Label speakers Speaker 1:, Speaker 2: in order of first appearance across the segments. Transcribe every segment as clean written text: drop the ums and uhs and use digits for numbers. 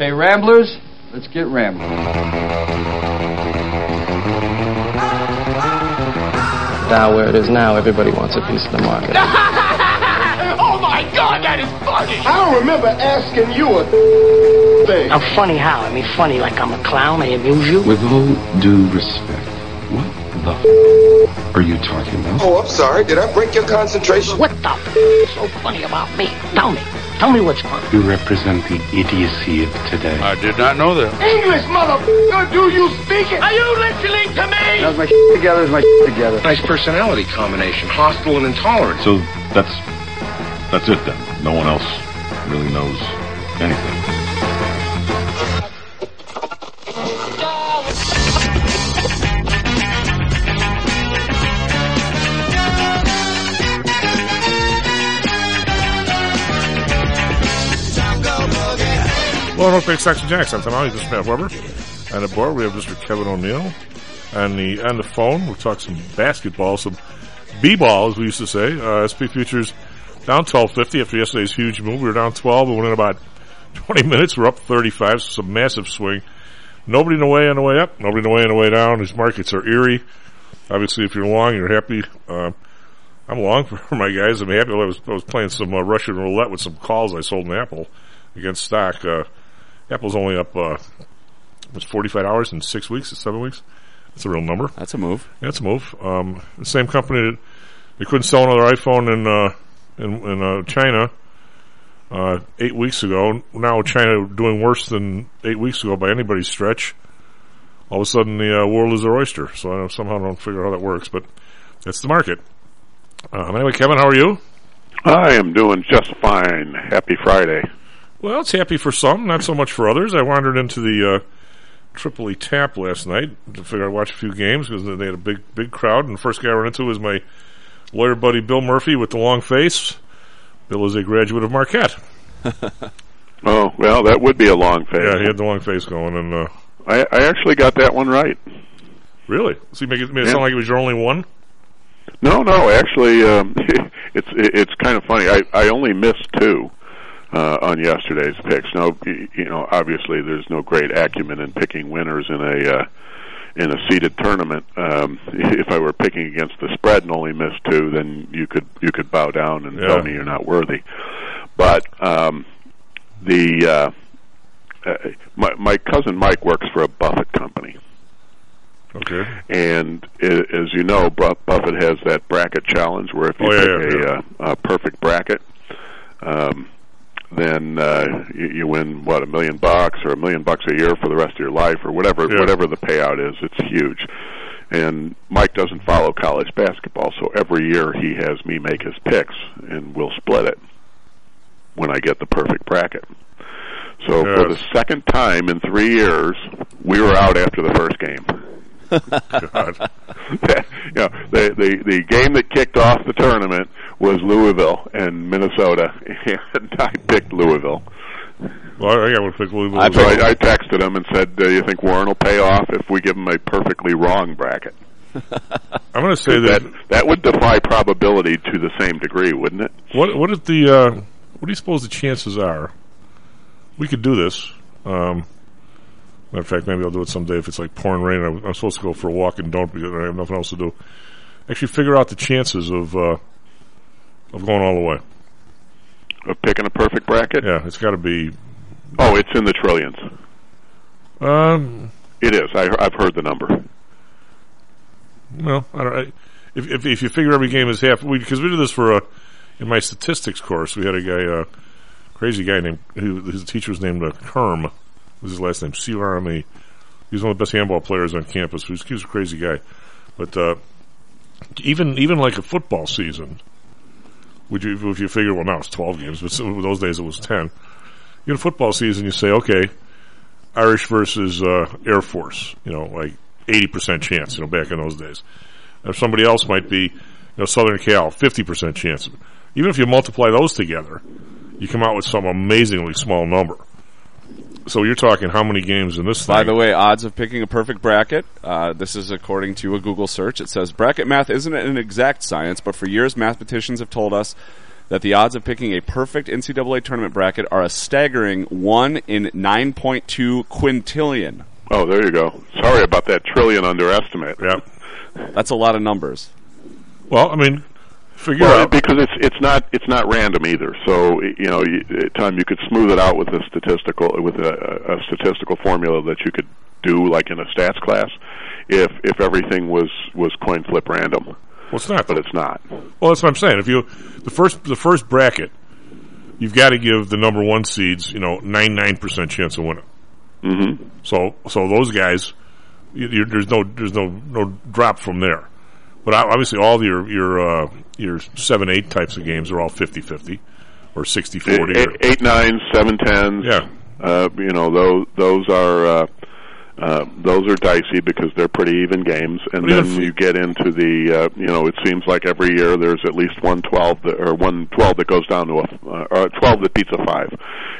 Speaker 1: Okay, Ramblers, let's get rambling.
Speaker 2: Down where it is now, everybody wants a piece of the market.
Speaker 3: Oh my God, that is funny!
Speaker 4: I don't remember asking you a thing.
Speaker 5: I'm funny how? I mean funny like I'm a clown, I amuse you?
Speaker 6: With all due respect, what the are you talking about?
Speaker 4: Oh, I'm sorry. Did I break your concentration?
Speaker 5: What the is so funny about me? Tell me. Tell me what's funny.
Speaker 6: You represent the idiocy of today.
Speaker 7: I did not know that.
Speaker 4: English, motherfucker, do you speak it?
Speaker 3: Are you listening to me?
Speaker 1: How's my together? Is my together?
Speaker 8: Nice personality combination, hostile and intolerant.
Speaker 9: So that's it then. No one else really knows anything.
Speaker 10: Well, North Bay Saxon Jacks. I'm Tom Alley. This is Matt Weber. And at board, we have Mr. Kevin O'Neill. And on the phone, we'll talk some basketball, some b-ball, as we used to say. SP Futures down 12.50 after yesterday's huge move. We were down 12, but within about 20 minutes, we're up 35, so some massive swing. Nobody in the way on the way up, nobody in the way on the way down. These markets are eerie. Obviously, if you're long, you're happy. I'm long for my guys. I'm happy. I was playing some Russian roulette with some calls I sold in Apple against stock. Apple's only up, what's $45 in 6 weeks, 7 weeks? That's a real number.
Speaker 11: That's a move.
Speaker 10: Yeah, it's a move. The same company that they couldn't sell another iPhone in China 8 weeks ago. Now China doing worse than 8 weeks ago by anybody's stretch. All of a sudden, the world is their oyster. So I somehow don't figure out how that works, but that's the market. Anyway, Kevin, how are you?
Speaker 9: I am doing just fine. Happy Friday.
Speaker 10: Well, it's happy for some, not so much for others. I wandered into the Tripoli Tap last night to figure I'd watch a few games because they had a big crowd. And the first guy I ran into was my lawyer buddy Bill Murphy with the long face. Bill is a graduate of Marquette.
Speaker 9: Oh, well, that would be a long face.
Speaker 10: Yeah, he had the long face going. And
Speaker 9: I actually got that one right.
Speaker 10: Really? So you made it sound like it was your only one?
Speaker 9: No, actually, it's kind of funny. I only missed two on yesterday's picks. Now, obviously, there's no great acumen in picking winners in a seeded tournament. If I were picking against the spread and only missed two, then you could bow down and tell me you're not worthy. But my cousin Mike works for a Buffett company.
Speaker 10: Okay.
Speaker 9: And as you know, Buffett has that bracket challenge where if you pick a perfect bracket, then you win $1 million or $1 million a year for the rest of your life or whatever the payout is. It's huge. And Mike doesn't follow college basketball, so every year he has me make his picks, and we'll split it when I get the perfect bracket. So for the second time in 3 years, we were out after the first game.
Speaker 10: God.
Speaker 9: The game that kicked off the tournament was Louisville and Minnesota, and I picked Louisville.
Speaker 10: Well, I would pick Louisville.
Speaker 9: I texted him and said, "Do you think Warren will pay off if we give him a perfectly wrong bracket?"
Speaker 10: I'm going to say
Speaker 9: that would defy probability to the same degree, wouldn't it?
Speaker 10: What do you suppose the chances are? We could do this. Matter of fact, maybe I'll do it someday if it's like pouring rain. I'm supposed to go for a walk and don't because I have nothing else to do. Actually, figure out the chances of going all the way.
Speaker 9: Of picking a perfect bracket?
Speaker 10: Yeah, it's got to be.
Speaker 9: Oh, it's in the trillions. It is. I've heard the number.
Speaker 10: Well, I don't. If you figure every game is half, because we did this for in my statistics course, we had a guy, crazy guy named his teacher was named Kerm. Was his last name CRME? He was one of the best handball players on campus. He was a crazy guy, but even like a football season, if you figure, well, now it's 12 games, but in those days it was 10. In a football season, you say, okay, Irish versus Air Force, like 80% chance, back in those days. If somebody else might be, Southern Cal, 50% chance. Even if you multiply those together, you come out with some amazingly small number. So you're talking how many games in this thing?
Speaker 11: By the way, odds of picking a perfect bracket, this is according to a Google search. It says, bracket math isn't an exact science, but for years mathematicians have told us that the odds of picking a perfect NCAA tournament bracket are a staggering 1 in 9.2 quintillion.
Speaker 9: Oh, there you go. Sorry about that trillion underestimate.
Speaker 10: Yeah.
Speaker 11: That's a lot of numbers.
Speaker 10: Well, I mean, figure out
Speaker 9: because it's not random either. So Tom, you could smooth it out with a statistical formula that you could do like in a stats class if everything was coin flip random.
Speaker 10: Well, it's not,
Speaker 9: but it's not.
Speaker 10: Well, that's what I'm saying. If you the first bracket, you've got to give the number 1 seeds 99% chance of winning.
Speaker 9: Mm-hmm.
Speaker 10: So those guys, there's no drop from there. But obviously, all your 7-8 types of games are all 50-50 or 60-40.
Speaker 9: 8-9, 7-10s.
Speaker 10: Yeah.
Speaker 9: Those are dicey because they're pretty even games, and then you get into the it seems like every year there's at least 112 or 112 that goes down to a 12 that beats a 5,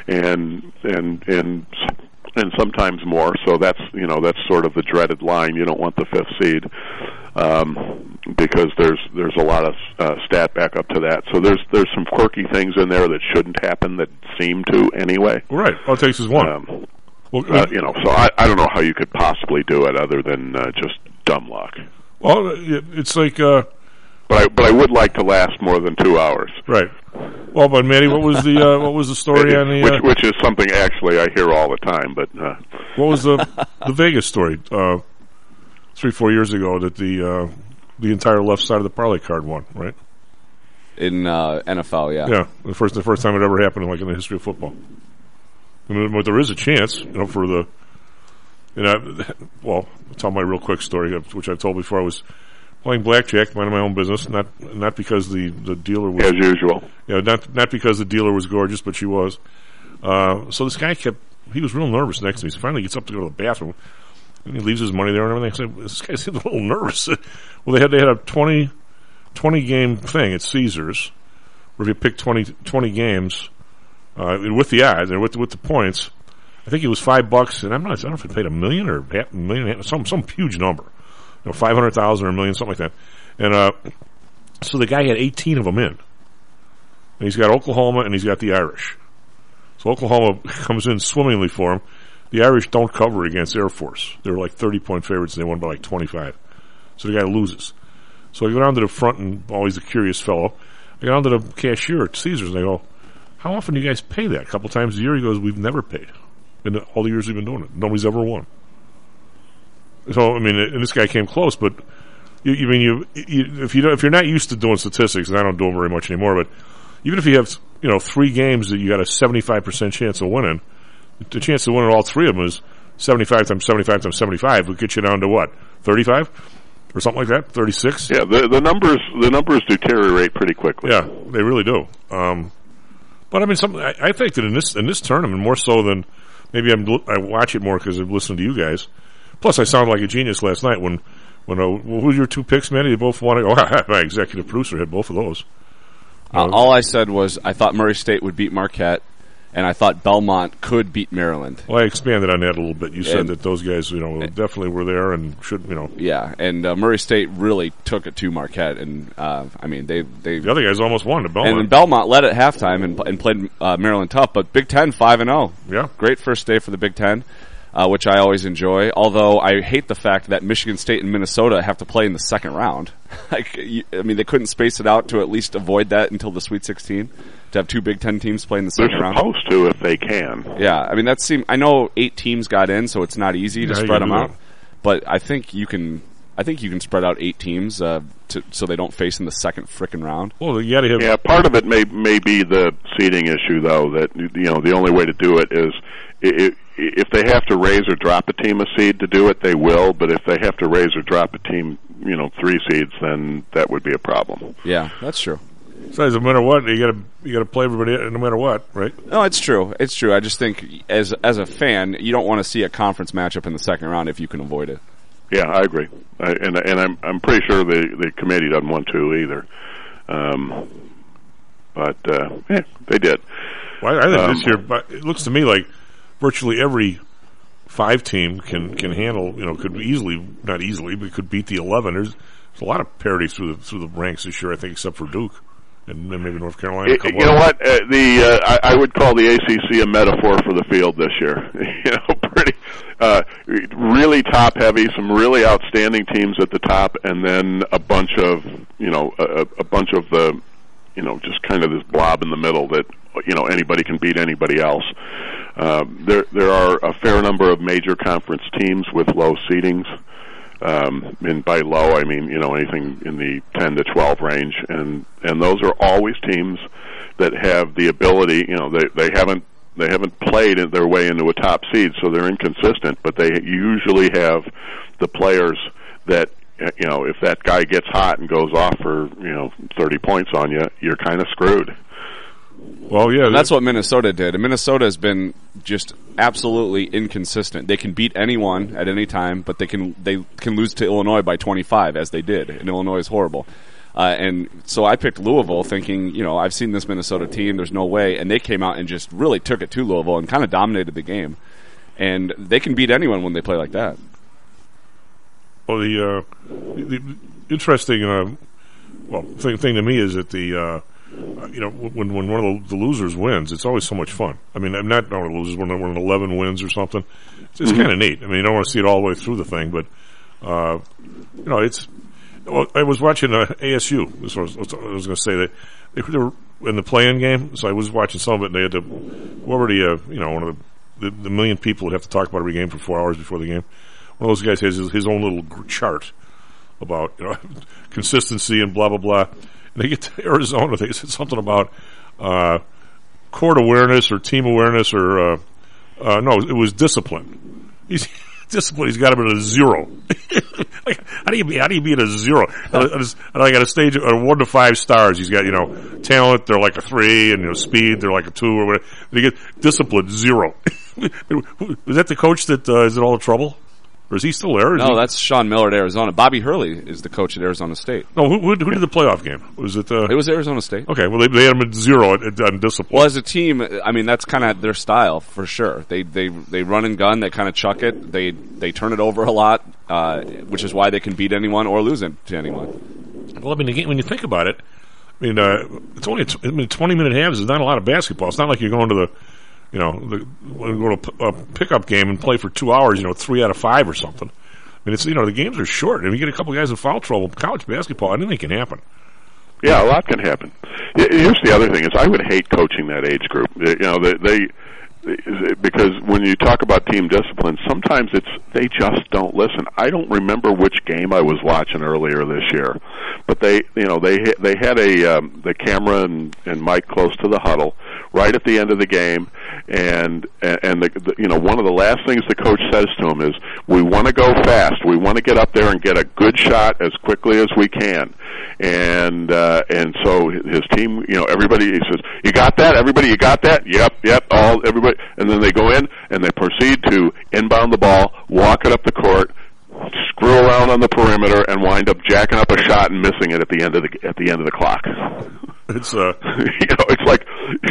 Speaker 9: and sometimes more. So that's sort of the dreaded line. You don't want the 5th seed because there's a lot of stat back up to that. So there's some quirky things in there that shouldn't happen that seem to anyway.
Speaker 10: Right. All it takes is one.
Speaker 9: So I don't know how you could possibly do it other than just dumb luck.
Speaker 10: Well, it's like.
Speaker 9: But I would like to last more than 2 hours.
Speaker 10: Right. Well, but Matty, what was the story on the
Speaker 9: which is something actually I hear all the time. But
Speaker 10: what was the Vegas story 3-4 years ago that the entire left side of the parlay card won, right?
Speaker 11: In NFL, yeah.
Speaker 10: Yeah, the first time it ever happened, like in the history of football. I mean, but there is a chance, for the. I'll tell my real quick story, which I've told before. I was playing blackjack, minding my own business, not because the dealer was
Speaker 9: as usual.
Speaker 10: Yeah, not because the dealer was gorgeous, but she was. So this guy he was real nervous next to me. So finally gets up to go to the bathroom, and he leaves his money there and everything. I said, "This guy seems a little nervous." Well, they had a 20 game thing at Caesars, where if you pick 20 games with the odds and with the points, I think it was $5, and I don't know if it paid $1 million or $500,000, some huge number. 500,000 or $1 million, something like that. And so the guy had 18 of them in. And he's got Oklahoma and he's got the Irish. So Oklahoma comes in swimmingly for him. The Irish don't cover against Air Force. They were like 30-point favorites and they won by like 25. So the guy loses. So I go down to the front, and always a curious fellow. I go down to the cashier at Caesars and I go, "How often do you guys pay that?" A couple times a year. He goes, "We've never paid. In all the years we've been doing it. Nobody's ever won." So, I mean, and this guy came close, but if you're not used to doing statistics, and I don't do them very much anymore, but even if you have 3 games that you got a 75% chance of winning, the chance of winning all 3 of them is 75 times 75 times 75 would get you down to what, 35 or something like that, 36.
Speaker 9: Yeah, the numbers deteriorate pretty quickly.
Speaker 10: Yeah, they really do. But I mean, I think that in this tournament, more so than maybe I watch it more because I've listened to you guys. Plus, I sounded like a genius last night when who were your 2 picks, man? You both wanted. Oh, my executive producer had both of those.
Speaker 11: All I said was I thought Murray State would beat Marquette, and I thought Belmont could beat Maryland.
Speaker 10: Well, I expanded on that a little bit. You said that those guys, definitely were there and should,
Speaker 11: Yeah, and Murray State really took it to Marquette, and I mean they
Speaker 10: the other guys almost won to Belmont.
Speaker 11: And Belmont led at halftime and played Maryland tough, but Big Ten 5-0.
Speaker 10: Yeah,
Speaker 11: great first day for the Big Ten. Which I always enjoy, although I hate the fact that Michigan State and Minnesota have to play in the second round. They couldn't space it out to at least avoid that until the Sweet 16, to have 2 Big Ten teams play in the second round.
Speaker 9: They're supposed to if they can.
Speaker 11: Yeah, I mean, I know 8 teams got in, so it's not easy to spread them out. But I think you can spread out 8 teams so they don't face in the second frickin' round.
Speaker 10: Well, you got to have.
Speaker 9: Yeah, part of it may be the seeding issue, though. That the only way to do it is if they have to raise or drop a team a seed to do it, they will. But if they have to raise or drop a team, 3 seeds, then that would be a problem.
Speaker 11: Yeah, that's true.
Speaker 10: So no matter what, you got to play everybody no matter what, right?
Speaker 11: No, it's true. It's true. I just think as a fan, you don't want to see a conference matchup in the second round if you can avoid it.
Speaker 9: Yeah, I agree, and I'm pretty sure the committee doesn't want to either. But they did.
Speaker 10: Well, I think this year, but it looks to me like virtually every 5 team can handle. Could easily, not easily, but could beat the 11. There's a lot of parity through the ranks this year, I think, except for Duke. and then maybe North Carolina.
Speaker 9: You know what? I would call the ACC a metaphor for the field this year. Pretty really top heavy, some really outstanding teams at the top, and then a bunch of a bunch of the just kind of this blob in the middle that anybody can beat anybody else. There are a fair number of major conference teams with low seedings. And by low, I mean anything in the 10 to 12 range, and those are always teams that have the ability. They haven't played their way into a top seed, so they're inconsistent. But they usually have the players that if that guy gets hot and goes off for 30 points on you, you're kind of screwed.
Speaker 11: Well, yeah, and that's what Minnesota did. And Minnesota has been just absolutely inconsistent. They can beat anyone at any time, but they can lose to Illinois by 25, as they did. And Illinois is horrible. And so I picked Louisville, thinking, I've seen this Minnesota team. There's no way. And they came out and just really took it to Louisville and kind of dominated the game. And they can beat anyone when they play like that.
Speaker 10: Well, the interesting thing to me is that when one of the losers wins, it's always so much fun. I mean, I'm not one of the losers when 11 wins or something. It's kind of neat. I mean, you don't want to see it all the way through the thing, but it's. Well, I was watching ASU. That's what I was going to say. That they were in the play-in game, so I was watching some of it. And they had to one of the million people would have to talk about every game for 4 hours before the game. One of those guys has his own little chart about consistency and blah blah blah. And they get to Arizona, they said something about court awareness or team awareness or no, it was discipline. Discipline. He's got him at a 0. Like, how do you be at a 0? Like at a stage of 1 to 5 stars, he's got talent. They're like a 3, and speed. They're like a 2 or whatever. And you get discipline 0. Was that the coach that is in all the trouble? Or is he still there?
Speaker 11: No, that's Sean Miller at Arizona. Bobby Hurley is the coach at Arizona State.
Speaker 10: No, who did the playoff game? Was it?
Speaker 11: It was Arizona State.
Speaker 10: Okay, well they had him at 0 on discipline.
Speaker 11: Well, as a team, I mean that's kind of their style for sure. They run and gun. They kind of chuck it. They turn it over a lot, which is why they can beat anyone or lose it to anyone.
Speaker 10: Well, I mean, when you think about it, I mean, it's only 20-minute halves is not a lot of basketball. It's not like you're going to go to a pickup game and play for 2 hours, 3 out of 5 or something. I mean, it's the games are short. If you get a couple guys in foul trouble, college basketball, anything can happen.
Speaker 9: Yeah, a lot can happen. Here's the other thing: is I would hate coaching that age group. Because when you talk about team discipline, sometimes they just don't listen. I don't remember which game I was watching earlier this year, but they had the camera and mic close to the huddle right at the end of the game, and one of the last things the coach says to him is, "We want to go fast. We want to get up there and get a good shot as quickly as we can." And so his team, everybody, he says, "You got that? Everybody, you got that? Yep, everybody." And then they go in and they proceed to inbound the ball, walk it up the court, screw around on the perimeter, and wind up jacking up a shot and missing it at the end of the clock.
Speaker 10: It's
Speaker 9: it's like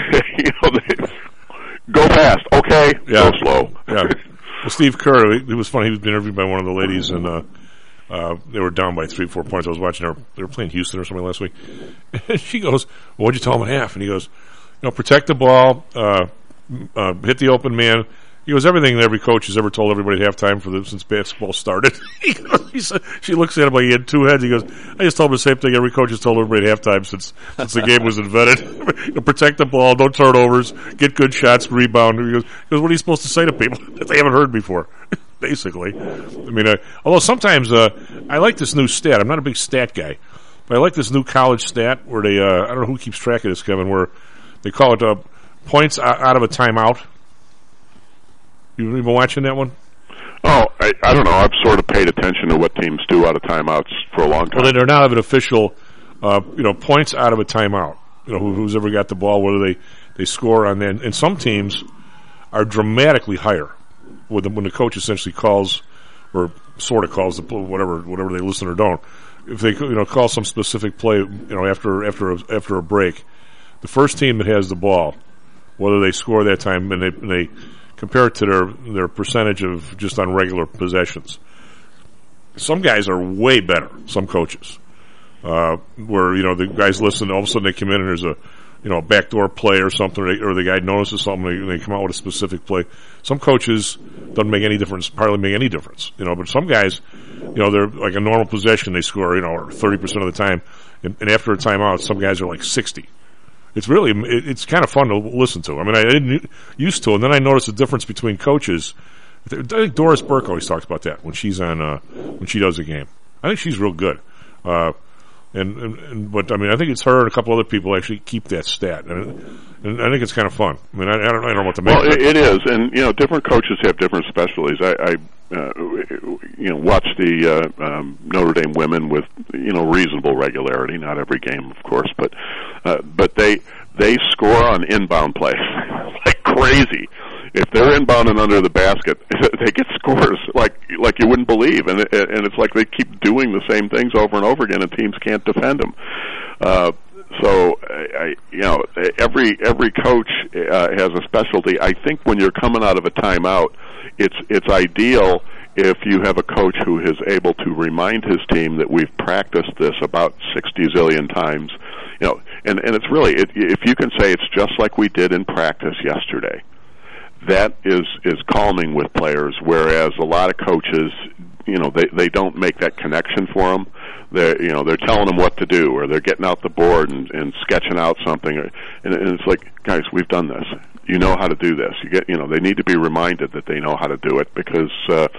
Speaker 9: go fast, okay,
Speaker 10: yeah.
Speaker 9: Go slow.
Speaker 10: Yeah. Well, Steve Kerr, it was funny. He was being interviewed by one of the ladies, and they were down by 3-4 points. I was watching they were playing Houston or something last week, and she goes, "Well, what'd you tell them at half?" And he goes, "Protect the ball, hit the open man." He goes, everything that every coach has ever told everybody at halftime since basketball started. He said, she looks at him like he had two heads. He goes, "I just told him the same thing every coach has told everybody at halftime since the game was invented. Protect the ball, no turnovers, get good shots, rebound." He goes, "What are you supposed to say to people that they haven't heard before?" Basically. I mean, although sometimes I like this new stat. I'm not a big stat guy, but I like this new college stat where they, I don't know who keeps track of this, Kevin, where they call it points out of a timeout. You've been watching that one?
Speaker 9: Oh, I don't know. I've sort of paid attention to what teams do out of timeouts for a long time.
Speaker 10: Well, they're now have an official, points out of a timeout. Who's ever got the ball, whether they score on that. And some teams are dramatically higher when the coach essentially calls, or sort of calls, whatever they listen or don't. If they call some specific play, after a break, the first team that has the ball, whether they score that time, and they compare it to their percentage of just on regular possessions. Some guys are way better, some coaches. where the guys listen. All of a sudden, they come in and there's a backdoor play or something, or the guy notices something and they come out with a specific play. Some coaches doesn't make any difference, hardly make any difference, but some guys, they're like a normal possession, they score, or 30% of the time, and after a timeout, some guys are like 60. It's really, it's kind of fun to listen to. I mean, I didn't used to, and then I noticed the difference between coaches. I think Doris Burke always talks about that when she's on, when she does a game. I think she's real good. But I mean, I think it's her and a couple other people actually keep that stat, and I think it's kind of fun. I mean, I don't know what to make.
Speaker 9: Well, it is, and different coaches have different specialties. I watch the Notre Dame women with reasonable regularity. Not every game, of course, but they score on inbound plays like crazy. If they're inbound and under the basket, they get scores like you wouldn't believe, and it's like they keep doing the same things over and over again, and teams can't defend them. So every coach has a specialty. I think when you're coming out of a timeout, it's ideal if you have a coach who is able to remind his team that we've practiced this about 60 zillion times. And it's really if you can say it's just like we did in practice yesterday. That is calming with players, whereas a lot of coaches, they don't make that connection for them. They're telling them what to do, or they're getting out the board and sketching out something, and it's like, guys, we've done this. You know how to do this. They need to be reminded that they know how to do it, because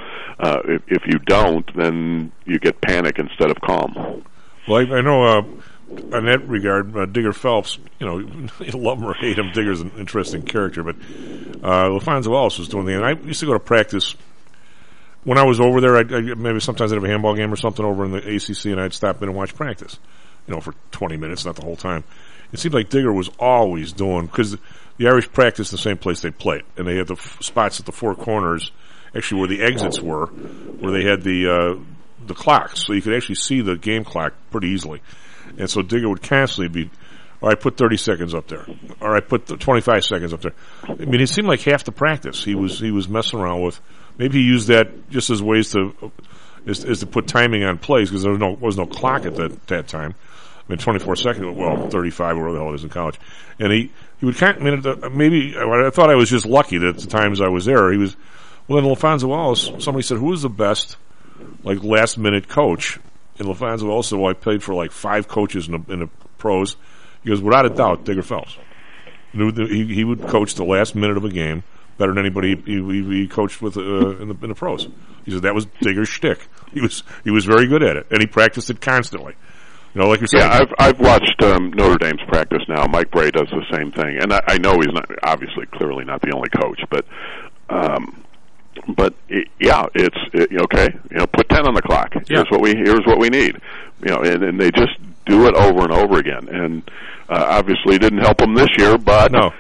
Speaker 9: if you don't, then you get panic instead of calm.
Speaker 10: Well, I know. In that regard, Digger Phelps, you love him or hate him, Digger's an interesting character, but LaFonso Wallace was doing the, and I used to go to practice when I was over there. Maybe sometimes I'd have a handball game or something over in the ACC, and I'd stop in and watch practice, for 20 minutes, not the whole time. It seemed like Digger was always doing, because the Irish practiced the same place they played, and they had the spots at the four corners, actually where the exits were, where they had the clocks, so you could actually see the game clock pretty easily. And so Digger would constantly be, all right, put 30 seconds up there. All right, put 25 seconds up there. I mean, it seemed like half the practice he was messing around with. Maybe he used that just as ways to put timing on plays, because there was no clock at that time. I mean, 24 seconds, well, 35 or whatever the hell it is in college. And he would maybe I thought I was just lucky that at the times I was there. Well, then LaFonso Wallace, somebody said, who was the best last minute coach? And LaFonso Wallace said, well, I played for 5 coaches in the pros. He goes, without a doubt, Digger Phelps. He would coach the last minute of a game better than anybody he coached with in the pros. He said that was Digger's shtick. He was very good at it, and he practiced it constantly. Like you're saying.
Speaker 9: Yeah, I've watched Notre Dame's practice now. Mike Bray does the same thing, and I know he's not clearly not the only coach, but it's okay. Put 10 on the clock.
Speaker 10: Yeah.
Speaker 9: Here's what we need. And they just do it over and over again. And obviously, it didn't help them this year. But
Speaker 10: no.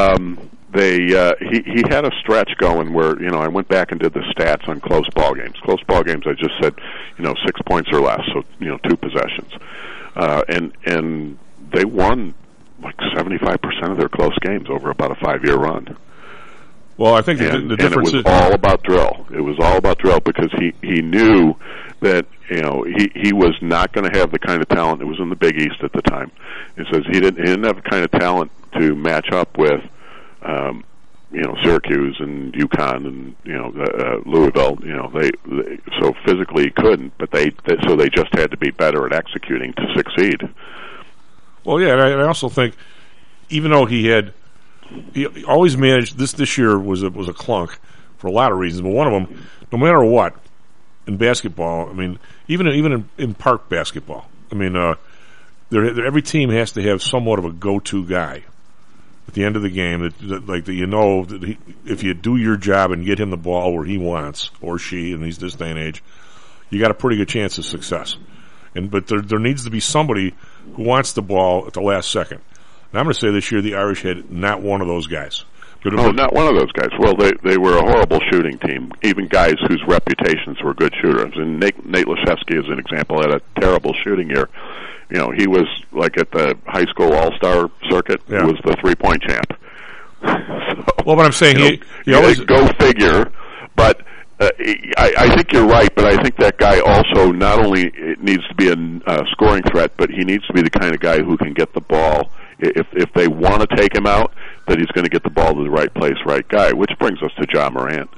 Speaker 9: He had a stretch going where I went back and did the stats on close ball games. Close ball games, I just said 6 points or less, so 2 possessions, and they won 75% of their close games over about a 5-year run.
Speaker 10: Well, I think the difference
Speaker 9: is all about drill. It was all about drill because he knew that he was not going to have the kind of talent that was in the Big East at the time. He says he didn't have the kind of talent to match up with Syracuse and UConn and Louisville. So physically he couldn't, but they just had to be better at executing to succeed.
Speaker 10: Well, yeah, and I also think even though he always managed this year was a clunk for a lot of reasons, but one of them, no matter what, in basketball, I mean, even in park basketball, I mean, every team has to have somewhat of a go-to guy at the end of the game that if you do your job and get him the ball where he wants, or she, in this day and age, you got a pretty good chance of success. But there needs to be somebody who wants the ball at the last second. And I'm going to say this year the Irish had not one of those guys.
Speaker 9: Not one of those guys. Well, they were a horrible shooting team. Even guys whose reputations were good shooters. And Nate Laszewski, as an example, had a terrible shooting year. He was at the high school all-star circuit. Yeah. He was the 3-point champ.
Speaker 10: Well, but I'm saying he always
Speaker 9: go figure. But I think you're right, but I think that guy also not only needs to be a scoring threat, but he needs to be the kind of guy who can get the ball. If they want to take him out, that he's going to get the ball to the right place, right guy. Which brings us to Ja Morant.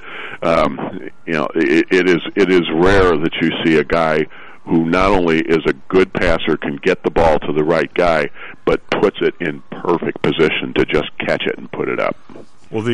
Speaker 9: It is rare that you see a guy who not only is a good passer, can get the ball to the right guy, but puts it in perfect position to just catch it and put it up.
Speaker 10: Well,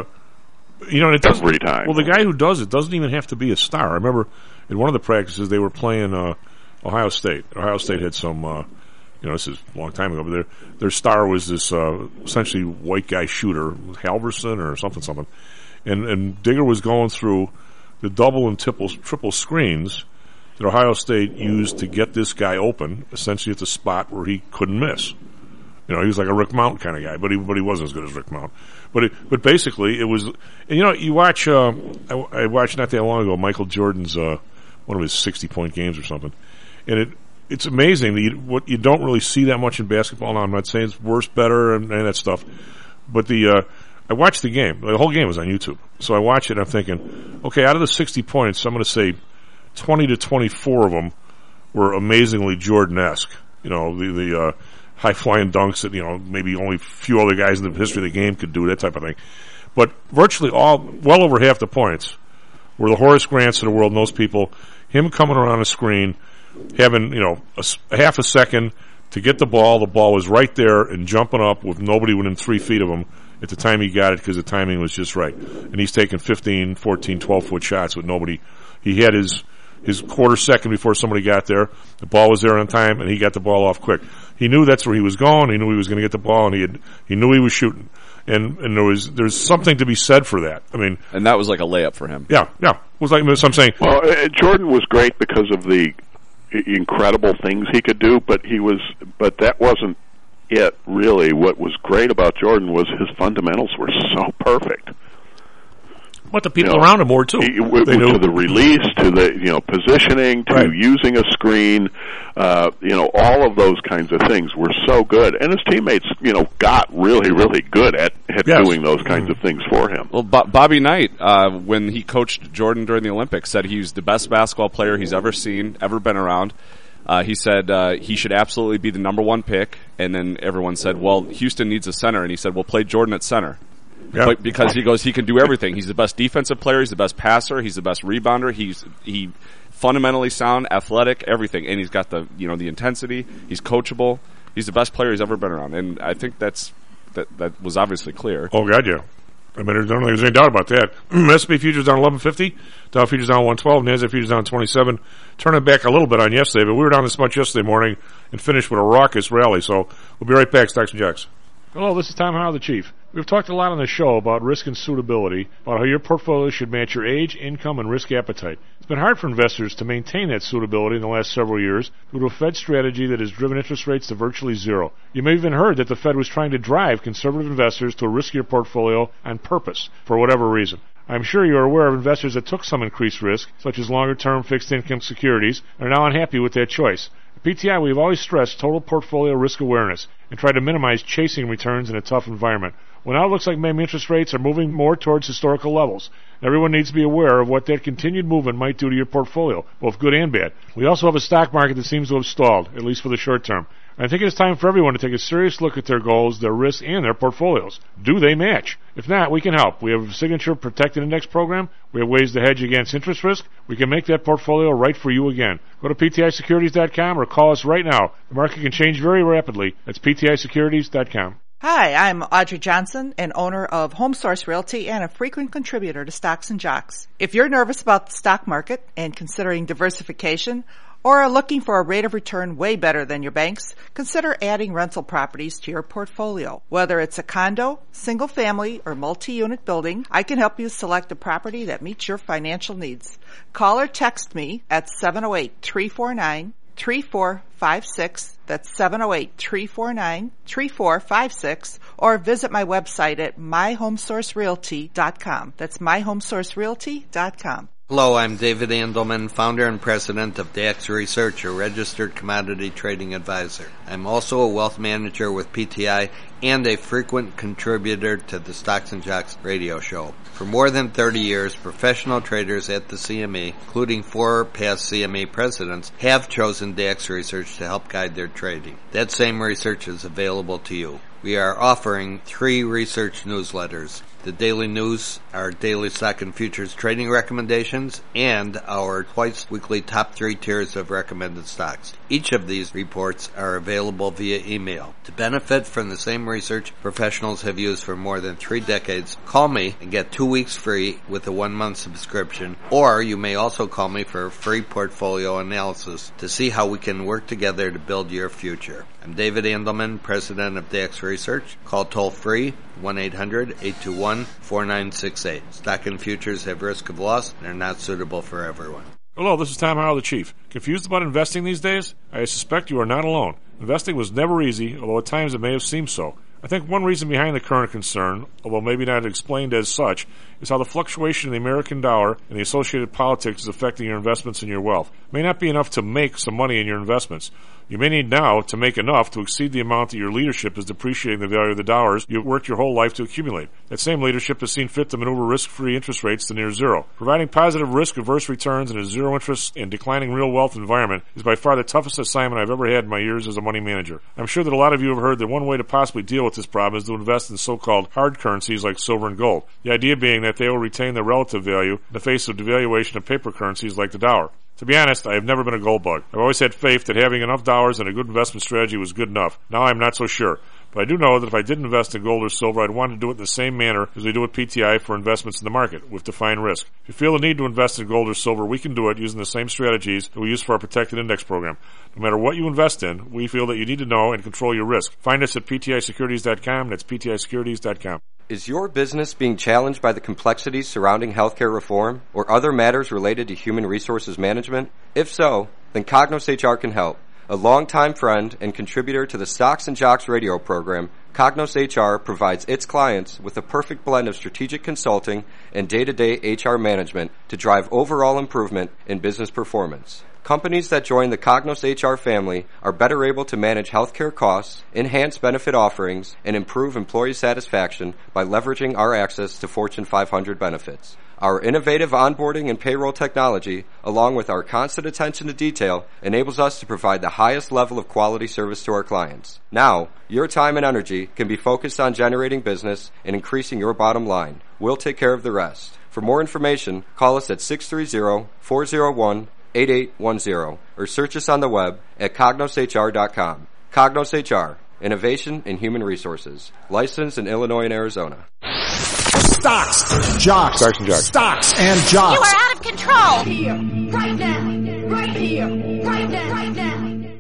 Speaker 10: every time. Well, the guy who does it doesn't even have to be a star. I remember in one of the practices they were playing Ohio State. Ohio State had some, this is a long time ago, but their star was this essentially white guy shooter, Halverson or something. And Digger was going through the double and triple screens that Ohio State used to get this guy open, essentially at the spot where he couldn't miss. He was like a Rick Mount kind of guy, but he wasn't as good as Rick Mount. But basically it was, and you watch, I watched not that long ago Michael Jordan's, one of his 60-point games or something. And it's amazing that you don't really see that much in basketball now. I'm not saying it's worse, better, and that stuff. But I watched the game. The whole game was on YouTube. So I watch it and I'm thinking, okay, out of the 60 points, I'm going to say 20 to 24 of them were amazingly Jordan-esque. The high-flying dunks that, maybe only a few other guys in the history of the game could do, that type of thing. But virtually well over half the points were the Horace Grants of the world, and those people, him coming around a screen, having, a half a second to get the ball was right there and jumping up with nobody within 3 feet of him at the time he got it because the timing was just right. And he's taking 15, 14, 12-foot shots with nobody. He had his quarter second before somebody got there. The ball was there on time, and he got the ball off quick. He knew that's where he was going. He knew he was going to get the ball, and he knew he was shooting. And there's something to be said for that. I mean,
Speaker 11: and that was like a layup for him.
Speaker 10: Yeah. It was like I'm saying.
Speaker 9: Well, Jordan was great because of the incredible things he could do, but that wasn't it really. What was great about Jordan was his fundamentals were so perfect.
Speaker 10: But the people around him were too.
Speaker 9: To the release, to the positioning, to using a screen, all of those kinds of things were so good. And his teammates, got really, really good at doing those kinds of things for him.
Speaker 11: Well, Bobby Knight, when he coached Jordan during the Olympics, said he was the best basketball player he's ever seen, ever been around. He said he should absolutely be the number one pick. And then everyone said, well, Houston needs a center. And he said, well, play Jordan at center. Yep. But because he can do everything. He's the best defensive player. He's the best passer. He's the best rebounder. He fundamentally sound, athletic, everything. And he's got the intensity. He's coachable. He's the best player he's ever been around. And I think that was obviously clear.
Speaker 10: Oh, God, yeah. I mean, I don't think there's any doubt about that. S&P futures down 1150. Dow futures down 112. NASDAQ futures down 27. Turning back a little bit on yesterday, but we were down this much yesterday morning and finished with a raucous rally. So we'll be right back. Stocks and Jocks.
Speaker 7: Hello, this is Tom Howell, the Chief. We've talked a lot on the show about risk and suitability, about how your portfolio should match your age, income, and risk appetite. It's been hard for investors to maintain that suitability in the last several years due to a Fed strategy that has driven interest rates to virtually zero. You may have even heard that the Fed was trying to drive conservative investors to a riskier portfolio on purpose, for whatever reason. I'm sure you're aware of investors that took some increased risk, such as longer-term fixed-income securities, and are now unhappy with that choice. At PTI, we've always stressed total portfolio risk awareness and tried to minimize chasing returns in a tough environment. Well, now it looks like maybe interest rates are moving more towards historical levels. Everyone needs to be aware of what that continued movement might do to your portfolio, both good and bad. We also have a stock market that seems to have stalled, at least for the short term. I think it's time for everyone to take a serious look at their goals, their risks, and their portfolios. Do they match? If not, we can help. We have a Signature Protected Index program. We have ways to hedge against interest risk. We can make that portfolio right for you again. Go to PTIsecurities.com or call us right now. The market can change very rapidly. That's PTIsecurities.com.
Speaker 12: Hi, I'm Audrey Johnson, an owner of HomeSource Realty and a frequent contributor to Stocks and Jocks. If you're nervous about the stock market and considering diversification, or are looking for a rate of return way better than your banks, consider adding rental properties to your portfolio. Whether it's a condo, single family, or multi-unit building, I can help you select a property that meets your financial needs. Call or text me at 708-349-3456. That's 708-349-3456. Or visit my website at myhomesourcerealty.com. That's myhomesourcerealty.com.
Speaker 13: Hello, I'm David Andelman, founder and president of DAX Research, a registered commodity trading advisor. I'm also a wealth manager with PTI and a frequent contributor to the Stocks and Jocks radio show. For more than 30 years, professional traders at the CME, including 4 past CME presidents, have chosen DAX Research to help guide their trading. That same research is available to you. We are offering 3 research newsletters. The daily news, our daily stock and futures trading recommendations, and our twice-weekly top 3 tiers of recommended stocks. Each of these reports are available via email. To benefit from the same research professionals have used for more than 3 decades, call me and get 2 weeks free with a 1-month subscription, or you may also call me for a free portfolio analysis to see how we can work together to build your future. I'm David Andelman, president of DAX Research. Call toll-free 1-800-821-4968. Stock and futures have risk of loss and are not suitable for everyone.
Speaker 7: Hello, this is Tom Howell, the Chief. Confused about investing these days? I suspect you are not alone. Investing was never easy, although at times it may have seemed so. I think one reason behind the current concern, although maybe not explained as such, is how the fluctuation in the American dollar and the associated politics is affecting your investments and your wealth. It may not be enough to make some money in your investments. You may need now to make enough to exceed the amount that your leadership is depreciating the value of the dollars you've worked your whole life to accumulate. That same leadership has seen fit to maneuver risk-free interest rates to near zero. Providing positive risk-averse returns in a zero-interest and declining real wealth environment is by far the toughest assignment I've ever had in my years as a money manager. I'm sure that a lot of you have heard that one way to possibly deal with this problem is to invest in so-called hard currencies like silver and gold. The idea being that they will retain their relative value in the face of devaluation of paper currencies like the dollar. To be honest, I have never been a gold bug. I've always had faith that having enough dollars and a good investment strategy was good enough. Now I'm not so sure. But I do know that if I did invest in gold or silver, I'd want to do it in the same manner as we do with PTI for investments in the market, with defined risk. If you feel the need to invest in gold or silver, we can do it using the same strategies that we use for our protected index program. No matter what you invest in, we feel that you need to know and control your risk. Find us at PTIsecurities.com. That's PTIsecurities.com.
Speaker 14: Is your business being challenged by the complexities surrounding healthcare reform or other matters related to human resources management? If so, then Cognos HR can help. A longtime friend and contributor to the Stocks and Jocks radio program, Cognos HR provides its clients with a perfect blend of strategic consulting and day-to-day HR management to drive overall improvement in business performance. Companies that join the Cognos HR family are better able to manage healthcare costs, enhance benefit offerings, and improve employee satisfaction by leveraging our access to Fortune 500 benefits. Our innovative onboarding and payroll technology, along with our constant attention to detail, enables us to provide the highest level of quality service to our clients. Now, your time and energy can be focused on generating business and increasing your bottom line. We'll take care of the rest. For more information, call us at 630-401-8810 or search us on the web at cognoshr.com. Cognos HR, innovation in human resources. Licensed in Illinois and Arizona.
Speaker 15: Stocks, Jocks,
Speaker 7: Stocks and Jocks.
Speaker 15: Stocks and Jocks.
Speaker 16: You are out of control.
Speaker 17: Here, right now, right here, right now, right now.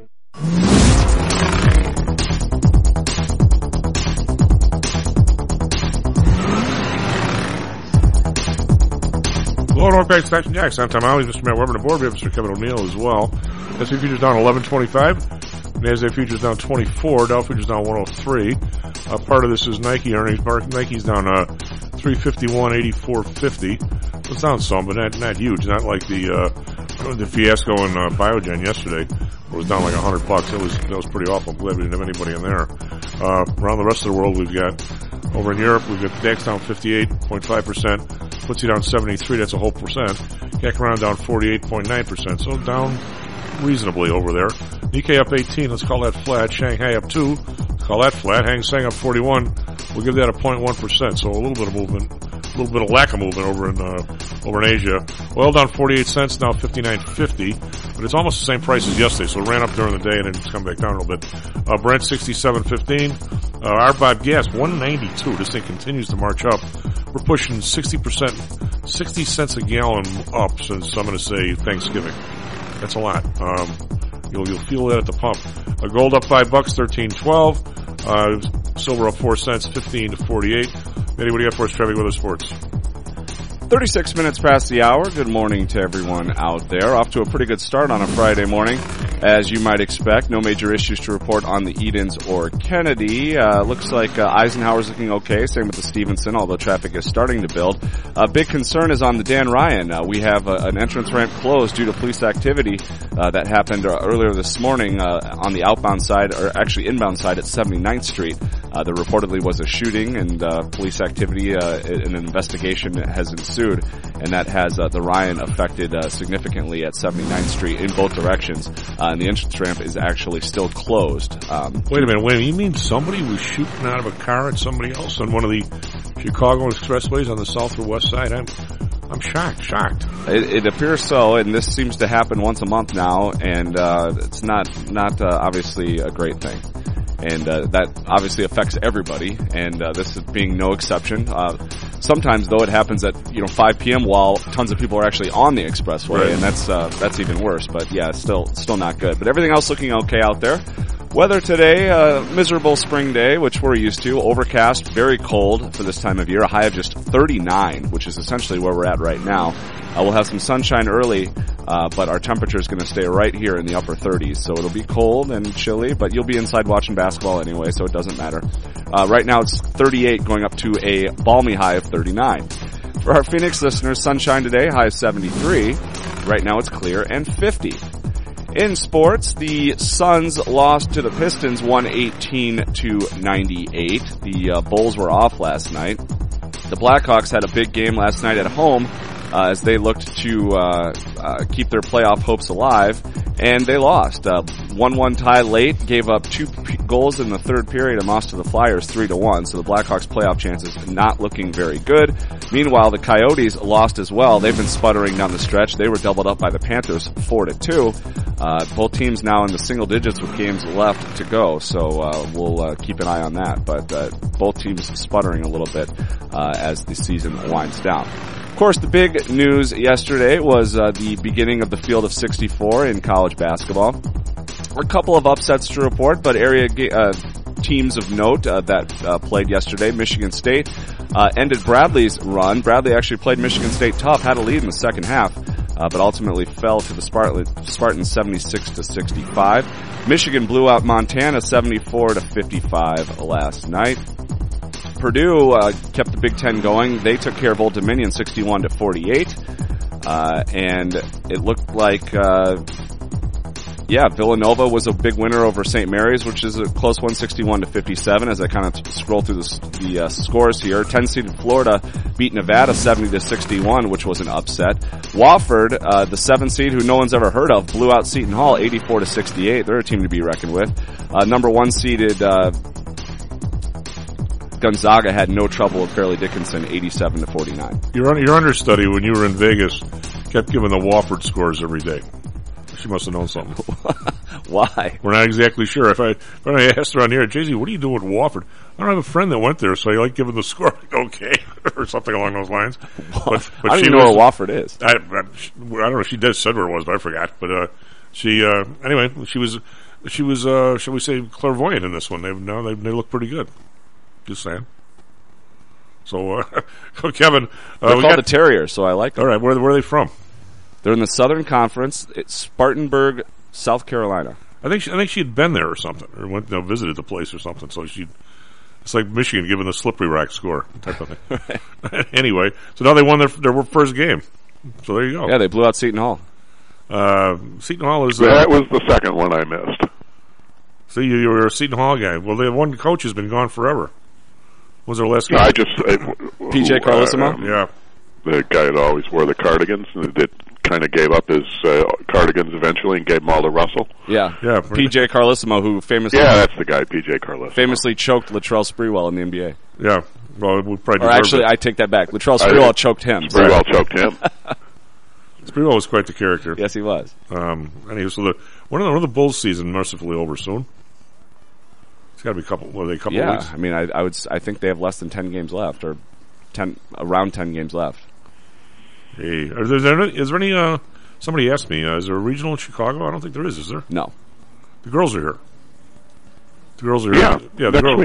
Speaker 7: Hello, North Bay Stocks and Jocks. I'm Tom Howell, Mr. Matt Weber, and the board. We have Mr. Kevin O'Neill as well. S&P futures down 11.25. NASDAQ futures down 24. Dow futures down 103. Part of this is Nike earnings. Nike's down 351.84.50. It's down some, but not huge. Not like the fiasco in Biogen yesterday. It was down like $100. That was pretty awful. I'm glad we didn't have anybody in there. Around the rest of the world, we've got over in Europe, we've got DAX down 58.5%. FTSE down 73. That's a whole percent. CAC around down 48.9%. So down reasonably over there. Nikkei up 18. Let's call that flat. Shanghai up 2. Let's call that flat. Hang Seng up 41. We'll give that a 0.1%. So a little bit of movement, a little bit of lack of movement over in Asia. Oil down 48 cents, now 59.50. But it's almost the same price as yesterday. So it ran up during the day and then it's come back down a little bit. Brent 67.15. RBOB gas 192. This thing continues to march up. We're pushing 60%, 60 cents a gallon up since I'm going to say Thanksgiving. That's a lot. You'll feel that at the pump. Gold up $5, 13.12. Silver up 4 cents, 15 to 48. Eddie, what do you got for us, Trevi, with the sports?
Speaker 11: 36 minutes past the hour. Good morning to everyone out there. Off to a pretty good start on a Friday morning. As you might expect, no major issues to report on the Edens or Kennedy. Looks like Eisenhower's looking okay, same with the Stevenson, although traffic is starting to build. Big concern is on the Dan Ryan. We have an entrance ramp closed due to police activity that happened earlier this morning on the outbound side, or actually inbound side at 79th Street. There reportedly was a shooting, and police activity and an investigation has ensued, and that has the Ryan affected significantly at 79th Street in both directions. And the entrance ramp is actually still closed.
Speaker 10: Wait a minute. You mean somebody was shooting out of a car at somebody else on one of the Chicago expressways on the south or west side? I'm shocked.
Speaker 11: It appears so, and this seems to happen once a month now, and it's not obviously a great thing. And that obviously affects everybody, and this is being no exception. Sometimes, though, it happens at 5 p.m. while tons of people are actually on the expressway, right. And that's even worse. But yeah, still not good. But everything else looking okay out there. Weather today, miserable spring day, which we're used to. Overcast, very cold for this time of year. A high of just 39, which is essentially where we're at right now. We'll have some sunshine early, but our temperature is going to stay right here in the upper 30s. So it'll be cold and chilly, but you'll be inside watching basketball anyway, so it doesn't matter. Right now it's 38, going up to a balmy high of 39. For our Phoenix listeners, sunshine today, high of 73. Right now it's clear and 50. In sports, the Suns lost to the Pistons 118-98. The Bulls were off last night. The Blackhawks had a big game last night at home as they looked to keep their playoff hopes alive, and they lost. 1-1 tie late, gave up 2 goals in the third period and lost to the Flyers 3-1, so the Blackhawks' playoff chances not looking very good. Meanwhile, the Coyotes lost as well. They've been sputtering down the stretch. They were doubled up by the Panthers 4-2. Both teams now in the single digits with games left to go, so we'll keep an eye on that. But both teams sputtering a little bit as the season winds down. Of course, the big news yesterday was the beginning of the Field of 64 in college basketball. A couple of upsets to report, but area teams of note that played yesterday. Michigan State ended Bradley's run. Bradley actually played Michigan State tough, had a lead in the second half, but ultimately fell to the Spartans 76-65. Michigan blew out Montana 74-55 last night. Purdue kept the Big Ten going. They took care of Old Dominion 61-48, and it looked like Villanova was a big winner over St. Mary's, which is a close one, 61-57. As I kind of scroll through the scores here, 10-seeded Florida beat Nevada 70-61, which was an upset. Wofford, the 7th seed, who no one's ever heard of, blew out Seton Hall 84-68. They're a team to be reckoned with. Number 1 seeded Gonzaga had no trouble with Fairleigh Dickinson 87-49.
Speaker 10: Your understudy when you were in Vegas kept giving the Wofford scores every day. She must have known something.
Speaker 11: Why?
Speaker 10: We're not exactly sure. If I asked her on the air, Jay-Z, what are you doing with Wofford? I don't have a friend that went there, so I like giving the score. Okay, or something along those lines. But
Speaker 11: I don't even know where Wofford is.
Speaker 10: I don't know. She said where it was, but I forgot. But anyway, she was shall we say, clairvoyant in this one. They look pretty good. Just saying. So, Kevin,
Speaker 11: they're called the Terriers, so I like them.
Speaker 10: All right, where are they from?
Speaker 11: They're in the Southern Conference. It's Spartanburg, South Carolina.
Speaker 10: I think she had been there or something, or went visited the place or something. So it's like Michigan giving the slippery rack score type of thing. Anyway, so now they won their first game. So there you go.
Speaker 11: Yeah, they blew out Seton Hall.
Speaker 10: Seton Hall is
Speaker 9: that was the second one I missed.
Speaker 10: See, you were a Seton Hall guy. Well, the one coach has been gone forever. What was their last game?
Speaker 9: I just
Speaker 11: PJ Carlesimo.
Speaker 10: Yeah,
Speaker 9: the guy that always wore the cardigans that kind of gave up his cardigans eventually and gave them all to Russell.
Speaker 11: Yeah. PJ Carlesimo, who famously
Speaker 9: that's the guy, PJ Carlesimo,
Speaker 11: famously choked Latrell Sprewell in the NBA.
Speaker 10: Yeah, well, we probably.
Speaker 11: Or actually, I take that back. Latrell Sprewell choked him.
Speaker 9: Sprewell choked him.
Speaker 10: Sprewell was quite the character.
Speaker 11: Yes, he was.
Speaker 10: Anyway, so one of the Bulls' season mercifully over soon. It's got to be a couple weeks.
Speaker 11: Yeah, I mean, I think they have less than 10 games left, or around 10 games left.
Speaker 10: Hey, is there any? Somebody asked me, is there a regional in Chicago? I don't think there is there?
Speaker 11: No.
Speaker 10: The girls are here. The girls are
Speaker 9: here.
Speaker 10: Yeah,
Speaker 9: next week.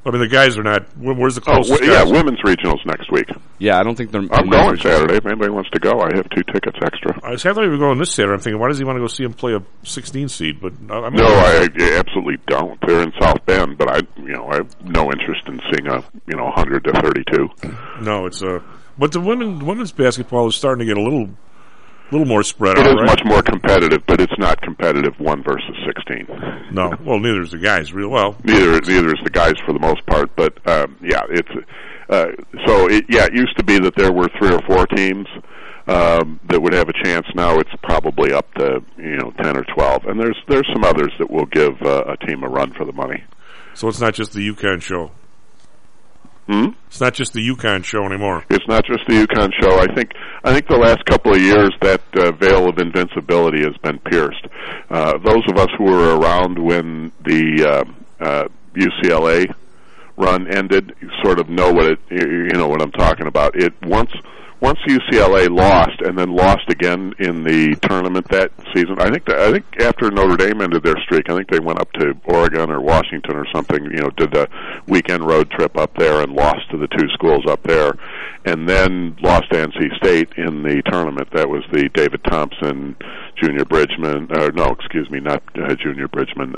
Speaker 10: I mean, the guys are not. Where's the closest?
Speaker 9: Women's regionals next week.
Speaker 11: Yeah, I don't think they're.
Speaker 9: I'm going Saturday. If anybody wants to go, I have 2 tickets extra.
Speaker 10: I thought we were going this Saturday. I'm thinking, why does he want to go see him play a 16 seed? But
Speaker 9: I absolutely don't. They're in South Bend, but I have no interest in seeing a 100 to 32.
Speaker 10: No, it's but the women's basketball is starting to get a little more spread out.
Speaker 9: It is
Speaker 10: right?
Speaker 9: much more competitive, but it's not competitive 1 versus 16.
Speaker 10: No, well, neither is the guys.
Speaker 9: Neither is the guys for the most part. But it's it used to be that there were 3 or 4 teams that would have a chance. Now it's probably up to 10 or 12, and there's some others that will give a team a run for the money.
Speaker 10: So it's not just the UConn show. It's not just the UConn show anymore.
Speaker 9: It's not just the UConn show. I think the last couple of years that veil of invincibility has been pierced. Those of us who were around when the UCLA run ended sort of know what what I'm talking about. It once UCLA lost and then lost again in the tournament that season. I think after Notre Dame ended their streak, I think they went up to Oregon or Washington or something. Did the weekend road trip up there and lost to the 2 schools up there, and then lost to NC State in the tournament. That was the David Thompson, Junior Bridgman. Not Junior Bridgman.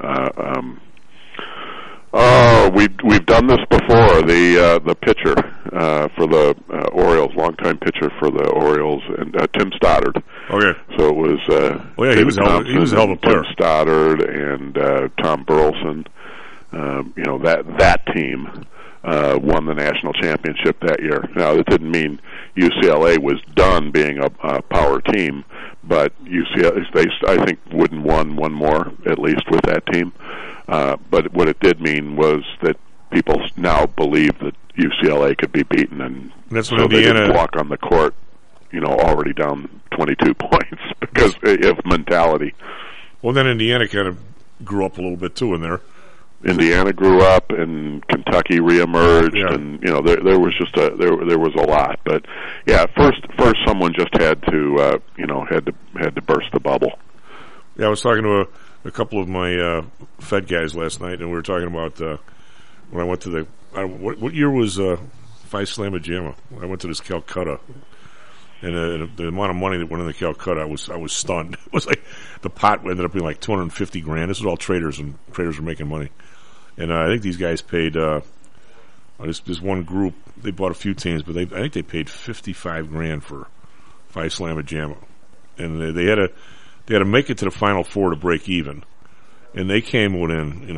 Speaker 9: We've done this before. The pitcher for the Orioles, longtime pitcher for the Orioles, and Tim Stoddard.
Speaker 10: Okay.
Speaker 9: So it was.
Speaker 10: He was a hell of a player.
Speaker 9: Tim Stoddard and Tom Burleson. That team won the national championship that year. Now that didn't mean UCLA was done being a power team, but UCLA I think wouldn't won one more at least with that team. But what it did mean was that people now believe that UCLA could be beaten, and
Speaker 10: that's
Speaker 9: so
Speaker 10: when
Speaker 9: they
Speaker 10: Indiana
Speaker 9: didn't walk on the court, already down 22 points because of mentality.
Speaker 10: Well, then Indiana kind of grew up a little bit too in there.
Speaker 9: Indiana grew up, and Kentucky reemerged, and there was just there was a lot. But first someone just had to had to burst the bubble.
Speaker 10: Yeah, I was talking to a couple of my Fed guys last night, and we were talking about when I went to what year was Phi Slamma Jamma? I went to this Calcutta, and the amount of money that went into Calcutta, I was stunned. It was like the pot ended up being like $250,000. This was all traders, and traders were making money. And I think these guys paid this one group. They bought a few teams, but I think they paid $55,000 for Phi Slamma Jamma, and they had to make it to the Final Four to break even, and they came within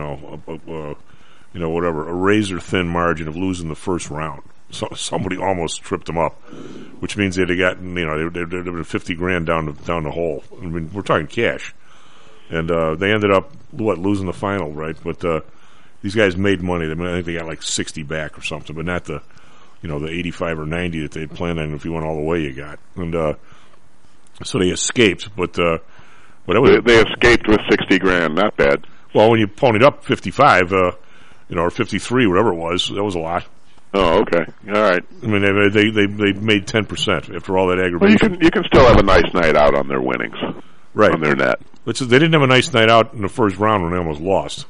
Speaker 10: a razor thin margin of losing the first round. So somebody almost tripped them up, which means they'd have gotten they'd have been $50,000 down the hole. I mean, we're talking cash, and they ended up losing the final, right? But these guys made money. I think they got like 60 back or something, but not the the 85 or 90 that they had planned on. If you went all the way, you got, and so they escaped, but they
Speaker 9: escaped with $60,000. Not bad.
Speaker 10: Well, when you ponied up 55, or 53, whatever it was, that was a lot.
Speaker 9: Oh, okay, all right.
Speaker 10: I mean, they made 10% after all that aggravation.
Speaker 9: Well, you can still have a nice night out on their winnings,
Speaker 10: right?
Speaker 9: On their net.
Speaker 10: But they didn't have a nice night out in the first round when they almost lost.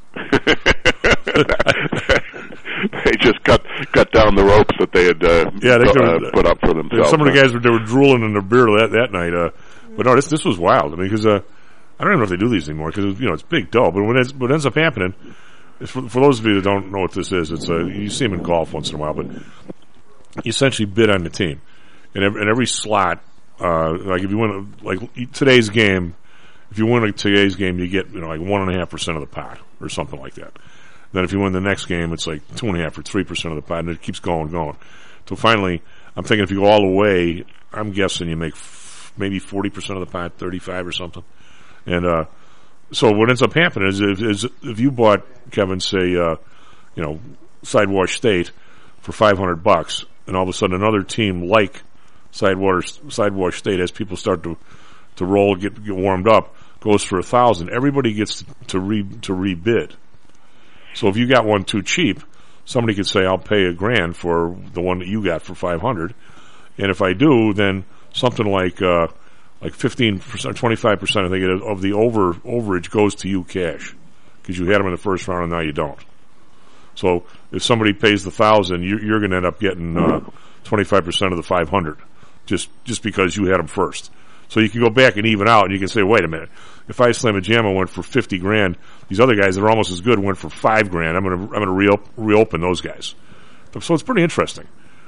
Speaker 9: They just cut down the ropes that they had put up for themselves.
Speaker 10: Some of the guys were drooling in their beer that night. But no, this was wild. I mean, because I don't even know if they do these anymore because it's big dough. But what ends up happening is for those of you that don't know what this is, it's you see them in golf once in a while, but you essentially bid on the team, and every slot, like if you win today's game, if you win today's game, you get 1.5% of the pot or something like that. Then if you win the next game, it's like 2.5 or 3% of the pot, and it keeps going. So finally, I'm thinking if you go all the way, I'm guessing you make maybe 40% of the pot, 35 or something. And so what ends up happening is if you bought, Kevin, say Sidewash State for $500, and all of a sudden another team like Sidewash State, as people start to roll, get warmed up, goes for $1,000. Everybody gets to rebid. So if you got one too cheap, somebody could say, "I'll pay $1,000 for the one that you got for $500," and if I do, then something like 15%, 25%, I think, of the overage goes to you cash because you had them in the first round and now you don't. So if somebody pays the $1,000, you're going to end up getting 25% of the $500, just because you had them first. So you can go back and even out, and you can say, wait a minute, if I Slam a Jamma went for $50,000, these other guys that are almost as good went for $5,000. I'm going to reopen those guys. So it's pretty interesting.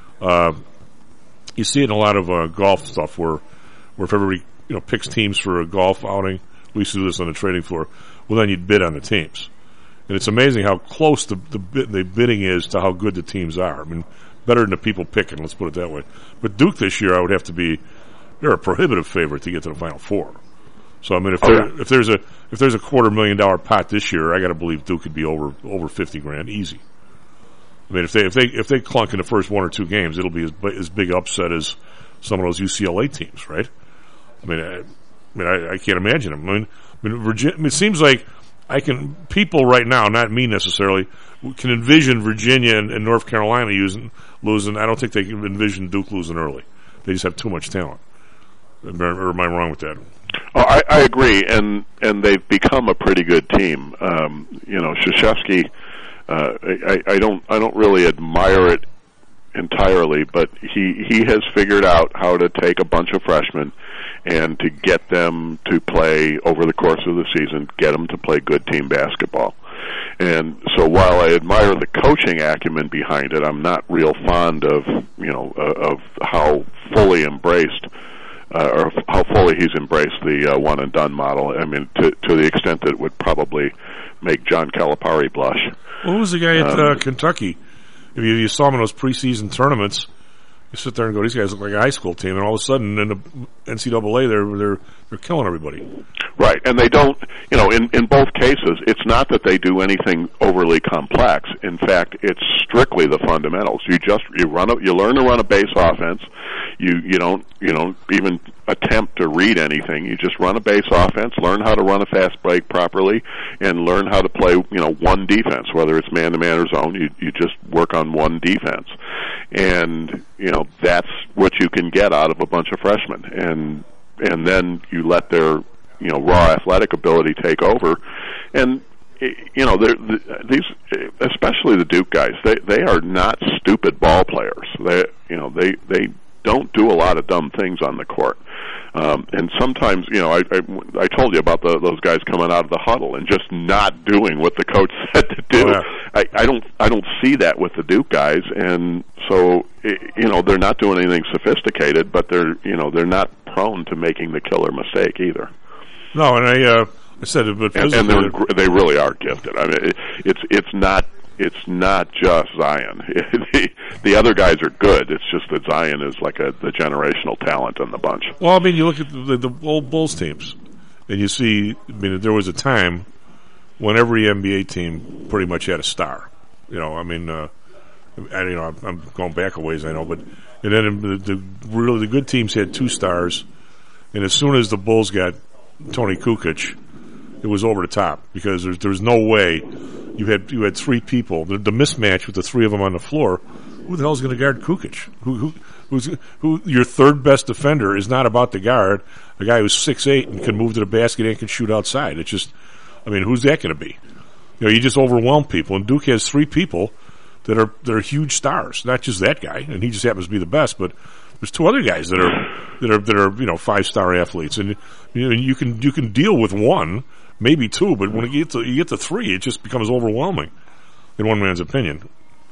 Speaker 10: You see it in a lot of golf stuff where if everybody picks teams for a golf outing, we used to do this on the trading floor. Well, then you'd bid on the teams. And it's amazing how close the bidding is to how good the teams are. I mean, better than the people picking, let's put it that way. But Duke this year, I would have to be, they're a prohibitive favorite to get to the Final Four. So I mean, if there's a $250,000 pot this year, I got to believe Duke could be over $50,000 easy. I mean, if they clunk in the first one or two games, it'll be as big upset as some of those UCLA teams, right? I can't imagine them. I mean, Virginia. It seems like people right now, not me necessarily, can envision Virginia and North Carolina losing. I don't think they can envision Duke losing early. They just have too much talent. Or am I wrong with that?
Speaker 9: Oh, I agree, and they've become a pretty good team. Krzyzewski, I don't really admire it entirely, but he has figured out how to take a bunch of freshmen and to get them to play over the course of the season, get them to play good team basketball. And so while I admire the coaching acumen behind it, I'm not real fond of how fully embraced or how fully he's embraced the one and done model. I mean, to the extent that it would probably make John Calipari blush.
Speaker 10: Well, who was the guy at Kentucky? If you saw him in those preseason tournaments, you sit there and go, these guys look like a high school team, and all of a sudden in the NCAA they're killing everybody.
Speaker 9: Right, and they don't, in both cases, it's not that they do anything overly complex. In fact, it's strictly the fundamentals. You learn to run a base offense. You don't even attempt to read anything. You just run a base offense, learn how to run a fast break properly, and learn how to play, one defense, whether it's man-to-man or zone. You just work on one defense. And, that's what you can get out of a bunch of freshmen. And then you let their, raw athletic ability take over. And, these, especially the Duke guys, they are not stupid ball players. They don't do a lot of dumb things on the court. And sometimes, I told you about those guys coming out of the huddle and just not doing what the coach said to do. Oh, yeah. I don't see that with the Duke guys, and so they're not doing anything sophisticated, but they're not prone to making the killer mistake either.
Speaker 10: No, and I said it, but
Speaker 9: and they really are gifted. I mean, it's not just Zion. The other guys are good. It's just that Zion is like the generational talent in the bunch.
Speaker 10: Well, I mean, you look at the old Bulls teams, and you see, there was a time when every NBA team pretty much had a star. I'm going back a ways, I know, but and then the good teams had two stars, and as soon as the Bulls got Tony Kukoc, it was over the top because there's no way you had three people. The mismatch with the three of them on the floor. Who the hell is going to guard Kukoc? Who your third best defender is not about to guard a guy who's 6'8" and can move to the basket and can shoot outside. It's just, who's that going to be? You just overwhelm people. And Duke has three people that are huge stars, not just that guy, and he just happens to be the best, but there's two other guys that are 5-star athletes, and you can deal with one, maybe two, but when you get to three, it just becomes overwhelming, in one man's opinion.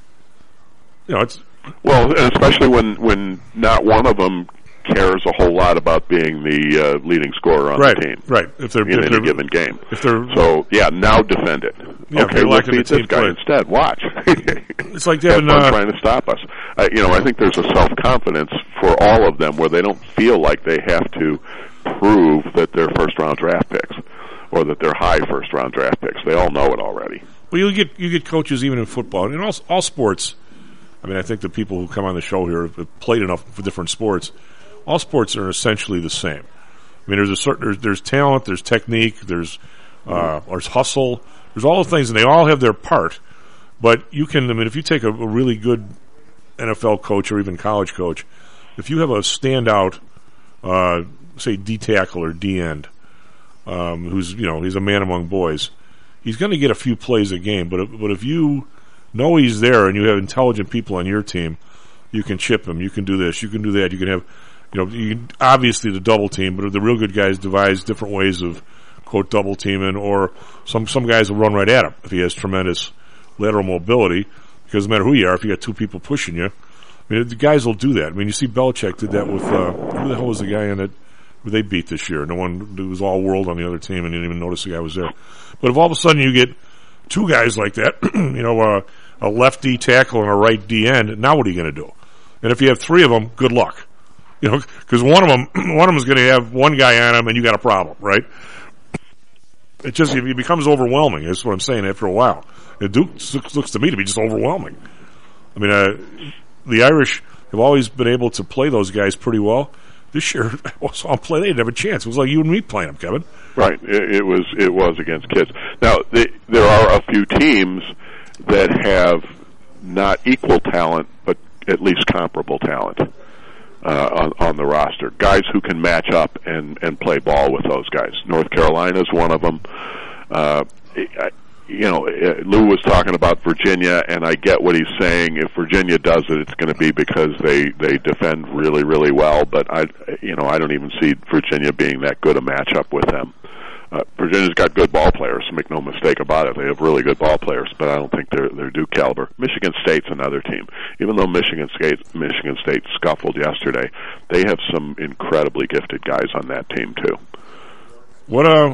Speaker 10: It's
Speaker 9: well, and especially when not one of them cares a whole lot about being the leading scorer on the team,
Speaker 10: right? If they're
Speaker 9: in a given game, now defend it.
Speaker 10: Yeah,
Speaker 9: okay, we'll beat this guy instead. Watch.
Speaker 10: It's like
Speaker 9: they're trying to stop us. I think there's a self-confidence for all of them where they don't feel like they have to prove that they're first-round draft picks or that they're high first-round draft picks. They all know it already.
Speaker 10: Well, you get coaches even in football and all sports. I think the people who come on the show here have played enough for different sports. All sports are essentially the same. There's talent, there's technique, there's hustle, there's all the things, and they all have their part. But you can, if you take a really good NFL coach or even college coach, if you have a standout, say D tackle or D end, who's he's a man among boys, he's going to get a few plays a game. But if you know he's there, and you have intelligent people on your team, you can chip him. You can do this. You can do that. You can have, you can, obviously the double team, but the real good guys devise different ways of, quote, double teaming, or some guys will run right at him if he has tremendous lateral mobility, because no matter who you are, if you got two people pushing you, I mean, the guys will do that. I mean, you see Belichick did that with, who the hell was the guy in it who they beat this year? No one, it was all world on the other team and you didn't even notice the guy was there. But if all of a sudden you get two guys like that, a lefty tackle and a right D end, now what are you going to do? And if you have three of them, good luck. Because one of them is going to have one guy on him and you got a problem, right? It becomes overwhelming. That's what I'm saying after a while. It looks to me to be just overwhelming. I mean, the Irish have always been able to play those guys pretty well. This year, I saw them play. They didn't have a chance. It was like you and me playing them, Kevin.
Speaker 9: Right. It was against kids. Now, there are a few teams that have not equal talent, but at least comparable talent on the roster. Guys who can match up and play ball with those guys. North Carolina is one of them. Lou was talking about Virginia, and I get what he's saying. If Virginia does it, it's going to be because they defend really, really well. But I don't even see Virginia being that good a matchup with them. Virginia's got good ball players, make no mistake about it. They have really good ball players, but I don't think they're Duke caliber. Michigan State's another team. Even though Michigan State scuffled yesterday, they have some incredibly gifted guys on that team too.
Speaker 10: What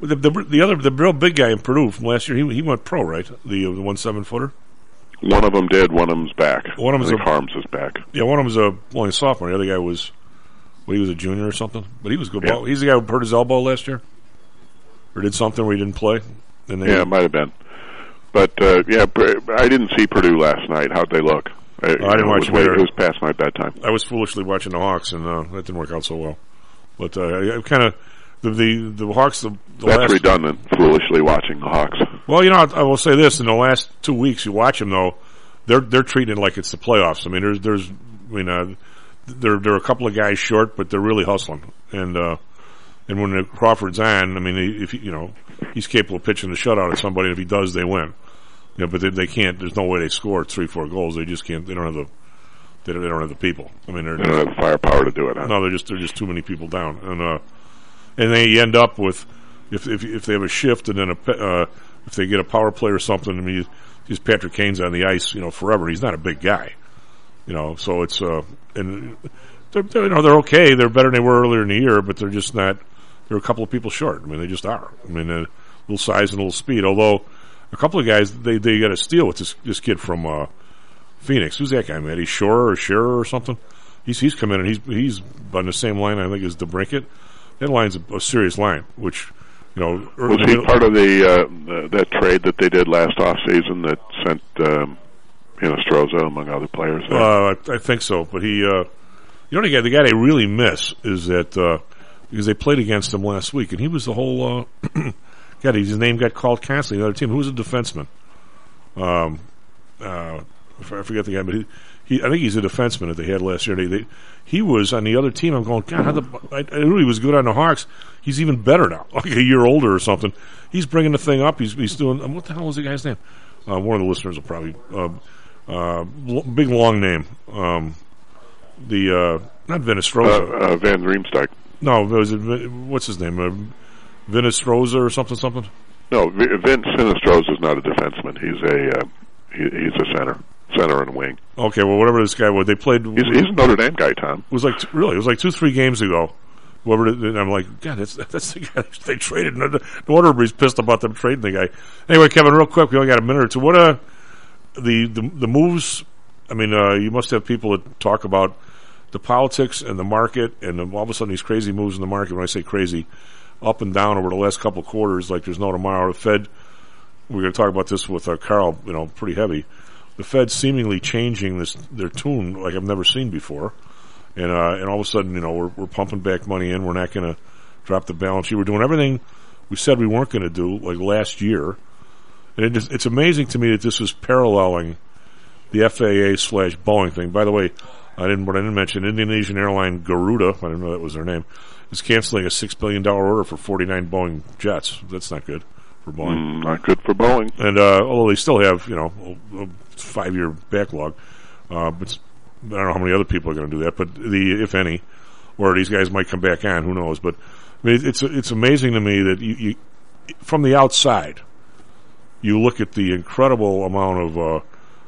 Speaker 10: the real big guy in Purdue from last year, he went pro, right? The 1-7-footer.
Speaker 9: One of them did. One of them's back.
Speaker 10: One of them's
Speaker 9: Harms is back.
Speaker 10: Yeah, one of them's only a sophomore. The other guy was, he was a junior or something. But he was good. Yeah. He's the guy who hurt his elbow last year, or did something where he didn't play.
Speaker 9: It might have been. But I didn't see Purdue last night. How'd they look?
Speaker 10: I didn't watch it.
Speaker 9: It was past my bedtime.
Speaker 10: I was foolishly watching the Hawks, and that didn't work out so well. But I kind of. The Hawks.
Speaker 9: That's redundant. Foolishly watching the Hawks.
Speaker 10: Well, I will say this: in the last 2 weeks, you watch them though, they're treating it like it's the playoffs. I mean, there are a couple of guys short, but they're really hustling. And when Crawford's on, I mean, he's capable of pitching the shutout at somebody. And if he does, they win. But they can't. There's no way they score 3-4 goals. They just can't. They don't have the people. I mean,
Speaker 9: they don't have the firepower to do it. Huh?
Speaker 10: No, they're just too many people down. And they end up with, if they have a shift and then if they get a power play or something, I mean, just Patrick Kane's on the ice, forever. He's not a big guy, so it's, and they're okay. They're better than they were earlier in the year, but they're just not, they're a couple of people short. I mean, they just are. I mean, a little size and a little speed, although a couple of guys, they got a steal with this kid from, Phoenix. Who's that guy, man? He's Shearer or something. He's come in and he's on the same line, I think, as DeBrincat. That line's a serious line, which,
Speaker 9: was he part of that trade that they did last off season that sent Stroza among other players?
Speaker 10: I think so, but he, the guy they really miss is that because they played against him last week, and he was the whole his name got called constantly. The other team, who was a defenseman? I forget the guy, but I think he's a defenseman that they had last year. He was on the other team. I'm going, God, I knew he was good on the Hawks. He's even better now, like a year older or something. He's bringing the thing up. He's doing, what the hell was the guy's name? One of the listeners will probably, big long name. Not Venestroza.
Speaker 9: Van Riemsdyk.
Speaker 10: No, what's his name? Venestroza or something?
Speaker 9: No, Vince Sinistroza is not a defenseman. He's a center and wing.
Speaker 10: Okay, well, whatever this guy was, they played.
Speaker 9: He's a Notre Dame guy, Tom.
Speaker 10: It was like 2-3 games ago. And I'm like, God, that's the guy they traded. No wonder everybody's pissed about them trading the guy. Anyway, Kevin, real quick, we only got a minute or two. What the moves? I mean, you must have people that talk about the politics and the market, and all of a sudden these crazy moves in the market. When I say crazy, up and down over the last couple of quarters, like there's no tomorrow. The Fed. We're going to talk about this with Carl, pretty heavy. The Fed seemingly changing their tune like I've never seen before. And all of a sudden, we're pumping back money in. We're not going to drop the balance sheet. We're doing everything we said we weren't going to do, like last year. And it's amazing to me that this is paralleling the FAA/Boeing thing. By the way, I didn't mention Indonesian airline Garuda. I didn't know that was their name. Is canceling a $6 billion order for 49 Boeing jets. That's not good. for Boeing.
Speaker 9: Not good for Boeing.
Speaker 10: And although they still have, a 5-year backlog, but I don't know how many other people are going to do that, but if any, or these guys might come back on, who knows? But I mean, it's amazing to me that you from the outside, you look at the incredible amount of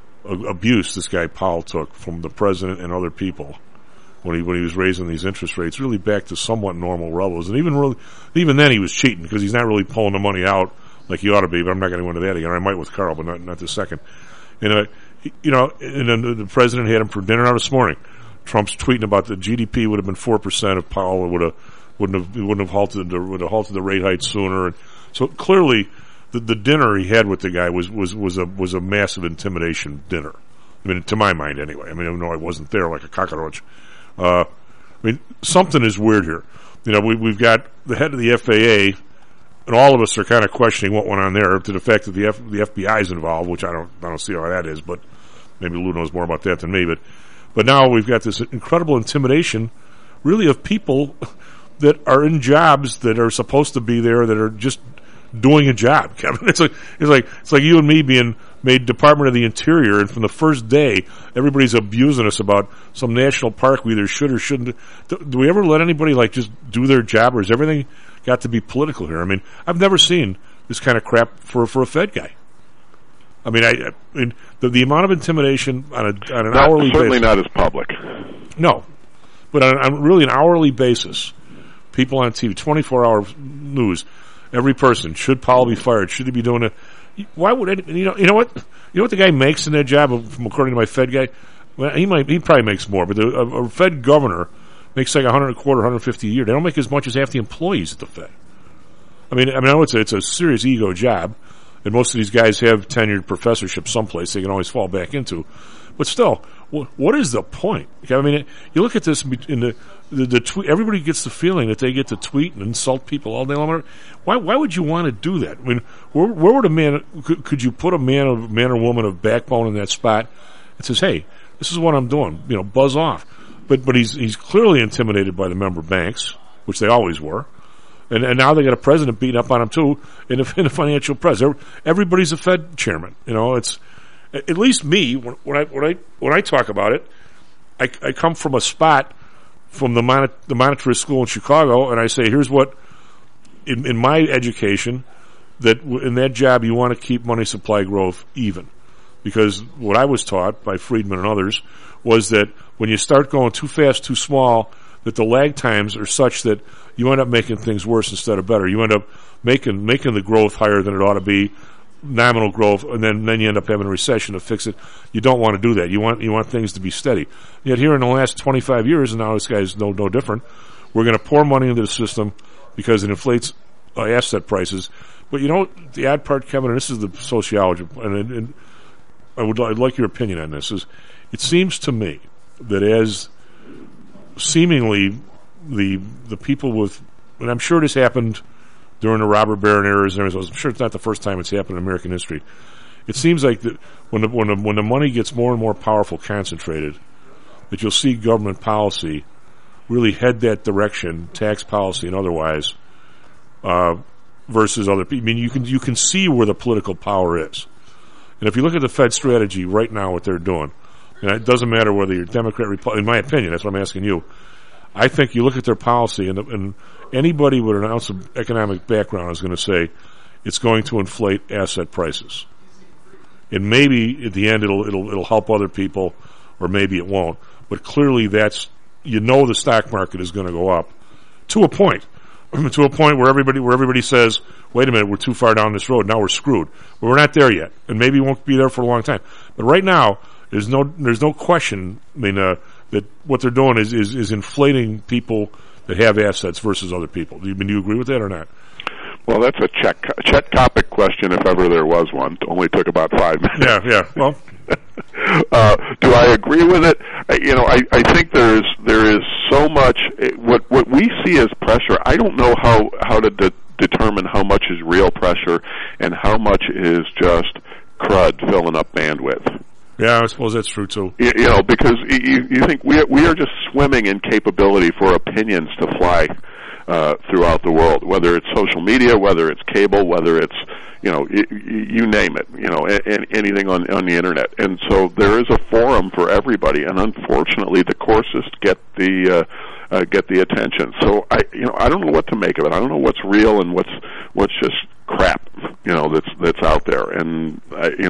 Speaker 10: abuse this guy Powell took from the president and other people when he was raising these interest rates, really back to somewhat normal levels. And even then he was cheating because he's not really pulling the money out like he ought to be. But I'm not going to go into that again. I might with Carl, but not this second. And then the president had him for dinner out this morning. Trump's tweeting about the GDP would have been 4% if Powell wouldn't have halted the rate hike sooner. And so clearly, the dinner he had with the guy was a massive intimidation dinner. I mean, to my mind, anyway. I mean, I wasn't there like a cockroach. I mean, something is weird here. We've got the head of the FAA, and all of us are kind of questioning what went on there, to the fact that the FBI is involved, which I don't see how that is, but maybe Lou knows more about that than me. But now we've got this incredible intimidation, really, of people that are in jobs that are supposed to be there, that are just doing a job, Kevin. It's like you and me being made Department of the Interior, and from the first day, everybody's abusing us about some national park we either should or shouldn't. Do we ever let anybody just do their job, or has everything got to be political here? I mean, I've never seen this kind of crap for a Fed guy. I mean, the amount of intimidation on an hourly basis.
Speaker 9: Certainly not as public.
Speaker 10: No, but on really an hourly basis, people on TV, 24-hour news. Every person, should Powell be fired? Should he be doing it? Why would it? You know what the guy makes in that job? According to my Fed guy, well, he probably makes more. But a Fed governor makes like $100 a quarter, $150 a year. They don't make as much as half the employees at the Fed. I know it's a serious ego job, and most of these guys have tenured professorships someplace they can always fall back into. But still, what is the point? I mean, you look at this in the tweet. Everybody gets the feeling that they get to tweet and insult people all day long. Why would you want to do that? I mean, where would a man? Could you put a man or woman of backbone in that spot and says, "Hey, this is what I'm doing. Buzz off." But he's clearly intimidated by the member banks, which they always were, and now they got a president beating up on him too in a financial press. Everybody's a Fed chairman. It's. At least me, when I talk about it, I come from a spot from the monetary school in Chicago, and I say, here's what, in my education, that in that job you want to keep money supply growth even. Because what I was taught by Friedman and others was that when you start going too fast, too small, that the lag times are such that you end up making things worse instead of better. You end up making the growth higher than it ought to be, nominal growth, and then you end up having a recession to fix it. You don't want to do that. You want things to be steady. Yet here in the last 25 years, and now this guy's no different, we're going to pour money into the system because it inflates asset prices. But the odd part, Kevin, and this is the sociology, and I'd like your opinion on this, is it seems to me that as seemingly the people with, and I'm sure this happened during the robber baron eras, and I'm sure it's not the first time it's happened in American history. It seems like that when the money gets more and more powerful, concentrated, that you'll see government policy really head that direction, tax policy and otherwise, versus other people. I mean, you can see where the political power is, and if you look at the Fed strategy right now, what they're doing, and it doesn't matter whether you're Democrat, Republican. In my opinion, that's what I'm asking you. I think you look at their policy, and anybody with an ounce of economic background is going to say it's going to inflate asset prices, and maybe at the end it'll help other people, or maybe it won't. But clearly, the stock market is going to go up to a point, where everybody says, "Wait a minute, we're too far down this road. Now we're screwed." But we're not there yet, and maybe we won't be there for a long time. But right now, there's no question. I mean, that what they're doing is inflating people that have assets versus other people. Do you agree with that or not?
Speaker 9: Well, that's a check topic question if ever there was one. It only took about 5 minutes.
Speaker 10: Yeah. Well,
Speaker 9: do I agree with it? I think there is so much. What we see as pressure. I don't know how to determine how much is real pressure and how much is just crud filling up bandwidth.
Speaker 10: Yeah, I suppose that's true too.
Speaker 9: Because you think we are just swimming in capability for opinions to fly throughout the world, whether it's social media, whether it's cable, whether it's you name it, anything on the internet. And so there is a forum for everybody, and unfortunately the courses get the attention. So I don't know what to make of it. I don't know what's real and what's just crap, that's out there. And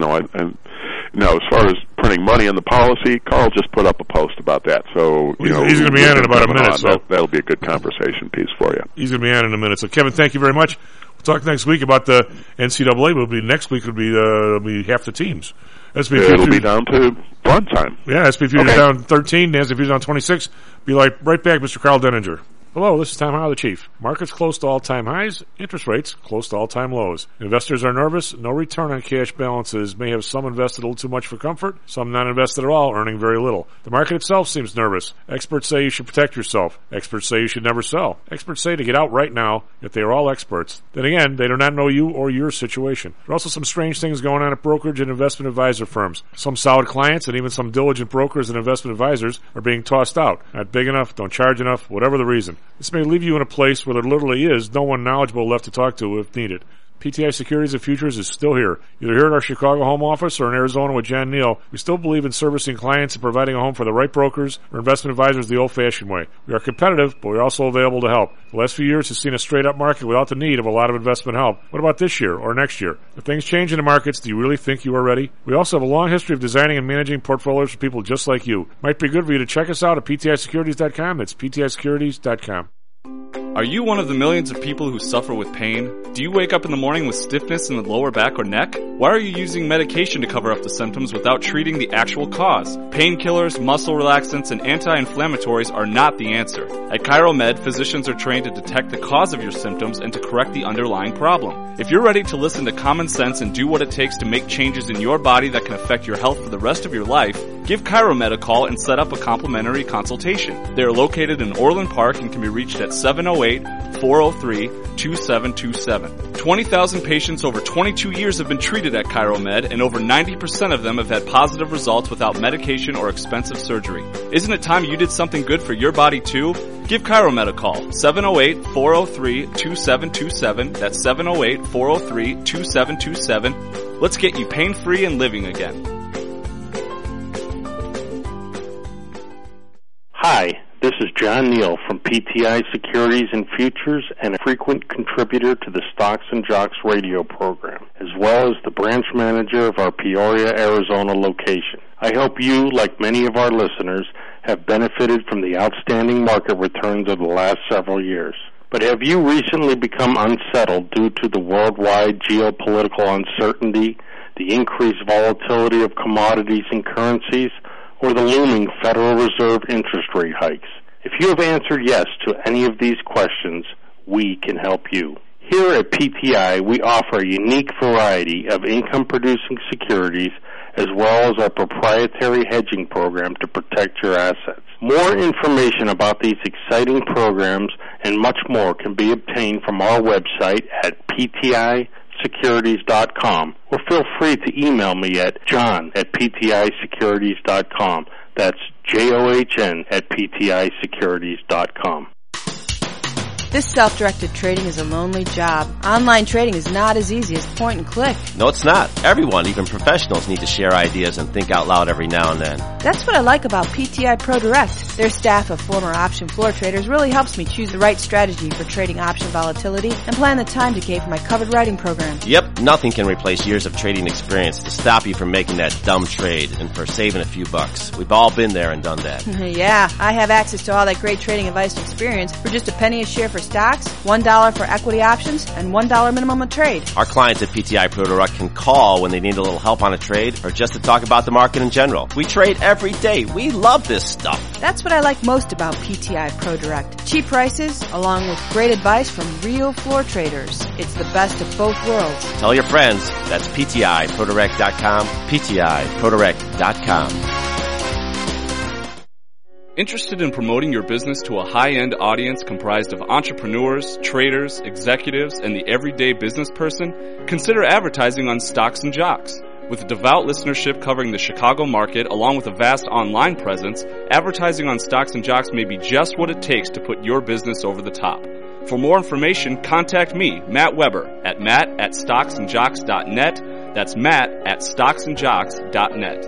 Speaker 9: now as far as printing money in the policy, Carl just put up a post about that. So
Speaker 10: he's going to be on in about a minute. So
Speaker 9: that'll be a good conversation piece for you.
Speaker 10: He's going to be on in a minute. So Kevin, thank you very much. We'll talk next week about the NCAA. Next week will be half the teams.
Speaker 9: It'll be down to fun time.
Speaker 10: Yeah, SP Futures down 13, Nasdaq Futures down 26. Be right back, Mr. Carl Denninger. Hello, this is Tom Howell, the Chief. Markets close to all-time highs, interest rates close to all-time lows. Investors are nervous. No return on cash balances may have some invested a little too much for comfort, some not invested at all, earning very little. The market itself seems nervous. Experts say you should protect yourself. Experts say you should never sell. Experts say to get out right now, if they are all experts. Then again, they do not know you or your situation. There are also some strange things going on at brokerage and investment advisor firms. Some solid clients and even some diligent brokers and investment advisors are being tossed out. Not big enough, don't charge enough, whatever the reason. This may leave you in a place where there literally is no one knowledgeable left to talk to if needed. PTI Securities and Futures is still here. Either here at our Chicago home office or in Arizona with John Neal, we still believe in servicing clients and providing a home for the right brokers or investment advisors the old-fashioned way. We are competitive, but we're also available to help. The last few years has seen a straight-up market without the need of a lot of investment help. What about this year or next year? If things change in the markets, do you really think you are ready? We also have a long history of designing and managing portfolios for people just like you. Might be good for you to check us out at PTISecurities.com. That's PTISecurities.com.
Speaker 16: Are you one of the millions of people who suffer with pain? Do you wake up in the morning with stiffness in the lower back or neck? Why are you using medication to cover up the symptoms without treating the actual cause? Painkillers, muscle relaxants, and anti-inflammatories are not the answer. At ChiroMed, physicians are trained to detect the cause of your symptoms and to correct the underlying problem. If you're ready to listen to common sense and do what it takes to make changes in your body that can affect your health for the rest of your life, give ChiroMed a call and set up a complimentary consultation. They are located in Orland Park and can be reached at 708-403-2727. 20,000 patients over 22 years have been treated at ChiroMed, and over 90% of them have had positive results without medication or expensive surgery. Isn't it time you did something good for your body too? Give ChiroMed a call, 708-403-2727. That's 708-403-2727. Let's get you pain-free and living again.
Speaker 18: Hi, this is John Neal from PTI Securities and Futures and a frequent contributor to the Stocks and Jocks radio program, as well as the branch manager of our Peoria, Arizona location. I hope you, like many of our listeners, have benefited from the outstanding market returns of the last several years. But have you recently become unsettled due to the worldwide geopolitical uncertainty, the increased volatility of commodities and currencies, or the looming Federal Reserve interest rate hikes? If you have answered yes to any of these questions, we can help you. Here at PTI, we offer a unique variety of income-producing securities as well as our proprietary hedging program to protect your assets. More information about these exciting programs and much more can be obtained from our website at PTISecurities.com, or feel free to email me at john@PTISecurities.com. That's JOHN@PTISecurities.com.
Speaker 19: This self-directed trading is a lonely job. Online trading is not as easy as point and click.
Speaker 20: No, it's not. Everyone, even professionals, need to share ideas and think out loud every now and then.
Speaker 19: That's what I like about PTI Pro Direct. Their staff of former option floor traders really helps me choose the right strategy for trading option volatility and plan the time decay for my covered writing program.
Speaker 20: Yep, nothing can replace years of trading experience to stop you from making that dumb trade and for saving a few bucks. We've all been there and done that.
Speaker 19: Yeah, I have access to all that great trading advice and experience for just a penny a share for stocks, $1 for equity options, and $1 minimum a trade.
Speaker 20: Our clients at PTI Pro Direct can call when they need a little help on a trade or just to talk about the market in general. We trade every day. We love this stuff.
Speaker 19: That's what I like most about PTI Pro Direct. Cheap prices, along with great advice from real floor traders. It's the best of both worlds.
Speaker 20: Tell your friends. That's PTIProDirect.com, PTIProDirect.com.
Speaker 16: Interested in promoting your business to a high-end audience comprised of entrepreneurs, traders, executives, and the everyday business person? Consider advertising on Stocks and Jocks. With a devout listenership covering the Chicago market along with a vast online presence, advertising on Stocks and Jocks may be just what it takes to put your business over the top. For more information, contact me, Matt Weber, at matt@stocksandjocks.net. That's matt@stocksandjocks.net.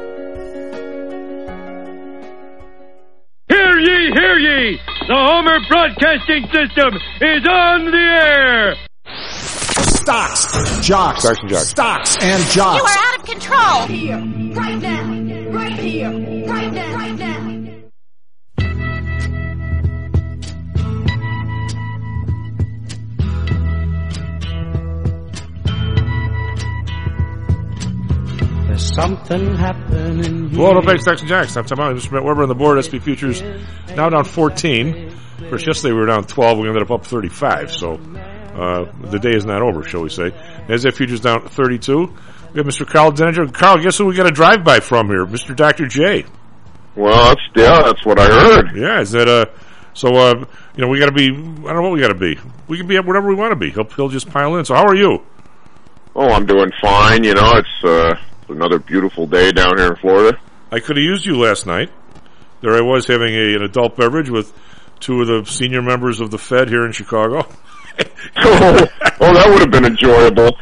Speaker 21: Hear ye, hear ye! The Homer Broadcasting System is on the air!
Speaker 15: Stocks, jocks,
Speaker 7: Stocks and jocks.
Speaker 15: Stocks and jocks.
Speaker 17: You are out of control! Here, right now, right here, right now, right now.
Speaker 2: There's something happening here.
Speaker 10: Welcome back to Stocks and Jocks. I'm talking about Mr. Matt Weber on the board. SP Futures now down 14. Of course, yesterday we were down 12. We ended up 35. So the day is not over, shall we say. NASDAQ Futures down 32. We have Mr. Carl Denninger. Carl, guess who we got a drive-by from here? Mr. Dr. J.
Speaker 9: Well, that's what I heard.
Speaker 10: Yeah, is that we got to be. I don't know what we got to be. We can be whatever we want to be. He'll just pile in. So how are you?
Speaker 9: Oh, I'm doing fine. You know, it's another beautiful day down here in Florida.
Speaker 10: I could have used you last night. There I was having an adult beverage with two of the senior members of the Fed here in Chicago.
Speaker 9: That would have been enjoyable.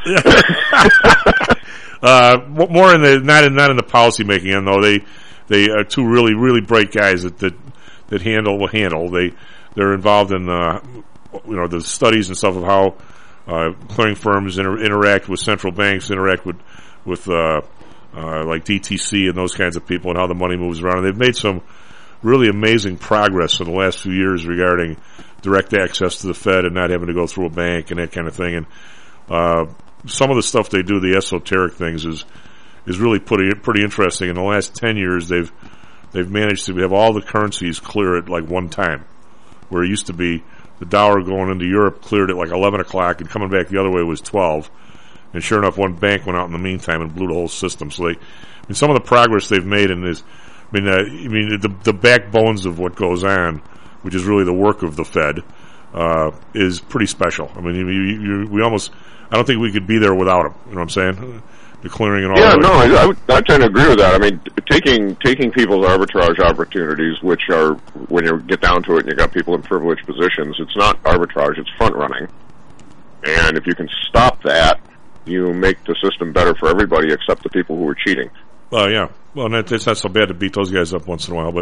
Speaker 10: More in the not in the policy making end though. They are two really bright guys that handle. They're involved in the studies and stuff of how clearing firms interact with central banks, interact with like DTC and those kinds of people, and how the money moves around. And they've made some really amazing progress in the last few years regarding direct access to the Fed and not having to go through a bank and that kind of thing. And some of the stuff they do, the esoteric things, is really pretty interesting. In the last 10 years, they've managed to have all the currencies clear at like one time, where it used to be the dollar going into Europe cleared at like 11 o'clock and coming back the other way was 12. And sure enough, one bank went out in the meantime and blew the whole system. So some of the progress they've made in this, the backbones of what goes on, which is really the work of the Fed, is pretty special. I mean, we almost, I don't think we could be there without them. You know what I'm saying? The clearing and all.
Speaker 9: Yeah, no, I tend to agree with that. I mean, taking people's arbitrage opportunities, which are, when you get down to it, and you got people in privileged positions, it's not arbitrage; it's front running. And if you can stop that, you make the system better for everybody except the people who are cheating.
Speaker 10: Yeah. Well, it's not so bad to beat those guys up once in a while, but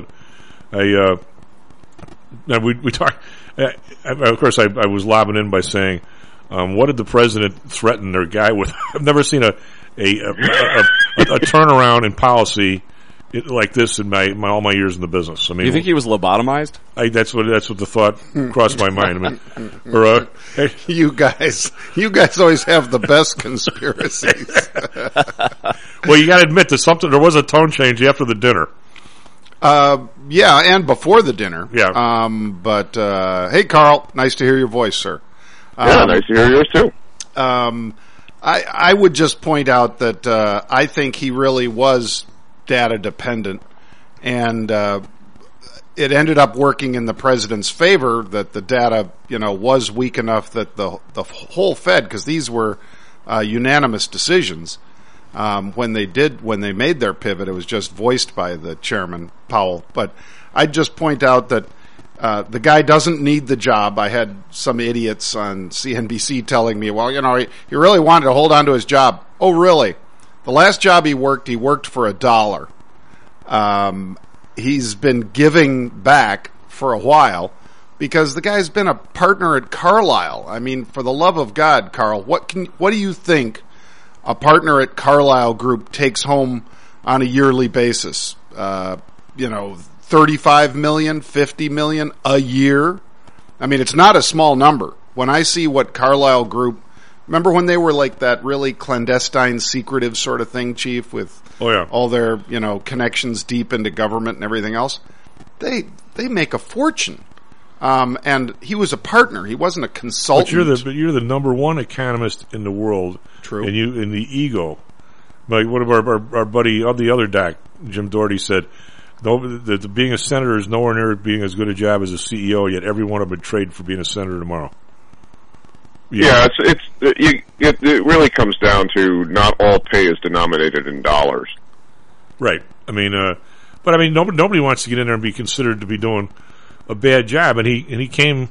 Speaker 10: we talked. Of course, I was lobbing in by saying, what did the president threaten their guy with? I've never seen a turnaround in policy like this in all my years in the business. I mean,
Speaker 11: you think he was lobotomized?
Speaker 10: That's what the thought crossed my mind. I mean, hey.
Speaker 22: You guys always have the best conspiracies.
Speaker 10: Well, you got to admit there was a tone change after the dinner.
Speaker 22: Yeah, and before the dinner.
Speaker 10: Yeah.
Speaker 22: But hey, Carl, nice to hear your voice, sir.
Speaker 9: Yeah, nice to hear yours too.
Speaker 22: I would just point out that I think he really was data dependent, and it ended up working in the president's favor that the data, was weak enough that the whole Fed, because these were unanimous decisions. When they made their pivot, it was just voiced by the chairman, Powell. But I'd just point out that the guy doesn't need the job. I had some idiots on CNBC telling me, well, he really wanted to hold on to his job. Oh, really? The last job he worked for $1. He's been giving back for a while because the guy's been a partner at Carlyle. I mean, for the love of God, Carl, what do you think a partner at Carlyle Group takes home on a yearly basis? 35 million, 50 million a year? I mean, it's not a small number. When I see what Carlyle Group, remember when they were like that really clandestine, secretive sort of thing, Chief, with all their, connections deep into government and everything else? They make a fortune. And he was a partner. He wasn't a consultant.
Speaker 10: But you're the number one economist in the world.
Speaker 22: True.
Speaker 10: And you in the ego. Like one of our buddy, the other doc, Jim Doherty, said, that being a senator is nowhere near being as good a job as a CEO, yet every one of them would trade for being a senator tomorrow.
Speaker 9: Yeah, it really comes down to not all pay is denominated in dollars.
Speaker 10: Right. I mean, nobody wants to get in there and be considered to be doing a bad job, and he came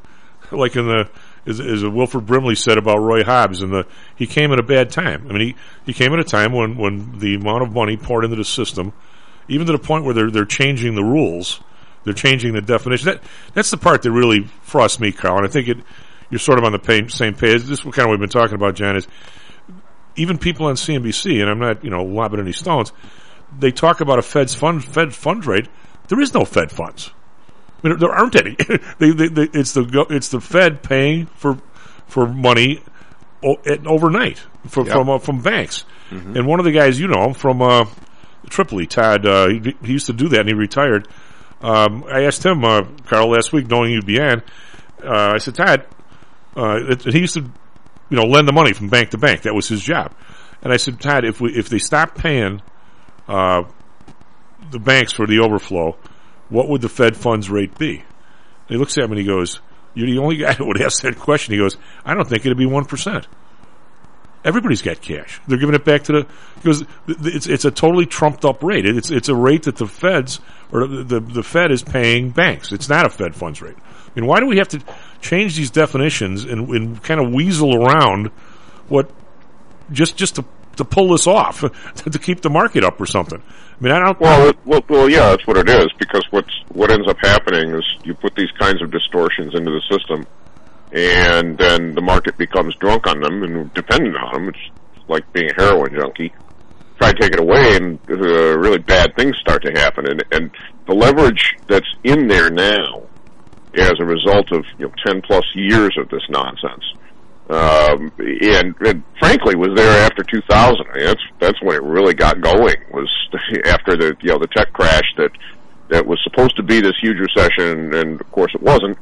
Speaker 10: like in the as Wilford Brimley said about Roy Hobbs, he came at a bad time. I mean, he came at a time when the amount of money poured into the system, even to the point where they're changing the rules, they're changing the definition. That's the part that really frosts me, Carl. And I think you're sort of on the same page. This is what kind of we've been talking about, John. Is even people on CNBC, and I'm not lobbing any stones. They talk about a Fed funds rate. There is no Fed funds. I mean, there aren't any. It's the Fed paying for money overnight from banks. Mm-hmm. And one of the guys from Tripoli, Todd, he used to do that, and he retired. I asked him, Carl, last week, knowing you'd be on. I said, Todd, he used to lend the money from bank to bank. That was his job. And I said, Todd, if they stopped paying the banks for the overflow, what would the Fed funds rate be? And he looks at me and he goes, you're the only guy that would ask that question. He goes, I don't think it'd be 1%. Everybody's got cash. They're giving it back to because it's a totally trumped up rate. It's a rate that the Feds or the Fed is paying banks. It's not a Fed funds rate. I mean, why do we have to change these definitions and kind of weasel around what just to pull this off to keep the market up or something? I mean, I don't.
Speaker 9: Well, yeah, that's what it is. Because what ends up happening is you put these kinds of distortions into the system, and then the market becomes drunk on them and dependent on them. It's like being a heroin junkie. Try to take it away, and really bad things start to happen. And the leverage that's in there now, as a result of 10 plus years of this nonsense. And frankly was there after 2000. I mean, that's when it really got going, was after the tech crash that was supposed to be this huge recession, and of course it wasn't.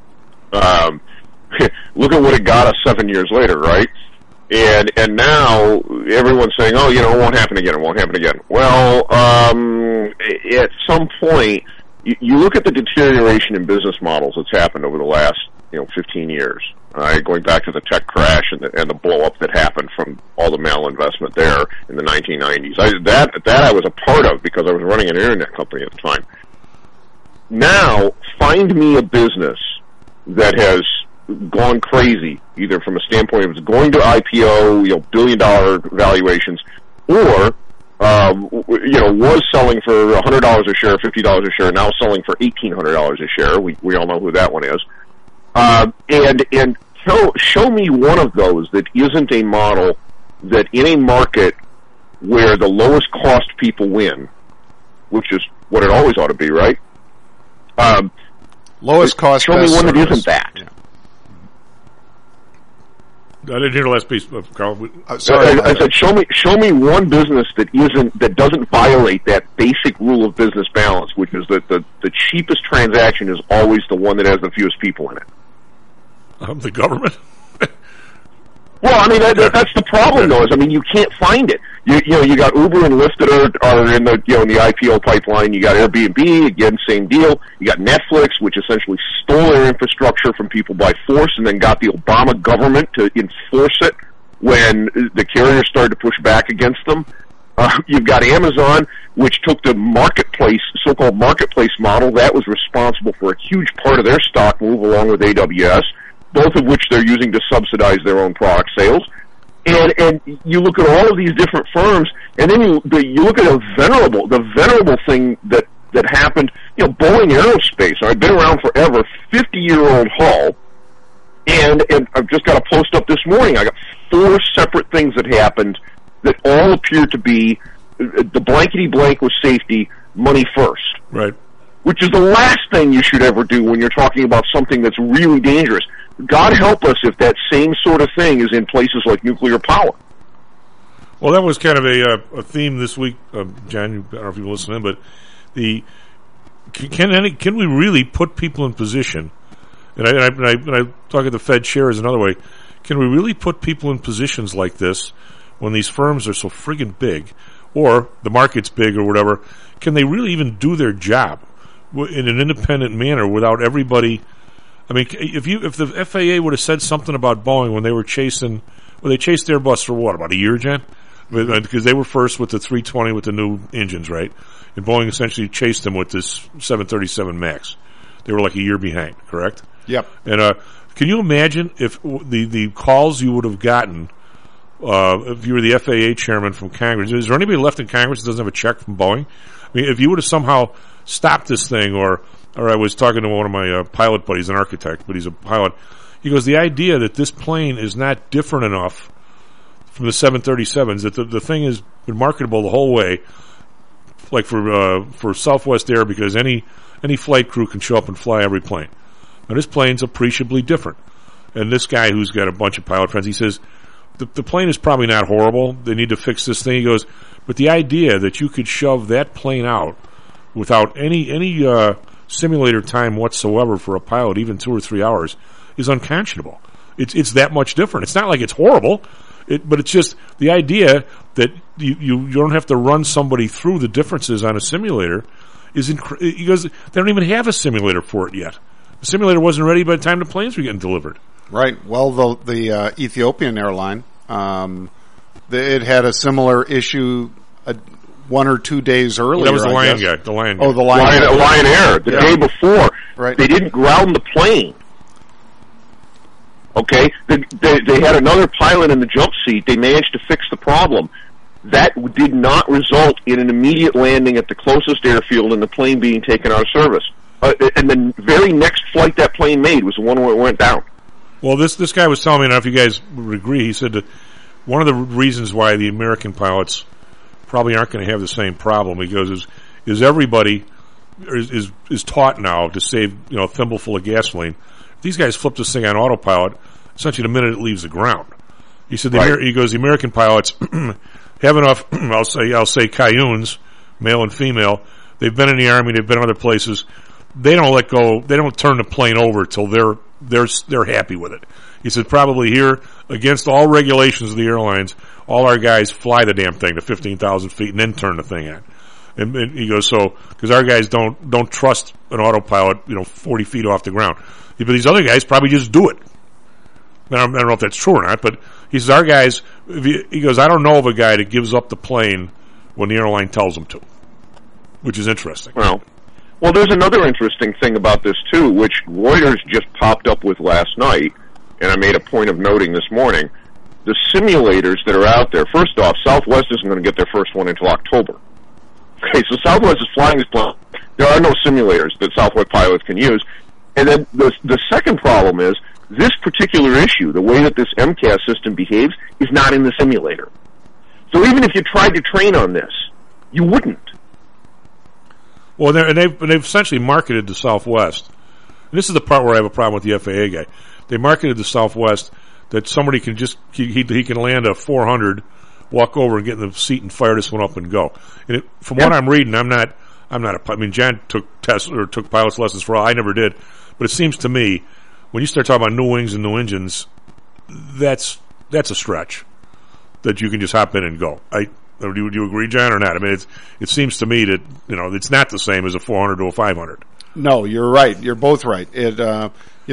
Speaker 9: Look at what it got us 7 years later, right? And now everyone's saying, oh, it won't happen again, it won't happen again. Well, at some point, you look at the deterioration in business models that's happened over the last 15 years. Going back to the tech crash and the blow up that happened from all the malinvestment there in the 1990s. That I was a part of because I was running an internet company at the time. Now, find me a business that has gone crazy, either from a standpoint of it's going to IPO, billion-dollar valuations, or was selling for $100 a share, $50 a share, now selling for $1,800 a share. We all know who that one is. And show me one of those that isn't a model that in a market where the lowest cost people win, which is what it always ought to be, right?
Speaker 22: Lowest cost.
Speaker 9: Show me one that isn't that.
Speaker 22: Yeah.
Speaker 10: I didn't hear the last piece, Carl.
Speaker 9: Sorry, I said, show me one business that doesn't violate that basic rule of business balance, which is that the cheapest transaction is always the one that has the fewest people in it.
Speaker 10: The government.
Speaker 9: Well, I mean that's the problem, though. You can't find it. You got Uber and Lyft that are in the in the IPO pipeline. You got Airbnb, again, same deal. You got Netflix, which essentially stole their infrastructure from people by force, and then got the Obama government to enforce it when the carriers started to push back against them. You've got Amazon, which took the marketplace, so-called marketplace model. That was responsible for a huge part of their stock move, along with AWS, both of which they're using to subsidize their own product sales. And you look at all of these different firms, and then you look at the venerable thing that happened. Boeing Aerospace, I've been around forever, 50-year-old hull, and I've just got a post up this morning. I got 4 separate things that happened that all appear to be the blankety blank with safety, money first.
Speaker 10: Right.
Speaker 9: Which is the last thing you should ever do when you're talking about something that's really dangerous. God help us if that same sort of thing is in places like nuclear power.
Speaker 10: Well, that was kind of a theme this week, John. I don't know if you've listened, but can we really put people in position? And I talk at the Fed chair as another way. Can we really put people in positions like this when these firms are so friggin' big, or the market's big, or whatever? Can they really even do their job in an independent manner without everybody? I mean, if the FAA would have said something about Boeing when they chased Airbus for what, about a year, Jen? Because they were first with the 320 with the new engines, right? And Boeing essentially chased them with this 737 MAX. They were like a year behind, correct?
Speaker 22: Yep.
Speaker 10: And Can you imagine if the calls you would have gotten if you were the FAA chairman from Congress? Is there anybody left in Congress that doesn't have a check from Boeing? I mean, if you would have somehow stopped this thing, or I was talking to one of my pilot buddies, an architect, but he's a pilot. He goes, the idea that this plane is not different enough from the 737s, that the thing has been marketable the whole way, like for Southwest Air, because any flight crew can show up and fly every plane. Now, this plane's appreciably different. And this guy who's got a bunch of pilot friends, he says, the plane is probably not horrible. They need to fix this thing. He goes, but the idea that you could shove that plane out without any simulator time whatsoever for a pilot, even 2 or 3 hours, is unconscionable. It's that much different. It's not like it's horrible, but it's just the idea that you don't have to run somebody through the differences on a simulator is he goes, they don't even have a simulator for it yet. The simulator wasn't ready by the time the planes were getting delivered.
Speaker 22: Right. Well, the Ethiopian airline, it had a similar issue 1 or 2 days earlier.
Speaker 10: That was the Lion
Speaker 22: guy.
Speaker 10: The Lion guy.
Speaker 22: Oh, the Lion
Speaker 4: Air. The day before,
Speaker 22: right.
Speaker 4: They didn't ground the plane. Okay, they had another pilot in the jump seat. They managed to fix the problem. That did not result in an immediate landing at the closest airfield and the plane being taken out of service. And the very next flight that plane made was the one where it went down.
Speaker 10: Well, this guy was telling me, I don't know if you guys would agree, he said that one of the reasons why the American pilots probably aren't going to have the same problem, he goes, is everybody is taught now to save a thimbleful of gasoline. If these guys flip this thing on autopilot, essentially the minute it leaves the ground. He said, he goes, the American pilots have enough, I'll say cayunes, male and female. They've been in the Army, they've been other places. They don't let go, they don't turn the plane over till they're happy with it. He said probably here, against all regulations of the airlines, all our guys fly the damn thing to 15,000 feet and then turn the thing on. And he goes, because our guys don't trust an autopilot, 40 feet off the ground. But these other guys probably just do it. I don't know if that's true or not, but he says our guys, he goes, I don't know of a guy that gives up the plane when the airline tells him to, which is interesting.
Speaker 4: Well, there's another interesting thing about this, too, which Reuters just popped up with last night, and I made a point of noting this morning. The simulators that are out there, first off, Southwest isn't going to get their first one until October. Okay, so Southwest is flying this plane. There are no simulators that Southwest pilots can use. And then the second problem is, this particular issue, the way that this MCAS system behaves, is not in the simulator. So even if you tried to train on this, you wouldn't.
Speaker 10: Well, they've essentially marketed to Southwest. And this is the part where I have a problem with the FAA guy. They marketed to Southwest that somebody can just he can land a 400, walk over and get in the seat and fire this one up and go. And from what I'm reading, I'm not John took tests or took pilot's lessons for all. I never did, but it seems to me when you start talking about new wings and new engines, that's a stretch that you can just hop in and go. Do you agree, John, or not? I mean, it seems to me that it's not the same as a 400 to a 500.
Speaker 22: No, you're right. You're both right. The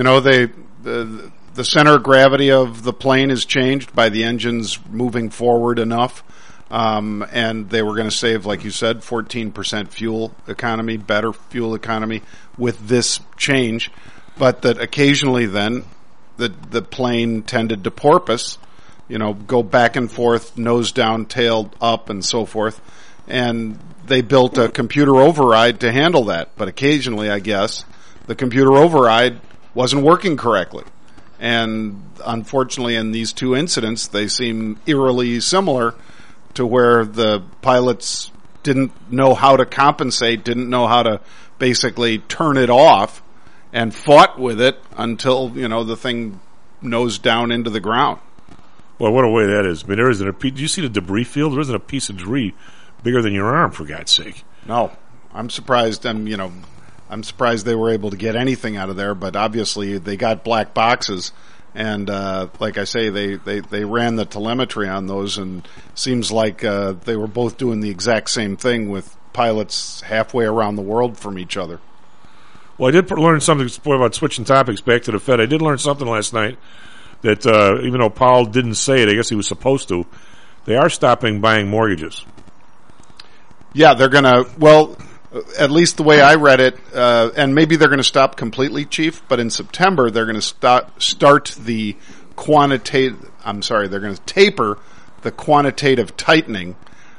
Speaker 22: center of gravity of the plane is changed by the engines moving forward enough, and they were going to save, like you said, 14% fuel economy, better fuel economy with this change, but that occasionally then the plane tended to porpoise. Go back and forth, nose down, tail up, and so forth. And they built a computer override to handle that. But occasionally, I guess, the computer override wasn't working correctly. And unfortunately, in these two incidents, they seem eerily similar to where the pilots didn't know how to compensate, didn't know how to basically turn it off, and fought with it until, the thing nosed down into the ground.
Speaker 10: Well, what a way that is. I mean, there isn't do you see the debris field? There isn't a piece of debris bigger than your arm, for God's sake.
Speaker 22: No. I'm surprised, I'm surprised they were able to get anything out of there, but obviously they got black boxes, and like I say, they ran the telemetry on those, and seems like they were both doing the exact same thing with pilots halfway around the world from each other.
Speaker 10: Well, I did learn something about switching topics back to the Fed. I did learn something last night that even though Powell didn't say it, I guess he was supposed to, they are stopping buying mortgages.
Speaker 22: Yeah, they're going to, well, at least the way I read it, and maybe they're going to stop completely, Chief, but in September they're going to start the they're going to taper the quantitative tightening,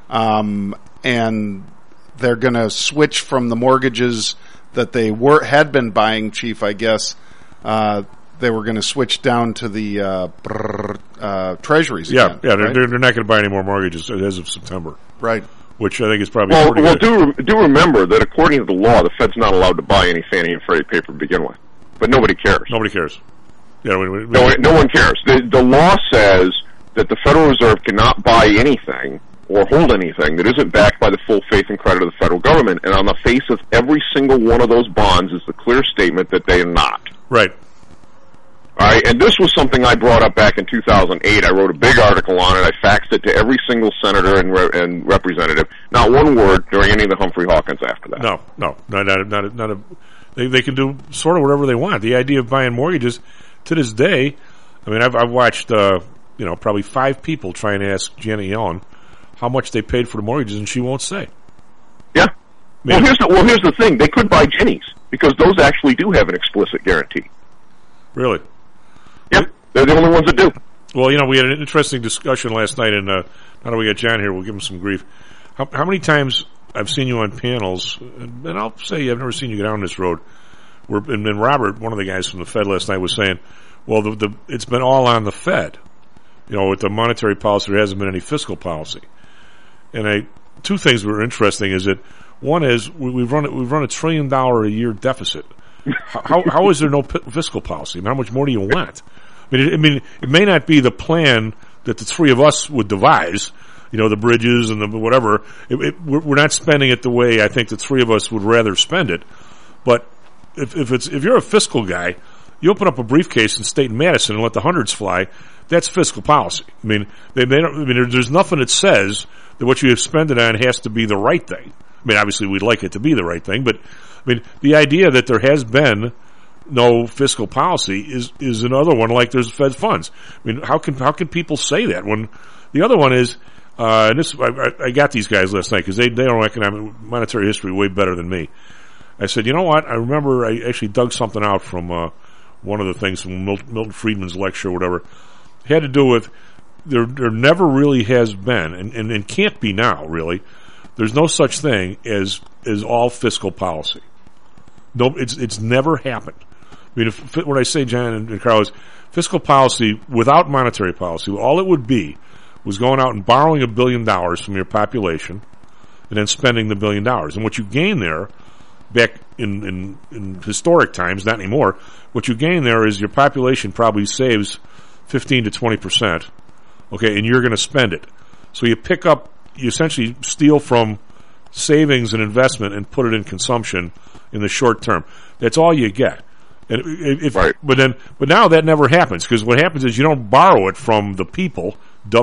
Speaker 22: and they're going to switch from the mortgages that they had been buying, Chief, I guess. They were going to switch down to the treasuries again.
Speaker 7: Yeah,
Speaker 22: right?
Speaker 7: they're not going to buy any more mortgages as of September.
Speaker 22: Right.
Speaker 7: Which I think is probably pretty
Speaker 4: good.
Speaker 7: good.
Speaker 4: Do remember that according to the law, the Fed's not allowed to buy any Fannie and Freddie paper to begin with. But nobody cares.
Speaker 7: Nobody cares. Yeah,
Speaker 4: no one cares. The law says that the Federal Reserve cannot buy anything or hold anything that isn't backed by the full faith and credit of the federal government. And on the face of every single one of those bonds is the clear statement that they are not.
Speaker 7: Right.
Speaker 4: All right, and this was something I brought up back in 2008. I wrote a big article on it. I faxed it to every single senator and representative. Not one word during any of the Humphrey Hawkins after that.
Speaker 7: No, not a. They can do sort of whatever they want. The idea of buying mortgages, to this day, I mean, I've watched probably 5 people try and ask Janet Yellen how much they paid for the mortgages, and she won't say.
Speaker 4: Yeah. Well, here's the thing. They could buy Ginnies because those actually do have an explicit guarantee.
Speaker 7: Really?
Speaker 4: Yep, they're the only ones that do.
Speaker 7: Well, we had an interesting discussion last night, and now that we got John here, we'll give him some grief. How many times I've seen you on panels, and I'll say I've never seen you get down this road, and Robert, one of the guys from the Fed last night, was saying, well, it's been all on the Fed. With the monetary policy, there hasn't been any fiscal policy. And two things that were interesting is that one is we've run a $1 trillion a year deficit. How is there no fiscal policy? I mean, how much more do you want? I mean, it may not be the plan that the three of us would devise, the bridges and the whatever. We're not spending it the way I think the three of us would rather spend it. But if you're a fiscal guy, you open up a briefcase in State and Madison and let the hundreds fly. That's fiscal policy. I mean, there's nothing that says that what you spend it on has to be the right thing. I mean, obviously we'd like it to be the right thing, but I mean, the idea that there has been no fiscal policy is another one. Like there's Fed funds. I mean, how can people say that when the other one is? And this I got these guys last night because they know monetary history way better than me. I said, you know what? I remember I actually dug something out from one of the things from Milton Friedman's lecture or whatever. It had to do with there never really has been and can't be now really. There's no such thing as all fiscal policy. No, it's never happened. I mean, when I say, John and Carl, is fiscal policy without monetary policy, all it would be was going out and borrowing $1 billion from your population and then spending the $1 billion. And what you gain there, back in historic times, not anymore, what you gain there is your population probably saves 15 to 20%, okay, and you're going to spend it. So you essentially steal from savings and investment and put it in consumption in the short term. That's all you get. And
Speaker 4: right.
Speaker 7: But now that never happens because what happens is you don't borrow it from the people.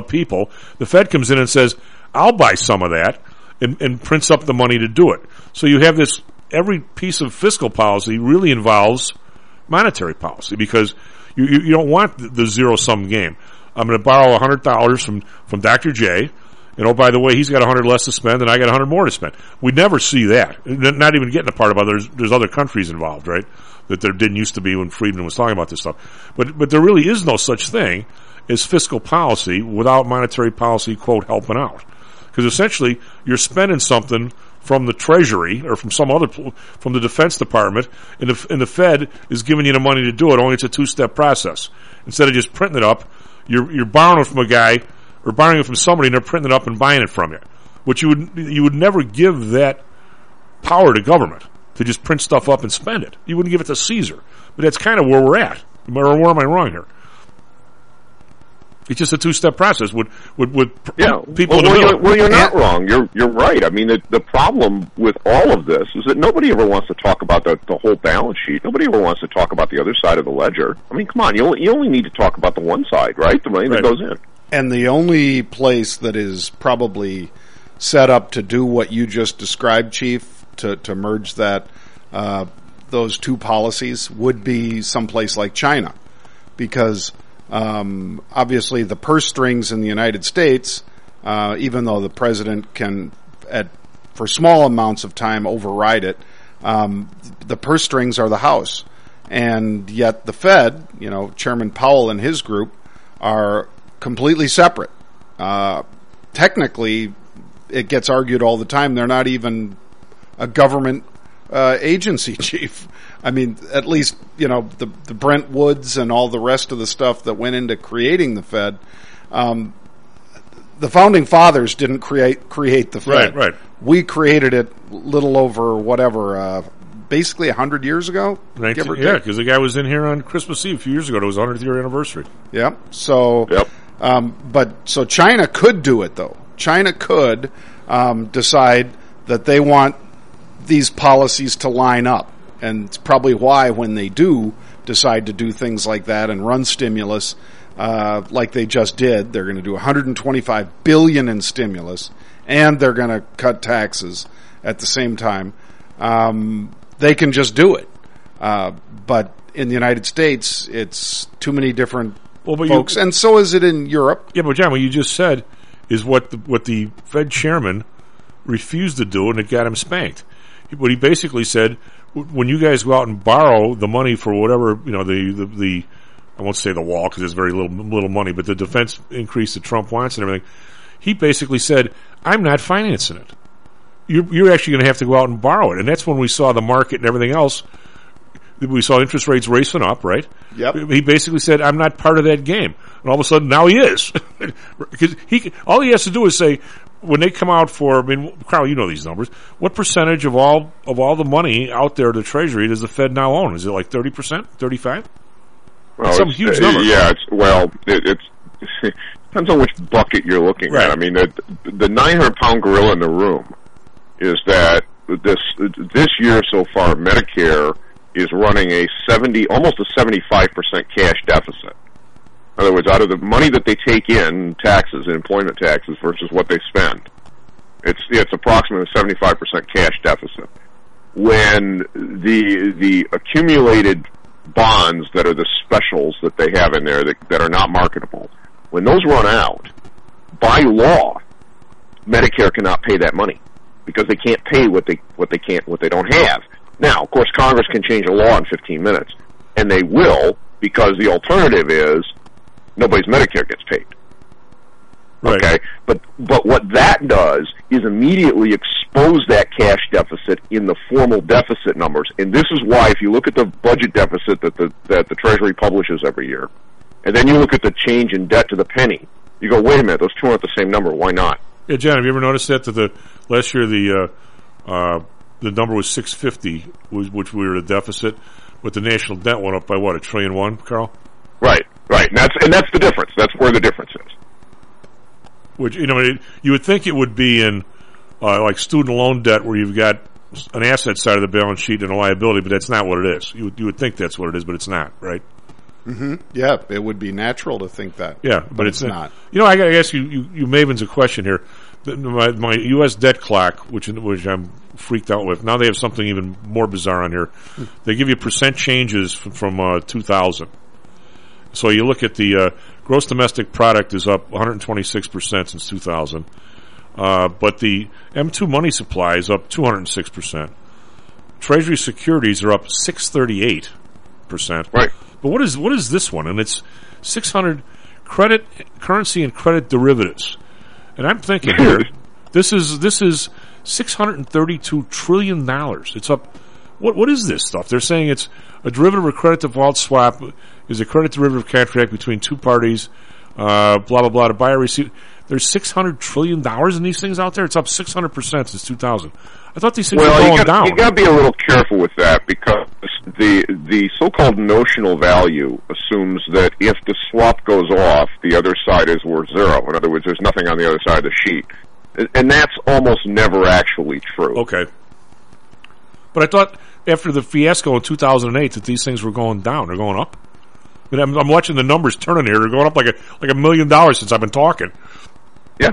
Speaker 7: The Fed comes in and says, "I'll buy some of that," and prints up the money to do it. So you have this. Every piece of fiscal policy really involves monetary policy because you don't want the zero sum game. I'm going to borrow $100 from Dr. J. And oh, by the way, he's got 100 less to spend, and I got 100 more to spend. We never see that. Not even getting a part about there's other countries involved, right? That there didn't used to be when Friedman was talking about this stuff. But there really is no such thing as fiscal policy without monetary policy, quote, helping out. Because essentially, you're spending something from the Treasury or from from the Defense Department, and the Fed is giving you the money to do it. Only it's a 2-step process. Instead of just printing it up, you're borrowing it from a guy. Or borrowing it from somebody and they're printing it up and buying it from you. Which you would never give that power to government to just print stuff up and spend it. You wouldn't give it to Caesar. But that's kind of where we're at. Or where am I wrong here? It's just a 2-step process with people in the middle.
Speaker 4: Well, you're not wrong. You're right. I mean, the problem with all of this is that nobody ever wants to talk about the whole balance sheet. Nobody ever wants to talk about the other side of the ledger. I mean, come on. You only need to talk about the one side, right? The money that goes in.
Speaker 22: And the only place that is probably set up to do what you just described, Chief, to merge those two policies would be someplace like China. Because obviously the purse strings in the United States, even though the president can for small amounts of time, override it. The purse strings are the House. And yet the Fed, Chairman Powell and his group are completely separate. Technically, it gets argued all the time, they're not even a government agency, Chief. I mean, at least, the Brent Woods and all the rest of the stuff that went into creating the Fed. The founding fathers didn't create the Fed.
Speaker 10: Right.
Speaker 22: We created it little over basically 100 years ago.
Speaker 10: Yeah, because the guy was in here on Christmas Eve a few years ago. It was 100th year anniversary.
Speaker 22: Yep. So, so China could do it though. China could decide that they want these policies to line up, and it's probably why when they do decide to do things like that and run stimulus, like they just did, they're going to do $125 billion in stimulus, and they're going to cut taxes at the same time. They can just do it. But in the United States, it's too many different folks, and so is it in Europe.
Speaker 10: Yeah, but John, what you just said is what the Fed chairman refused to do, and it got him spanked. What he basically said, when you guys go out and borrow the money for whatever, the I won't say the wall because there's very little money, but the defense increase that Trump wants and everything, he basically said, I'm not financing it. You're actually going to have to go out and borrow it. And that's when we saw the market and everything else. We saw interest rates racing up, right?
Speaker 22: Yep.
Speaker 10: He basically said, I'm not part of that game. And all of a sudden, now he is. Because all he has to do is say, when they come out for, Carl, you know these numbers, what percentage of all the money out there, the Treasury, does the Fed now own? Is it like 30%, 35%?
Speaker 4: Well,
Speaker 10: some huge number.
Speaker 4: Yeah, it depends on which bucket you're looking at. I mean, the 900-pound gorilla in the room is that this year so far, Medicare is running almost a 75% cash deficit. In other words, out of the money that they take in taxes, employment taxes, versus what they spend, it's approximately a 75% cash deficit. When the accumulated bonds that are the specials that they have in there that are not marketable, when those run out, by law, Medicare cannot pay that money because they can't pay what they don't have. Now, of course, Congress can change a law in 15 minutes, and they will, because the alternative is nobody's Medicare gets paid.
Speaker 10: Right.
Speaker 4: Okay, but what that does is immediately expose that cash deficit in the formal deficit numbers, and this is why, if you look at the budget deficit that the Treasury publishes every year, and then you look at the change in debt to the penny, you go, wait a minute, those two aren't the same number. Why not?
Speaker 10: Yeah, John, have you ever noticed that last year the number was 650, which we were at a deficit, but the national debt went up by what, $1.1 trillion, Carl?
Speaker 4: Right, and that's the difference. That's where the difference is.
Speaker 10: Which you would think it would be in like student loan debt, where you've got an asset side of the balance sheet and a liability, but that's not what it is. You would think that's what it is, but it's not, right?
Speaker 22: Mm-hmm. Yeah, it would be natural to think that.
Speaker 10: Yeah, but it's not. I got to ask you Mavens a question here. My U.S. debt clock, which I'm freaked out with, now they have something even more bizarre on here. They give you percent changes from 2000. So you look at the gross domestic product is up 126% since 2000. But the M2 money supply is up 206%. Treasury securities are up 638%.
Speaker 4: Right.
Speaker 10: But what is this one? And it's 600 currency and credit derivatives. And I'm thinking here, this is $632 trillion. It's up. What is this stuff? They're saying it's a derivative or credit default swap is a credit derivative contract between two parties, blah, blah, blah, to buy or receive. There's $600 trillion in these things out there. It's up 600% since 2000. I thought these things were going down.
Speaker 4: You got to be a little careful with that, because the so-called notional value assumes that if the swap goes off, the other side is worth zero. In other words, there's nothing on the other side of the sheet. And that's almost never actually true.
Speaker 10: Okay. But I thought after the fiasco in 2008 that these things were going down. They're going up. I mean, I'm watching the numbers turning here. They're going up like $1 million since I've been talking.
Speaker 4: Yeah.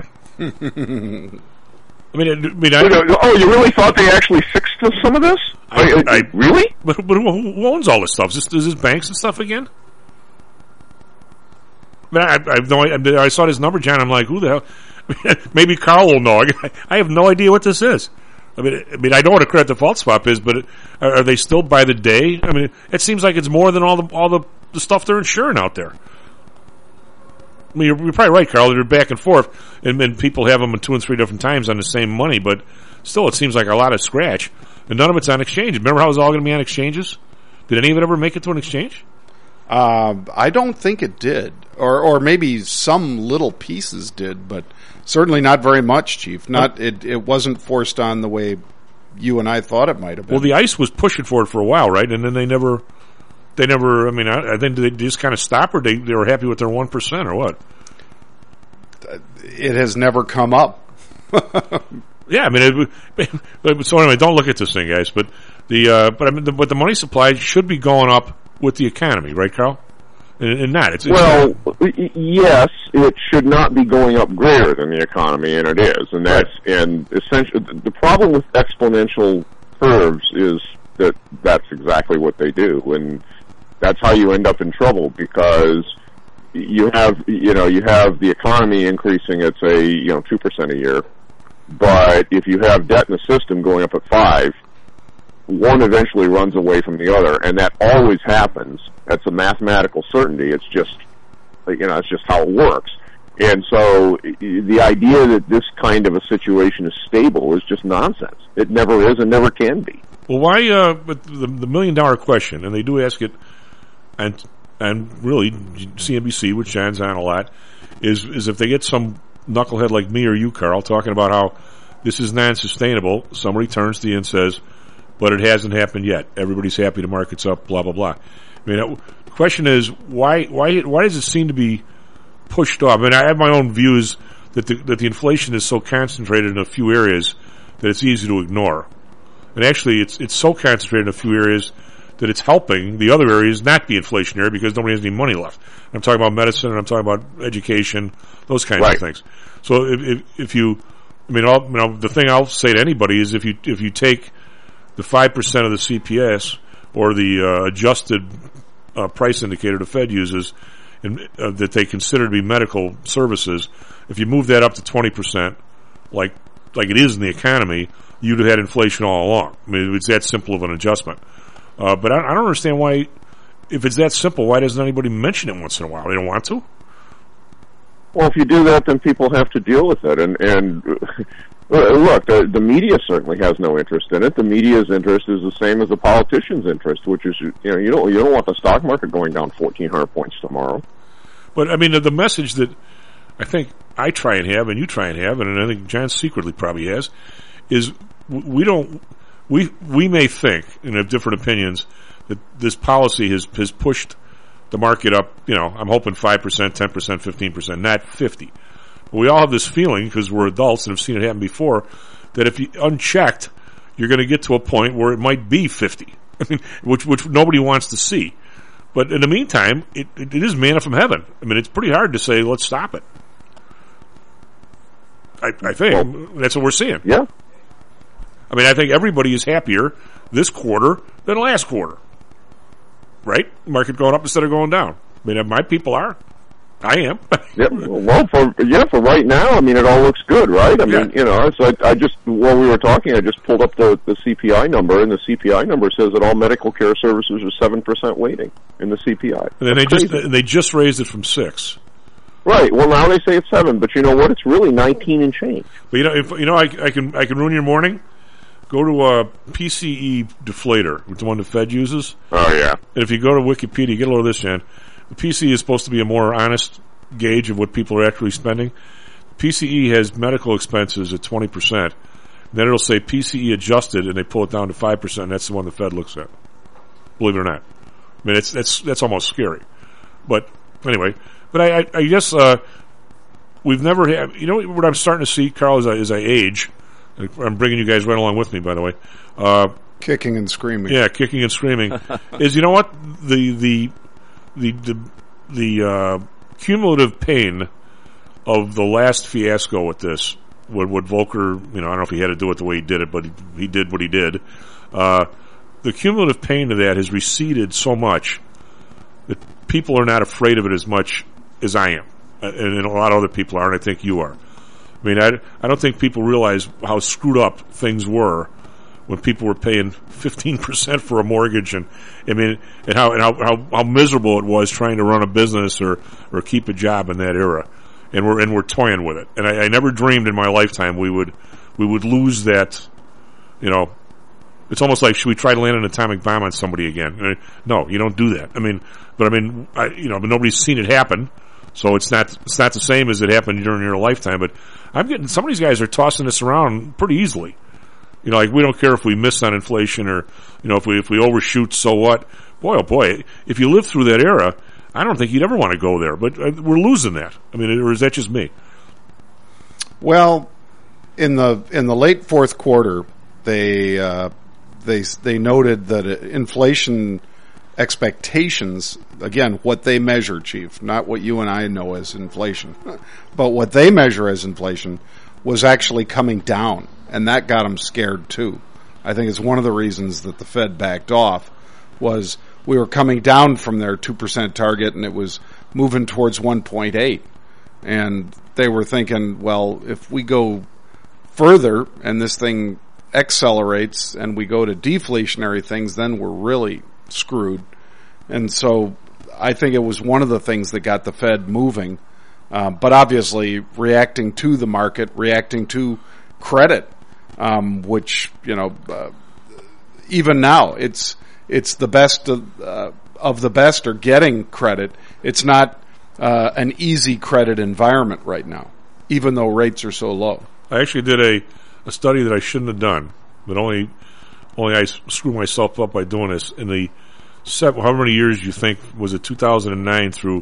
Speaker 10: I mean,
Speaker 4: you really thought they actually fixed some of this? Really?
Speaker 10: But who owns all this stuff? Is this banks and stuff again? I have no idea. I saw this number, John. I'm like, who the hell? Maybe Carl will know. I have no idea what this is. I mean, I know what a credit default swap is, but are they still by the day? I mean, it seems like it's more than all the stuff they're insuring out there. I mean, you're probably right, Carl. They're back and forth, and people have them 2 and 3 different times on the same money, but still, it seems like a lot of scratch, and none of it's on exchange. Remember how it was all going to be on exchanges? Did any of it ever make it to an exchange?
Speaker 22: I don't think it did, or maybe some little pieces did, but certainly not very much, Chief. It wasn't forced on the way you and I thought it might have been.
Speaker 10: Well, the ICE was pushing for it for a while, right? And then they never. I mean, I think they just kind of stopped, or they were happy with their 1%, or what?
Speaker 22: It has never come up.
Speaker 10: Yeah, I mean, so anyway, don't look at this thing, guys. But the money supply should be going up with the economy, right, Carl? And not.
Speaker 4: Yes, it should not be going up greater than the economy, and it is. And and essentially the problem with exponential curves is that's exactly what they do, and that's how you end up in trouble, because you have the economy increasing at, say, 2% a year, but if you have debt in the system going up at 5%, one eventually runs away from the other, and that always happens. That's a mathematical certainty. It's just, it's just how it works. And so the idea that this kind of a situation is stable is just nonsense. It never is and never can be.
Speaker 10: Well, why? But the $1 million question, and they do ask it, and really CNBC, which shines on a lot, is if they get some knucklehead like me or you, Carl, talking about how this is non-sustainable, somebody turns to you and says, but it hasn't happened yet. Everybody's happy, the market's up, blah blah blah. I mean, the question is why does it seem to be pushed off? I mean, I have my own views that the inflation is so concentrated in a few areas that it's easy to ignore. And actually, it's so concentrated in a few areas that it's helping the other areas not be inflationary because nobody has any money left. I'm talking about medicine, and I'm talking about education, those kinds of things. So if you, the thing I'll say to anybody is if you take the 5% of the CPS or the adjusted price indicator the Fed uses, that they consider to be medical services, if you move that up to 20%, like it is in the economy, you'd have had inflation all along. I mean, it's that simple of an adjustment. But I don't understand why, if it's that simple, why doesn't anybody mention it once in a while? They don't want to?
Speaker 4: Well, if you do that, then people have to deal with it. And look, the media certainly has no interest in it. The media's interest is the same as the politicians' interest, which is, you don't want the stock market going down 1,400 points tomorrow.
Speaker 10: But, I mean, the message that I think I try and have, and you try and have, and I think John secretly probably has, is we may think, and have different opinions, that this policy has pushed the market up, I'm hoping 5%, 10%, 15%, not 50%. But we all have this feeling, because we're adults and have seen it happen before, that if you unchecked, you're going to get to a point where it might be 50%, I mean, which nobody wants to see. But in the meantime, it is manna from heaven. I mean, it's pretty hard to say, let's stop it. I think that's what we're seeing.
Speaker 4: Yeah.
Speaker 10: I mean, I think everybody is happier this quarter than last quarter. Right? Market going up instead of going down. I mean, my people are. I am.
Speaker 4: Yep. Well, for right now, I mean, it all looks good, right? I mean, so I just, while we were talking, I just pulled up the CPI number, and the CPI number says that all medical care services are 7% weighting in the CPI.
Speaker 10: And they just raised it from 6%.
Speaker 4: Right. Well, now they say it's 7%, but you know what? It's really 19 and change.
Speaker 10: But I can ruin your morning. Go to a PCE deflator, which is the one the Fed uses.
Speaker 4: Oh, yeah.
Speaker 10: And if you go to Wikipedia, get a load of this, Jan. The PCE is supposed to be a more honest gauge of what people are actually spending. PCE has medical expenses at 20%. Then it'll say PCE adjusted, and they pull it down to 5%, and that's the one the Fed looks at. Believe it or not. I mean, that's almost scary. But anyway, I guess we've never had. You know what I'm starting to see, Carl, as I age. I'm bringing you guys right along with me, by the way.
Speaker 22: Kicking and screaming.
Speaker 10: Yeah, kicking and screaming. Is, you know what? The cumulative pain of the last fiasco with this, what Volcker, I don't know if he had to do it the way he did it, but he did what he did. The cumulative pain of that has receded so much that people are not afraid of it as much as I am. And a lot of other people are, and I think you are. I mean, I don't think people realize how screwed up things were when people were paying 15% for a mortgage, and I mean, and how miserable it was trying to run a business or keep a job in that era, and we're toying with it. And I never dreamed in my lifetime we would lose that. You know, it's almost like, should we try to land an atomic bomb on somebody again? No, you don't do that. I mean, but nobody's seen it happen, so it's not the same as it happened during your lifetime. But I'm getting, some of these guys are tossing this around pretty easily. You know, like, we don't care if we miss on inflation, or, you know, if we overshoot, so what? Boy, oh boy, if you live through that era, I don't think you'd ever want to go there. But we're losing that. I mean, or is that just me?
Speaker 22: Well, in the late fourth quarter, they noted that inflation expectations, again, what they measure, Chief, not what you and I know as inflation, but what they measure as inflation, was actually coming down. And that got them scared too. I think it's one of the reasons that the Fed backed off, was we were coming down from their 2% target and it was moving towards 1.8. And they were thinking, well, if we go further and this thing accelerates and we go to deflationary things, then we're really screwed. And so I think it was one of the things that got the Fed moving. But obviously reacting to the market, reacting to credit, which, you know, even now it's the best of the best are getting credit. It's not an easy credit environment right now, even though rates are so low.
Speaker 10: I actually did a study that I shouldn't have done, but only I screwed myself up by doing this. In the how many years you think, was it 2009 through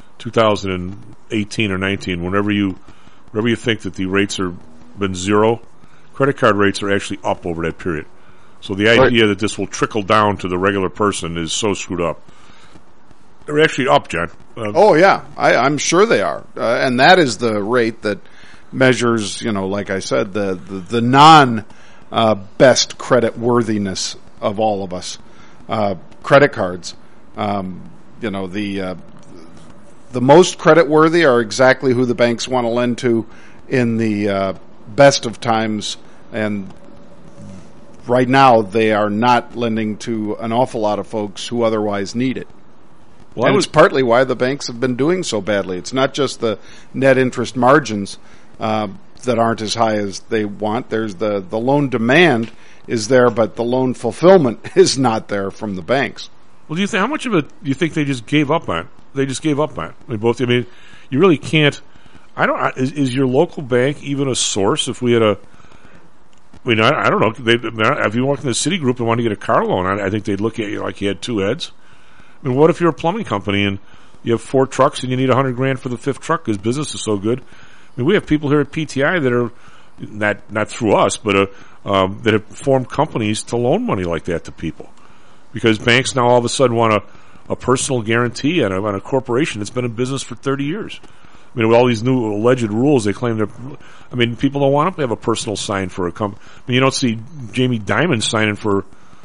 Speaker 10: 2018 or 19, whenever you think that the rates are been zero, credit card rates are actually up over that period. So the idea that this will trickle down to the regular person is so screwed up. They're actually up, John.
Speaker 22: Oh yeah, I'm sure they are, and that is the rate that measures, you know, like I said, the non best credit worthiness of all of us. Credit cards, you know, the most credit worthy are exactly who the banks want to lend to in the best of times, and right now they are not lending to an awful lot of folks who otherwise need it. Well, and it's partly why the banks have been doing so badly. It's not just the net interest margins that aren't as high as they want. There's the loan demand is there, but the loan fulfillment is not there from the banks.
Speaker 10: Well, do you think, how much of it do you think they just gave up on? They just gave up on. I mean, you really can't. I don't. Is your local bank even a source? If we had I don't know. If you walk in the Citigroup and want to get a car loan, I think they'd look at you like you had two heads. I mean, what if you're a plumbing company and you have 4 trucks and you need $100,000 for the 5th truck because business is so good? I mean, we have people here at PTI that are not through us, but that have formed companies to loan money like that to people, because banks now all of a sudden want a personal guarantee on a corporation that's been in business for 30 years. I mean, with all these new alleged rules, they claim people don't want to have a personal sign for a company. I mean, you don't see Jamie Dimon signing for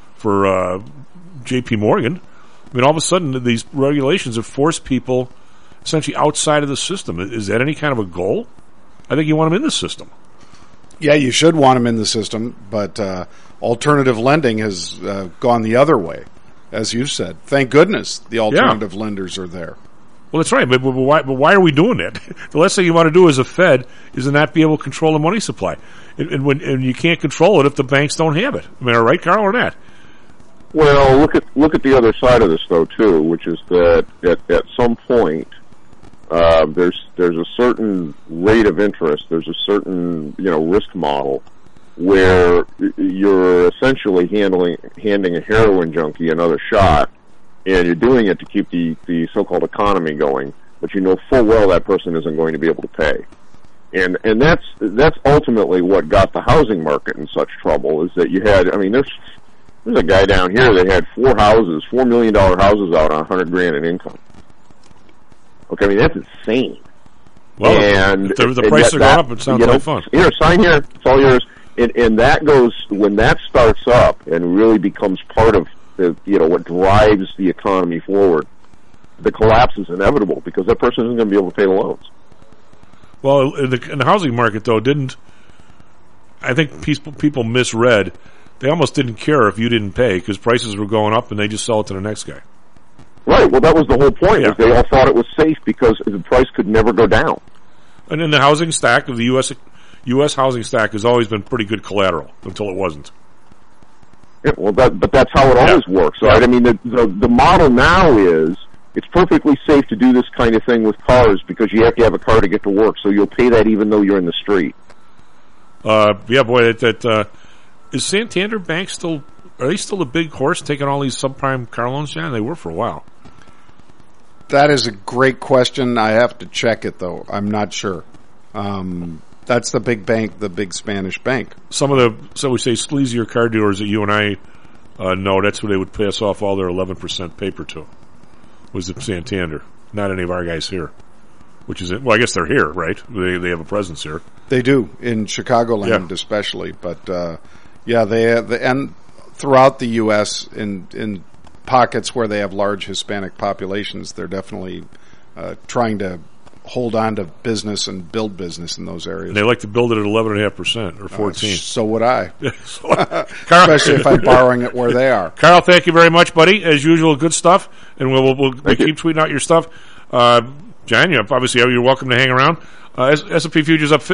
Speaker 10: J.P. Morgan. I mean, all of a sudden, these regulations have forced people essentially outside of the system. Is that any kind of a goal? I think you want them in the system.
Speaker 22: Yeah, you should want them in the system, but alternative lending has gone the other way, as you said. Thank goodness the alternative lenders are there.
Speaker 10: Well, that's right, but why are we doing that? The last thing you want to do as a Fed is to not be able to control the money supply. And you can't control it if the banks don't have it. I mean, all right, Carl, or not?
Speaker 4: Well, look at the other side of this, though, too, which is that at some point there's a certain rate of interest, there's a certain risk model where you're essentially handing a heroin junkie another shot, and you're doing it to keep the so-called economy going, but you know full well that person isn't going to be able to pay. And that's ultimately what got the housing market in such trouble, is that you had, there's a guy down here that had $4 million houses out on $100,000 in income. Okay, I mean, that's insane.
Speaker 10: Well, and the prices are going up, it sounds like fun.
Speaker 4: Here, sign here, it's all yours. And that goes, when that starts up and really becomes part of what drives the economy forward, the collapse is inevitable because that person isn't going to be able to pay the loans.
Speaker 10: Well, in the housing market, though, I think people misread. They almost didn't care if you didn't pay because prices were going up and they just sell it to the next guy.
Speaker 4: Right. Well, that was the whole point.
Speaker 10: Yeah.
Speaker 4: Was they all thought it was safe because the price could never go down.
Speaker 10: And then the housing stack of the U.S. housing stack has always been pretty good collateral until it wasn't.
Speaker 4: Yeah, well, but that's how it always works, right? I mean, the model now is it's perfectly safe to do this kind of thing with cars because you have to have a car to get to work, so you'll pay that even though you're in the street.
Speaker 10: Is Santander Bank still? Are they still a big horse taking all these subprime car loans? Yeah, they were for a while.
Speaker 22: That is a great question. I have to check it though. I'm not sure. That's the big bank, the big Spanish bank.
Speaker 10: Some of we say sleazier car dealers that you and I know, that's who they would pass off all their 11% paper to. Was the Santander, not any of our guys here. Which is, well, I guess they're here, right? They have a presence here.
Speaker 22: They do in Chicagoland, especially, but they have, and throughout the U.S. in pockets where they have large Hispanic populations, they're definitely trying to hold on to business and build business in those areas.
Speaker 10: And they like to build it at 11.5% or 14.
Speaker 22: So would I,
Speaker 10: Carl,
Speaker 22: especially if I'm borrowing it where they are.
Speaker 10: Carl, thank you very much, buddy. As usual, good stuff, and we'll keep tweeting out your stuff. John, obviously you're welcome to hang around. S&P futures down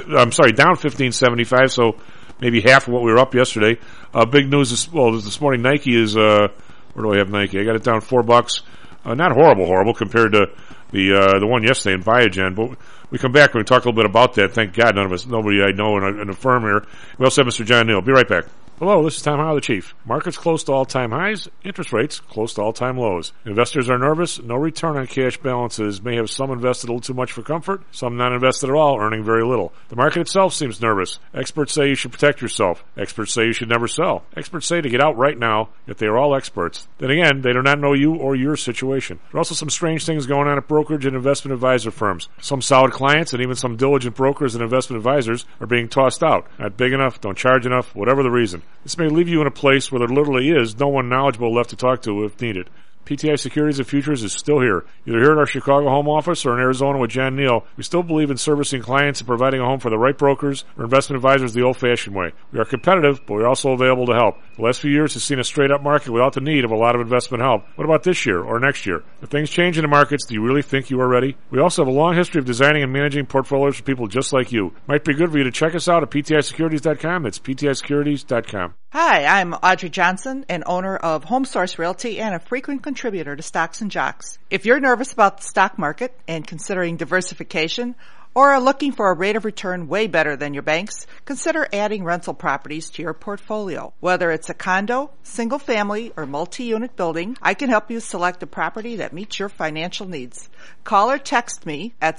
Speaker 10: 15.75, so maybe half of what we were up yesterday. Big news this morning. Nike is where do I have Nike? I got it down $4. Not horrible compared to the one yesterday in Biogen, but we come back and we talk a little bit about that. Thank God nobody I know in the firm here. We also have Mr. John Neal. Be right back. Hello, this is Tom Howell, the Chief. Markets close to all-time highs, interest rates close to all-time lows. Investors are nervous. No return on cash balances. May have some invested a little too much for comfort, some not invested at all, earning very little. The market itself seems nervous. Experts say you should protect yourself. Experts say you should never sell. Experts say to get out right now, yet they are all experts. Then again, they do not know you or your situation. There are also some strange things going on at brokerage and investment advisor firms. Some solid clients and even some diligent brokers and investment advisors are being tossed out. Not big enough, don't charge enough, whatever the reason. This may leave you in a place where there literally is no one knowledgeable left to talk to if needed. PTI Securities and Futures is still here. Either here at our Chicago home office or in Arizona with John Neal. We still believe in servicing clients and providing a home for the right brokers or investment advisors the old-fashioned way. We are competitive, but we're also available to help. The last few years has seen a straight-up market without the need of a lot of investment help. What about this year or next year? If things change in the markets, do you really think you are ready? We also have a long history of designing and managing portfolios for people just like you. Might be good for you to check us out at PTISecurities.com. It's PTISecurities.com.
Speaker 12: Hi, I'm Audrey Johnson, an owner of HomeSource Realty and a frequent contributor to Stocks and Jocks. If you're nervous about the stock market and considering diversification or are looking for a rate of return way better than your banks, consider adding rental properties to your portfolio. Whether it's a condo, single family, or multi-unit building, I can help you select a property that meets your financial needs. Call or text me at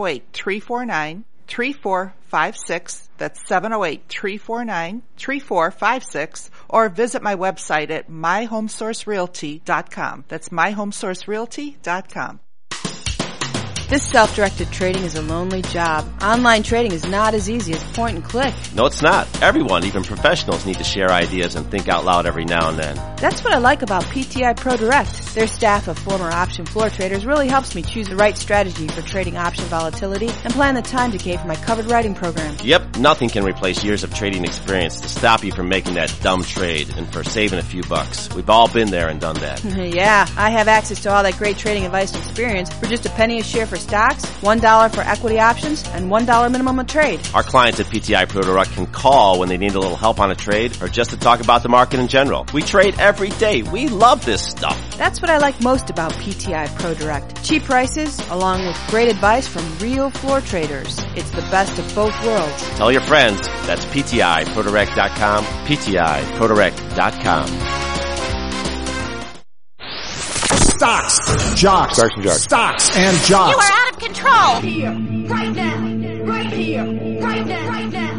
Speaker 12: 708-349-3456. That's 708-349-3456. Or visit my website at myhomesourcerealty.com. That's myhomesourcerealty.com.
Speaker 19: This self-directed trading is a lonely job. Online trading is not as easy as point and click.
Speaker 20: No, it's not. Everyone, even professionals, need to share ideas and think out loud every now and then.
Speaker 19: That's what I like about PTI Pro Direct. Their staff of former option floor traders really helps me choose the right strategy for trading option volatility and plan the time decay for my covered writing program.
Speaker 20: Yep, nothing can replace years of trading experience to stop you from making that dumb trade and for saving a few bucks. We've all been there and done that.
Speaker 19: Yeah, I have access to all that great trading advice and experience for just a penny a share for stocks, $1 for equity options, and $1 minimum a trade.
Speaker 20: Our clients at PTI Pro Direct can call when they need a little help on a trade or just to talk about the market in general. We trade every day. We love this stuff.
Speaker 19: That's what I like most about PTI Pro Direct. Cheap prices, along with great advice from real floor traders. It's the best of both worlds.
Speaker 20: Tell your friends. That's PTIProDirect.com, PTIProDirect.com.
Speaker 15: Stocks, jocks,
Speaker 9: Stocks and jocks.
Speaker 15: Stocks and jocks.
Speaker 17: You are out of control. Here, right now, right here, right now, right now.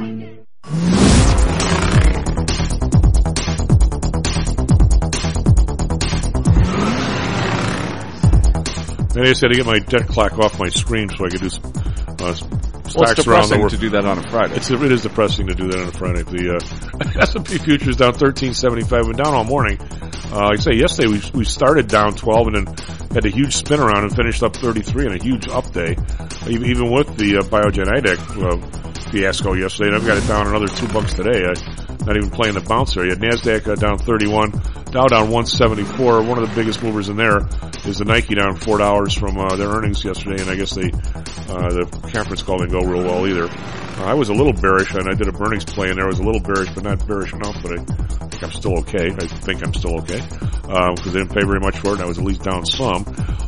Speaker 10: Maybe I said to get my debt clock off my screen so I could do some stocks
Speaker 11: it's
Speaker 10: around the
Speaker 11: depressing
Speaker 10: world.
Speaker 11: to do that on a Friday.
Speaker 10: It is depressing to do that on a Friday. The S&P futures down 13.75, but down all morning.
Speaker 7: Like I say, yesterday we started down 12 and then had a huge spin around and finished up 33 and a huge up day. Even with the Biogen IDEC fiasco yesterday, and I've got it down another $2 today. Not even playing the bouncer. You had NASDAQ down 31, Dow down 174. One of the biggest movers in there is the Nike down $4 from their earnings yesterday, and I guess the conference call didn't go real well either. I was a little bearish, and I did a Burnings play in there. I was a little bearish, but not bearish enough, but I think I'm still okay. I think I'm still okay, because they didn't pay very much for it, and I was at least down some.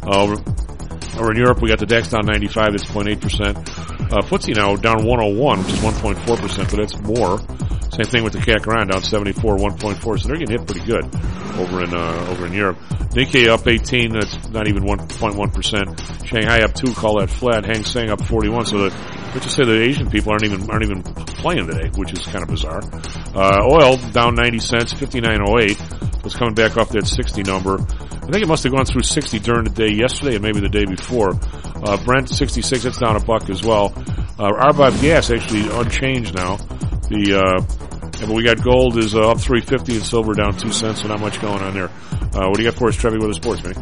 Speaker 7: Over in Europe, we got the DAX down 95, that's 0.8%. FTSE now down 101, which is 1.4%, but that's more. Same thing with the CAC around down 74, 1.4, so they're getting hit pretty good over in Europe. Nikkei up 18, that's not even 1.1%. Shanghai up 2, call that flat. Hang Seng up 41, so let's just say the Asian people aren't even playing today, which is kind of bizarre. Oil down 90 cents, 59.08. It's coming back off that 60 number. I think it must have gone through 60 during the day yesterday and maybe the day before. Brent 66, it's down $1 as well. RBOB gas actually unchanged now. But we got gold is up 350 and silver down 2 cents, so not much going on there. What do you got for us, Trevi, with the sports, man?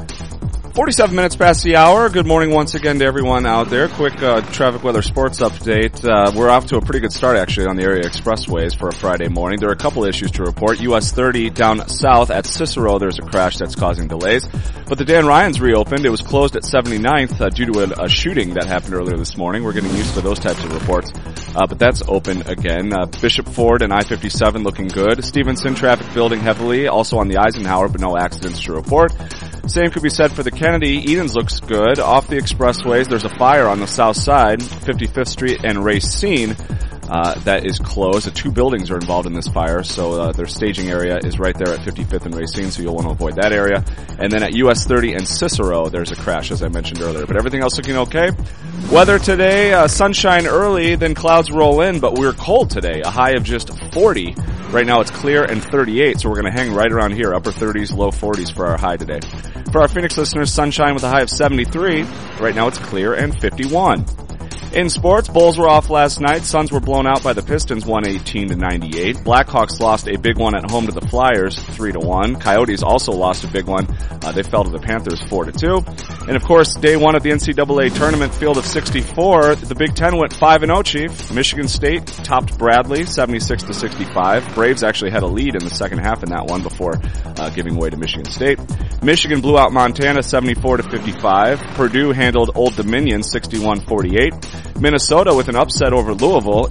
Speaker 11: 47 minutes past the hour. Good morning once again to everyone out there. Quick traffic weather sports update. We're off to a pretty good start actually on the area expressways for a Friday morning. There are a couple issues to report. US 30 down south at Cicero, there's a crash that's causing delays. But the Dan Ryan's reopened. It was closed at 79th due to a shooting that happened earlier this morning. We're getting used to those types of reports. But that's open again. Bishop Ford and I-57 looking good. Stevenson traffic building heavily. Also on the Eisenhower, but no accidents to report. Same could be said for the Kennedy. Edens looks good. Off the expressways, there's a fire on the south side, 55th Street and Racine. That is closed. The two buildings are involved in this fire, so their staging area is right there at 55th and Racine, so you'll want to avoid that area. And then at US 30 and Cicero, there's a crash, as I mentioned earlier. But everything else looking okay. Weather today, sunshine early, then clouds roll in, but we're cold today. A high of just 40. Right now it's clear and 38, so we're going to hang right around here, upper 30s, low 40s for our high today. For our Phoenix listeners, sunshine with a high of 73. Right now it's clear and 51. In sports, Bulls were off last night. Suns were blown out by the Pistons 118-98. Blackhawks lost a big one at home to the Flyers 3-1. Coyotes also lost a big one. They fell to the Panthers 4-2. And of course, day one of the NCAA tournament field of 64, the Big Ten went 5-0, Chief. Michigan State topped Bradley 76-65. Braves actually had a lead in the second half in that one before giving way to Michigan State. Michigan blew out Montana 74-55. Purdue handled Old Dominion 61-48. Minnesota with an upset over Louisville,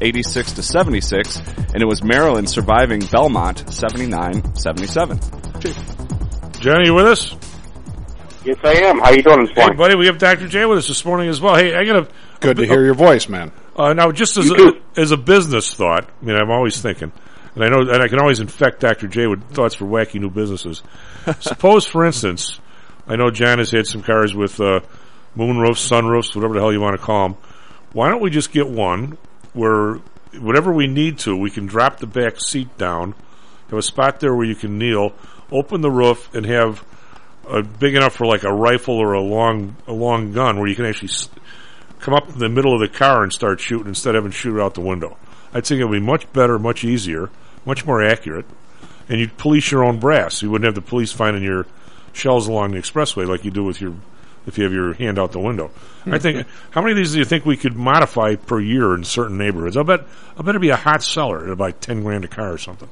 Speaker 11: 86-76, and it was Maryland surviving Belmont, 79-77.
Speaker 7: Johnny, you with us?
Speaker 18: Yes, I am. How you doing this morning?
Speaker 7: Hey, buddy, we have Dr. J with us this morning as well. Hey,
Speaker 22: good to hear your voice, man.
Speaker 7: Now, just as a business thought, I mean, I'm always thinking, and I know, and I can always infect Dr. J with thoughts for wacky new businesses. Suppose, for instance, I know John has had some cars with moonroofs, sunroofs, whatever the hell you want to call them. Why don't we just get one where whatever we need to, we can drop the back seat down, have a spot there where you can kneel, open the roof, and have a big enough for like a rifle or a long gun where you can actually come up in the middle of the car and start shooting instead of having to shoot it out the window. I think it would be much better, much easier, much more accurate, and you'd police your own brass. You wouldn't have the police finding your shells along the expressway like you do with if you have your hand out the window. I think, how many of these do you think we could modify per year in certain neighborhoods? I bet it'd be a hot seller at about $10,000 a car or something.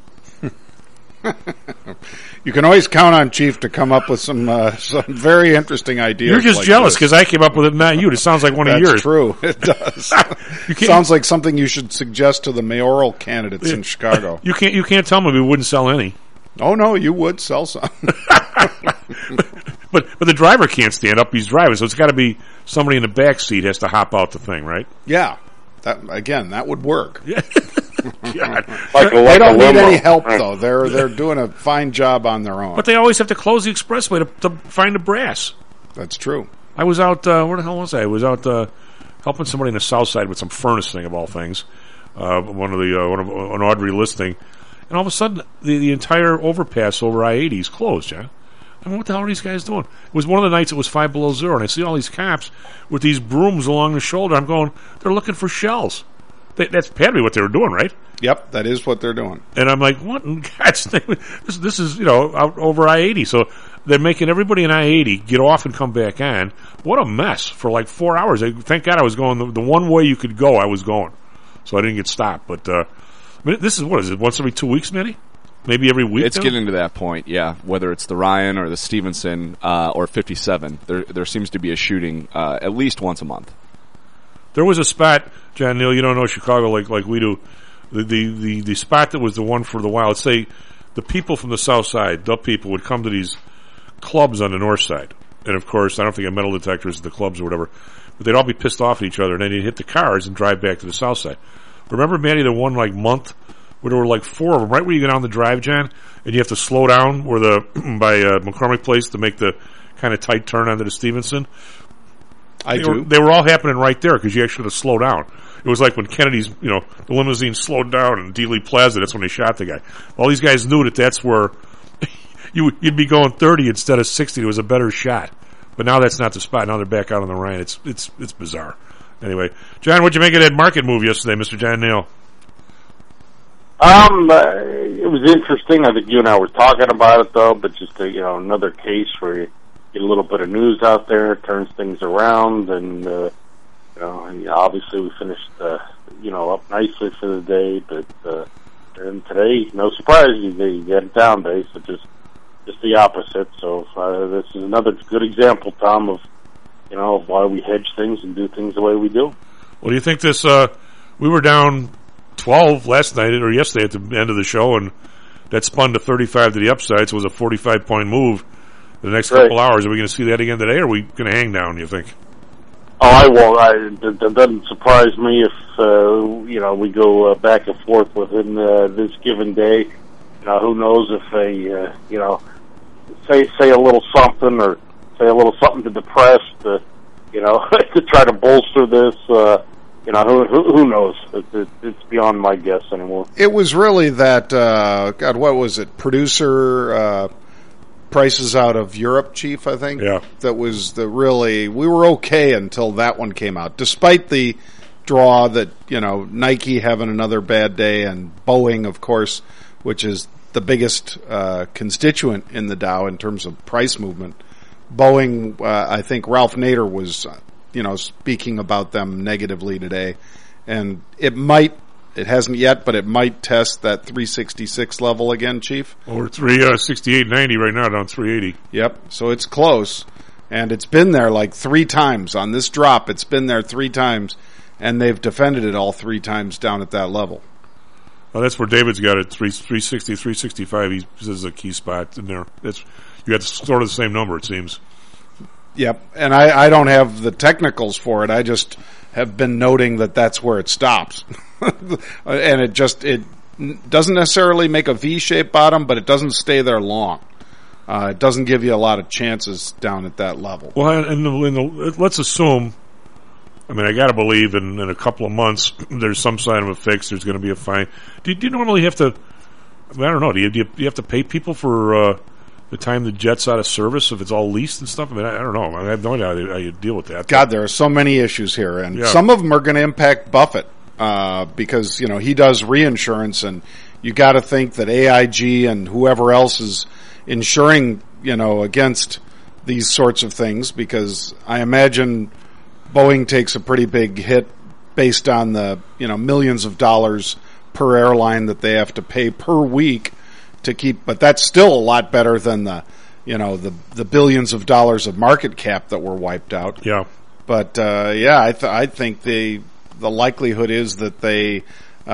Speaker 22: You can always count on Chief to come up with some very interesting ideas.
Speaker 7: You're just jealous because I came up with it, not you. It sounds like one of yours.
Speaker 22: That's true. It does. Sounds like something you should suggest to the mayoral candidates in Chicago.
Speaker 7: You can't tell me we wouldn't sell any.
Speaker 22: Oh no, you would sell some.
Speaker 7: But the driver can't stand up; he's driving, so it's got to be somebody in the back seat has to hop out the thing, right?
Speaker 22: Yeah, that would work.
Speaker 7: Yeah.
Speaker 22: They don't need any help though. They're doing a fine job on their own.
Speaker 7: But they always have to close the expressway to find the brass.
Speaker 22: That's true.
Speaker 7: I was out. Where the hell was I? I was out helping somebody in the south side with some furnacing of all things. One of an Audrey listing, and all of a sudden the entire overpass over I-80 is closed. Yeah. I mean, what the hell are these guys doing? It was one of the nights it was 5 below zero, and I see all these cops with these brooms along the shoulder. I'm going, they're looking for shells. That's apparently what they were doing, right?
Speaker 22: Yep, that is what they're doing.
Speaker 7: And I'm like, what in God's name? This is, out over I-80. So they're making everybody in I-80 get off and come back on. What a mess for like 4 hours. Thank God I was going the one way you could go, I was going. So I didn't get stopped. But this is, what is it, once every 2 weeks, maybe? Maybe every week?
Speaker 11: It's getting to that point, yeah. Whether it's the Ryan or the Stevenson or 57, there seems to be a shooting at least once a month.
Speaker 7: There was a spot, John Neal, you don't know Chicago like we do. The spot that was the one for the while, let's say the people from the south side, the people would come to these clubs on the north side. And of course, I don't think they have metal detectors at the clubs or whatever, but they'd all be pissed off at each other, and then they'd hit the cars and drive back to the south side. Remember, Manny, the one month where there were like 4 of them, right where you get on the drive, John, and you have to slow down where by McCormick Place to make the kind of tight turn onto the Stevenson? They were all happening right there because you actually had to slow down. It was like when Kennedy's, the limousine slowed down in Dealey Plaza, that's when they shot the guy. All these guys knew that's where you'd be going 30 instead of 60. It was a better shot. But now that's not the spot. Now they're back out on the Rhine. It's bizarre. Anyway, John, what'd you make of that market move yesterday, Mr. John Neal?
Speaker 18: It was interesting. I think you and I were talking about it, though, but just another case where you get a little bit of news out there, turns things around, and obviously we finished up nicely for the day, but and today, no surprise, you had a down day, so just the opposite. So this is another good example, Tom, of why we hedge things and do things the way we do.
Speaker 7: Well, do you think this? We were down 12 last night or yesterday at the end of the show, and that spun to 35 to the upside, so it was a 45-point move the next couple hours. Are we going to see that again today, or are we going to hang down, you think?
Speaker 18: Oh, I won't. It doesn't surprise me if, we go back and forth within this given day. Who knows if they, say a little something or say a little something to the press to, to try to bolster this. Who knows? It's beyond my guess anymore.
Speaker 22: It was really that, what was it? Producer prices out of Europe, Chief, I think.
Speaker 7: Yeah.
Speaker 22: That was we were okay until that one came out. Despite the draw that, Nike having another bad day and Boeing, of course, which is the biggest constituent in the Dow in terms of price movement. Boeing, I think Ralph Nader was, speaking about them negatively today. And it hasn't yet, but it might test that 366 level again, Chief.
Speaker 7: Well, we're 368.90 right now, down 380.
Speaker 22: Yep, so it's close. And it's been there like 3 times. On this drop, it's been there 3 times. And they've defended it all 3 times down at that level.
Speaker 7: Well, that's where David's got it, 360, 365. He says is a key spot in there. You got sort of the same number, it seems.
Speaker 22: Yep, and I don't have the technicals for it. I just have been noting that that's where it stops. And it doesn't necessarily make a V-shaped bottom, but it doesn't stay there long. It doesn't give you a lot of chances down at that level.
Speaker 7: Well, let's assume, I got to believe in a couple of months there's some sign of a fix, there's going to be a fine. Do you normally have to, I don't know, do you have to pay people for the time the jet's out of service if it's all leased and stuff? I don't know. I have no idea how you deal with that.
Speaker 22: God, there are so many issues here, and some of them are going to impact Buffett because, he does reinsurance, and you got to think that AIG and whoever else is insuring, against these sorts of things, because I imagine Boeing takes a pretty big hit based on the, millions of dollars per airline that they have to pay per week to keep, but that's still a lot better than the billions of dollars of market cap that were wiped out.
Speaker 7: Yeah.
Speaker 22: But, I think the likelihood is that they,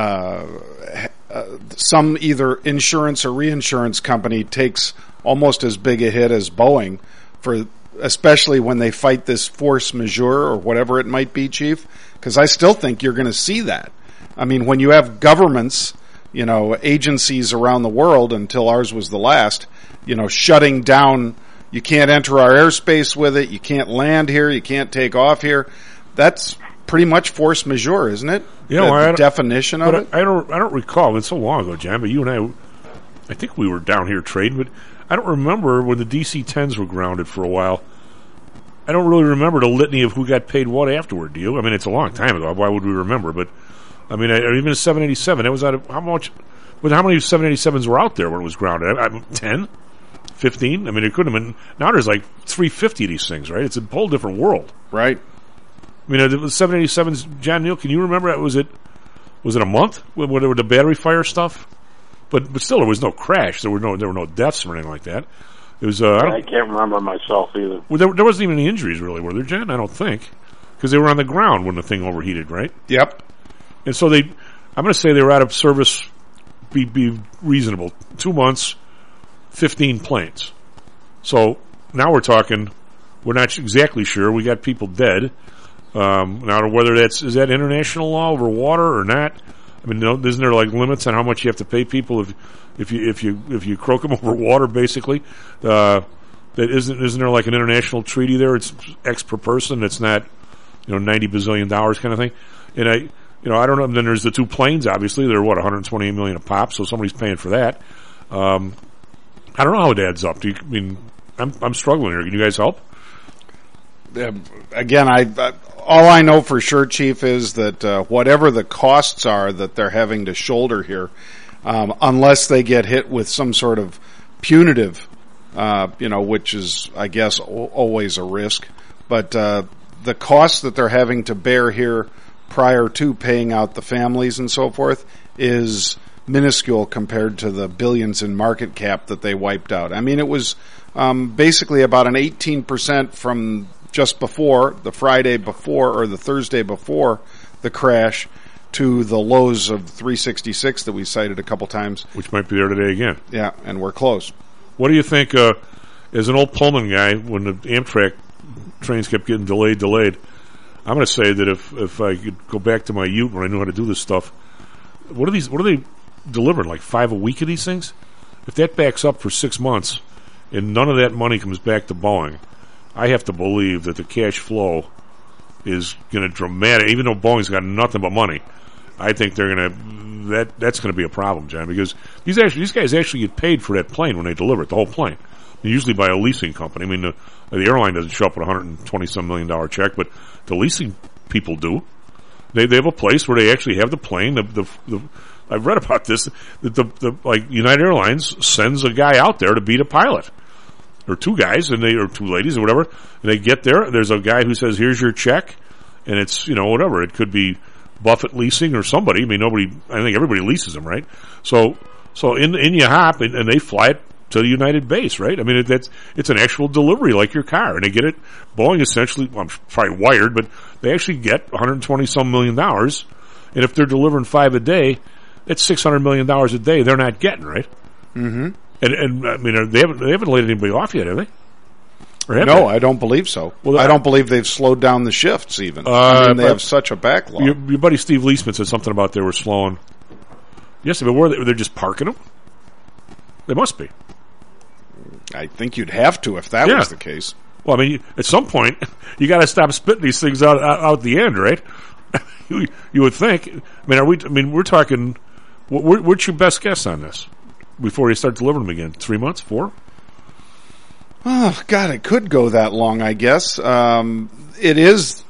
Speaker 22: some either insurance or reinsurance company takes almost as big a hit as Boeing especially when they fight this force majeure or whatever it might be, Chief, because I still think you're going to see that. When you have governments, agencies around the world, until ours was the last, shutting down, you can't enter our airspace with it, you can't land here, you can't take off here. That's pretty much force majeure, isn't it? The definition of it?
Speaker 7: I don't recall. It's so long ago, John, but you and I think we were down here trading, but I don't remember when the DC-10s were grounded for a while. I don't really remember the litany of who got paid what afterward, do you? It's a long time ago. Why would we remember? But I mean, or even a 787. That was out of how much? But how many 787s were out there when it was grounded? 10, 15. I mean, it couldn't have been. Now there's like 350 of these things, right? It's a whole different world,
Speaker 22: right?
Speaker 7: I mean, the 787s. John Neal, can you remember? Was it a month with the battery fire stuff? But still, there was no crash. There were no deaths or anything like that. It was.
Speaker 18: I can't remember myself either.
Speaker 7: Well, there wasn't even any injuries, really, were there, Jen? I don't think, because they were on the ground when the thing overheated, right?
Speaker 22: Yep.
Speaker 7: And so I'm going to say they were out of service. Be reasonable. 2 months, 15 planes. So now we're talking. We're not exactly sure. We got people dead. Now, whether is that international law over water or not? I mean, isn't there like limits on how much you have to pay people if you croak them over water? Basically, that isn't there like an international treaty there? It's X per person. It's not $90 bazillion kind of thing. And I don't know. And then there's the 2 planes. Obviously, they're $128 million a pop. So somebody's paying for that. I don't know how it adds up. I'm struggling here. Can you guys help?
Speaker 22: Again, all I know for sure, Chief, is that whatever the costs are that they're having to shoulder here, unless they get hit with some sort of punitive, which is, I guess, always a risk, but the costs that they're having to bear here prior to paying out the families and so forth is minuscule compared to the billions in market cap that they wiped out. I mean, it was basically about an 18% from just before, the Friday before or the Thursday before the crash, to the lows of 366 that we cited a couple times.
Speaker 7: Which might be there today again.
Speaker 22: Yeah, and we're close.
Speaker 7: What do you think, as an old Pullman guy, when the Amtrak trains kept getting delayed, I'm going to say that if I could go back to my ute when I knew how to do this stuff, what are they delivering, like 5 a week of these things? If that backs up for 6 months and none of that money comes back to Boeing, I have to believe that the cash flow is going to dramatic. Even though Boeing's got nothing but money, I think they're going to that's going to be a problem, John, because these guys actually get paid for that plane when they deliver it, the whole plane. Usually by a leasing company. I mean, the airline doesn't show up with $120-some million check, but the leasing people do. They have a place where they actually have the plane. I've read about this. Like United Airlines sends a guy out there to be the pilot. Or 2 guys, or 2 ladies, or whatever. And they get there. There's a guy who says, "Here's your check," and it's whatever. It could be Buffett Leasing or somebody. I mean, I think everybody leases them, right? So in you hop, and they fly it to the United base, right? I mean, it's an actual delivery like your car, and they get it. Boeing essentially, well, I'm probably wired, but they actually get $120-some million. And if they're delivering 5 a day, that's $600 million a day. They're not getting, right?
Speaker 22: Mm-hmm.
Speaker 7: And I mean, they haven't laid anybody off yet, have they?
Speaker 22: No, I don't believe so. Well, I don't believe they've slowed down the shifts even. They have such a backlog.
Speaker 7: Your buddy Steve Leisman said something about they were slowing. Yes, but were they just parking them? They must be.
Speaker 22: I think you'd have to if that was the case.
Speaker 7: Well, I mean, at some point, you got to stop spitting these things out the end, right? you would think. I mean, we're talking. What's your best guess on this? Before you start delivering them again, 3 months, 4?
Speaker 22: Oh God, it could go that long. I guess it is,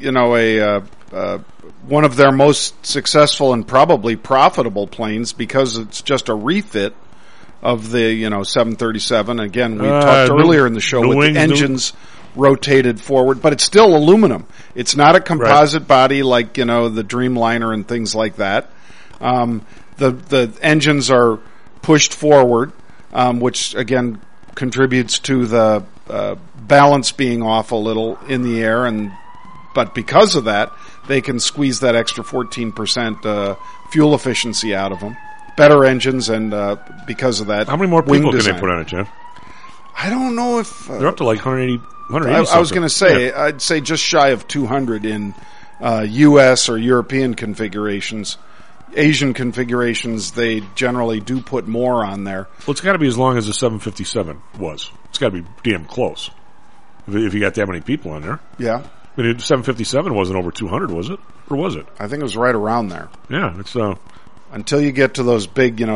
Speaker 22: one of their most successful and probably profitable planes because it's just a refit of the 737. Again, we talked earlier in the show with the engines rotated forward, but it's still aluminum. It's not a composite body like the Dreamliner and things like that. The engines are pushed forward, which again contributes to the balance being off a little in the air, but because of that, they can squeeze that extra 14% fuel efficiency out of them. Better engines, and because of that,
Speaker 7: how many more people can they put on it, Jeff?
Speaker 22: I don't know if
Speaker 7: they're up to like 180.
Speaker 22: I was going to say, I'd say just shy of 200 in U.S. or European configurations. Asian configurations, they generally do put more on there.
Speaker 7: Well, it's got to be as long as the 757 was. It's got to be damn close. If you got that many people on there.
Speaker 22: Yeah.
Speaker 7: I mean, the 757 wasn't over 200, was it? Or was it?
Speaker 22: I think it was right around there.
Speaker 7: Yeah, it's
Speaker 22: until you get to those big, the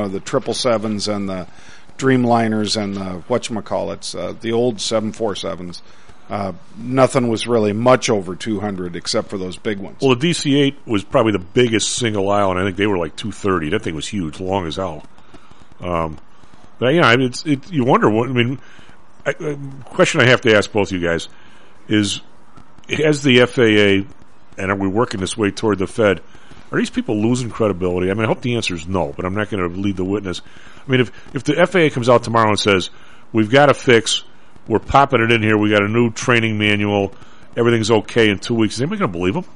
Speaker 22: 777s and the Dreamliners and the whatchamacallits, the old 747s. Nothing was really much over 200 except for those big ones.
Speaker 10: Well, the DC-8 was probably the biggest single aisle, and I think they were like 230. That thing was huge, long as hell. But yeah, you wonder what. I mean, question I have to ask both you guys is: has the FAA, and are we working this way toward the Fed? Are these people losing credibility? I mean, I hope the answer is no, but I'm not going to lead the witness. I mean, if the FAA comes out tomorrow and says we've got a fix, we're popping it in here, we got a new training manual, everything's okay in 2 weeks, is anybody going to believe them?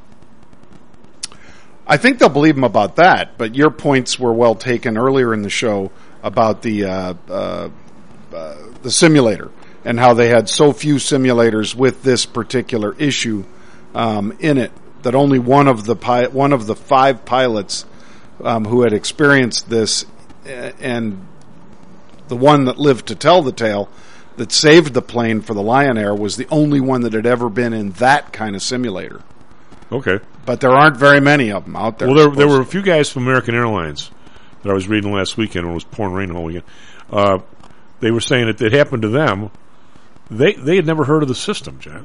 Speaker 22: I think they'll believe him about that, but your points were well taken earlier in the show about the simulator and how they had so few simulators with this particular issue in it that only one of the 5 pilots who had experienced this, and the one that lived to tell the tale, that saved the plane for the Lion Air, was the only one that had ever been in that kind of simulator.
Speaker 10: Okay.
Speaker 22: But there aren't very many of them out there.
Speaker 10: Well, there were a few guys from American Airlines that I was reading last weekend when it was pouring rain all weekend. They were saying that it happened to them. They had never heard of the system, John,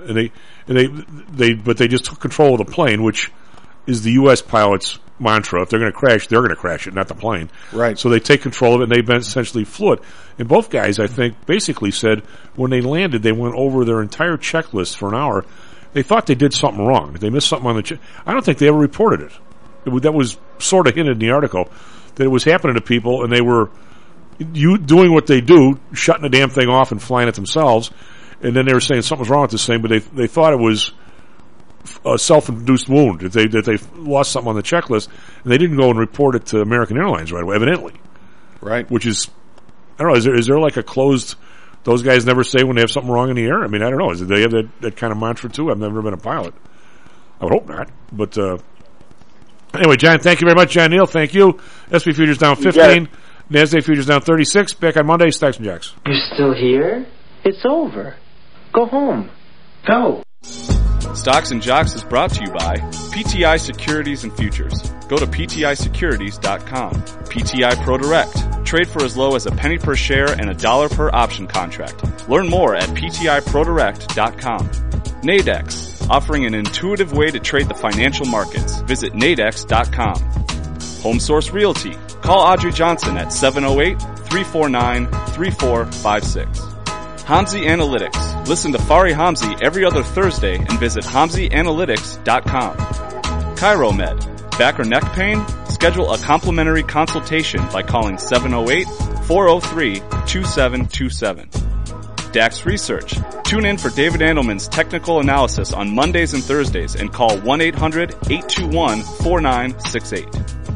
Speaker 10: but they just took control of the plane, which is the U.S. pilot's mantra. If they're going to crash, they're going to crash it, not the plane.
Speaker 22: Right.
Speaker 10: So they take control of it, and they essentially flew it. And both guys, I think, basically said when they landed, they went over their entire checklist for an hour. They thought they did something wrong. They missed something on the I don't think they ever reported it. That was sort of hinted in the article, that it was happening to people, and they were doing what they do, shutting the damn thing off and flying it themselves. And then they were saying something was wrong with this thing, but they thought it was a self-induced wound, that they lost something on the checklist, and they didn't go and report it to American Airlines right away, evidently.
Speaker 22: Right.
Speaker 10: Which is, I don't know, is there like a closed, those guys never say when they have something wrong in the air? I mean, I don't know. Do they have that kind of mantra too? I've never been a pilot. I would hope not. But anyway, John, thank you very much. John Neal, thank you. SP Futures down 15. NASDAQ Futures down 36. Back on Monday, Stocks and Jocks.
Speaker 5: You're still here? It's over. Go home. Go.
Speaker 16: Stocks and Jocks is brought to you by PTI Securities and Futures. Go to PTIsecurities.com. PTI ProDirect. Trade for as low as a penny per share and $1 per option contract. Learn more at PTIProDirect.com. Nadex. Offering an intuitive way to trade the financial markets. Visit Nadex.com. HomeSource Realty. Call Audrey Johnson at 708-349-3456. Hamzy Analytics. Listen to Fari Hamzy every other Thursday and visit HamzyAnalytics.com. ChiroMed. Back or neck pain? Schedule a complimentary consultation by calling 708-403-2727. DAX Research. Tune in for David Andelman's technical analysis on Mondays and Thursdays and call 1-800-821-4968.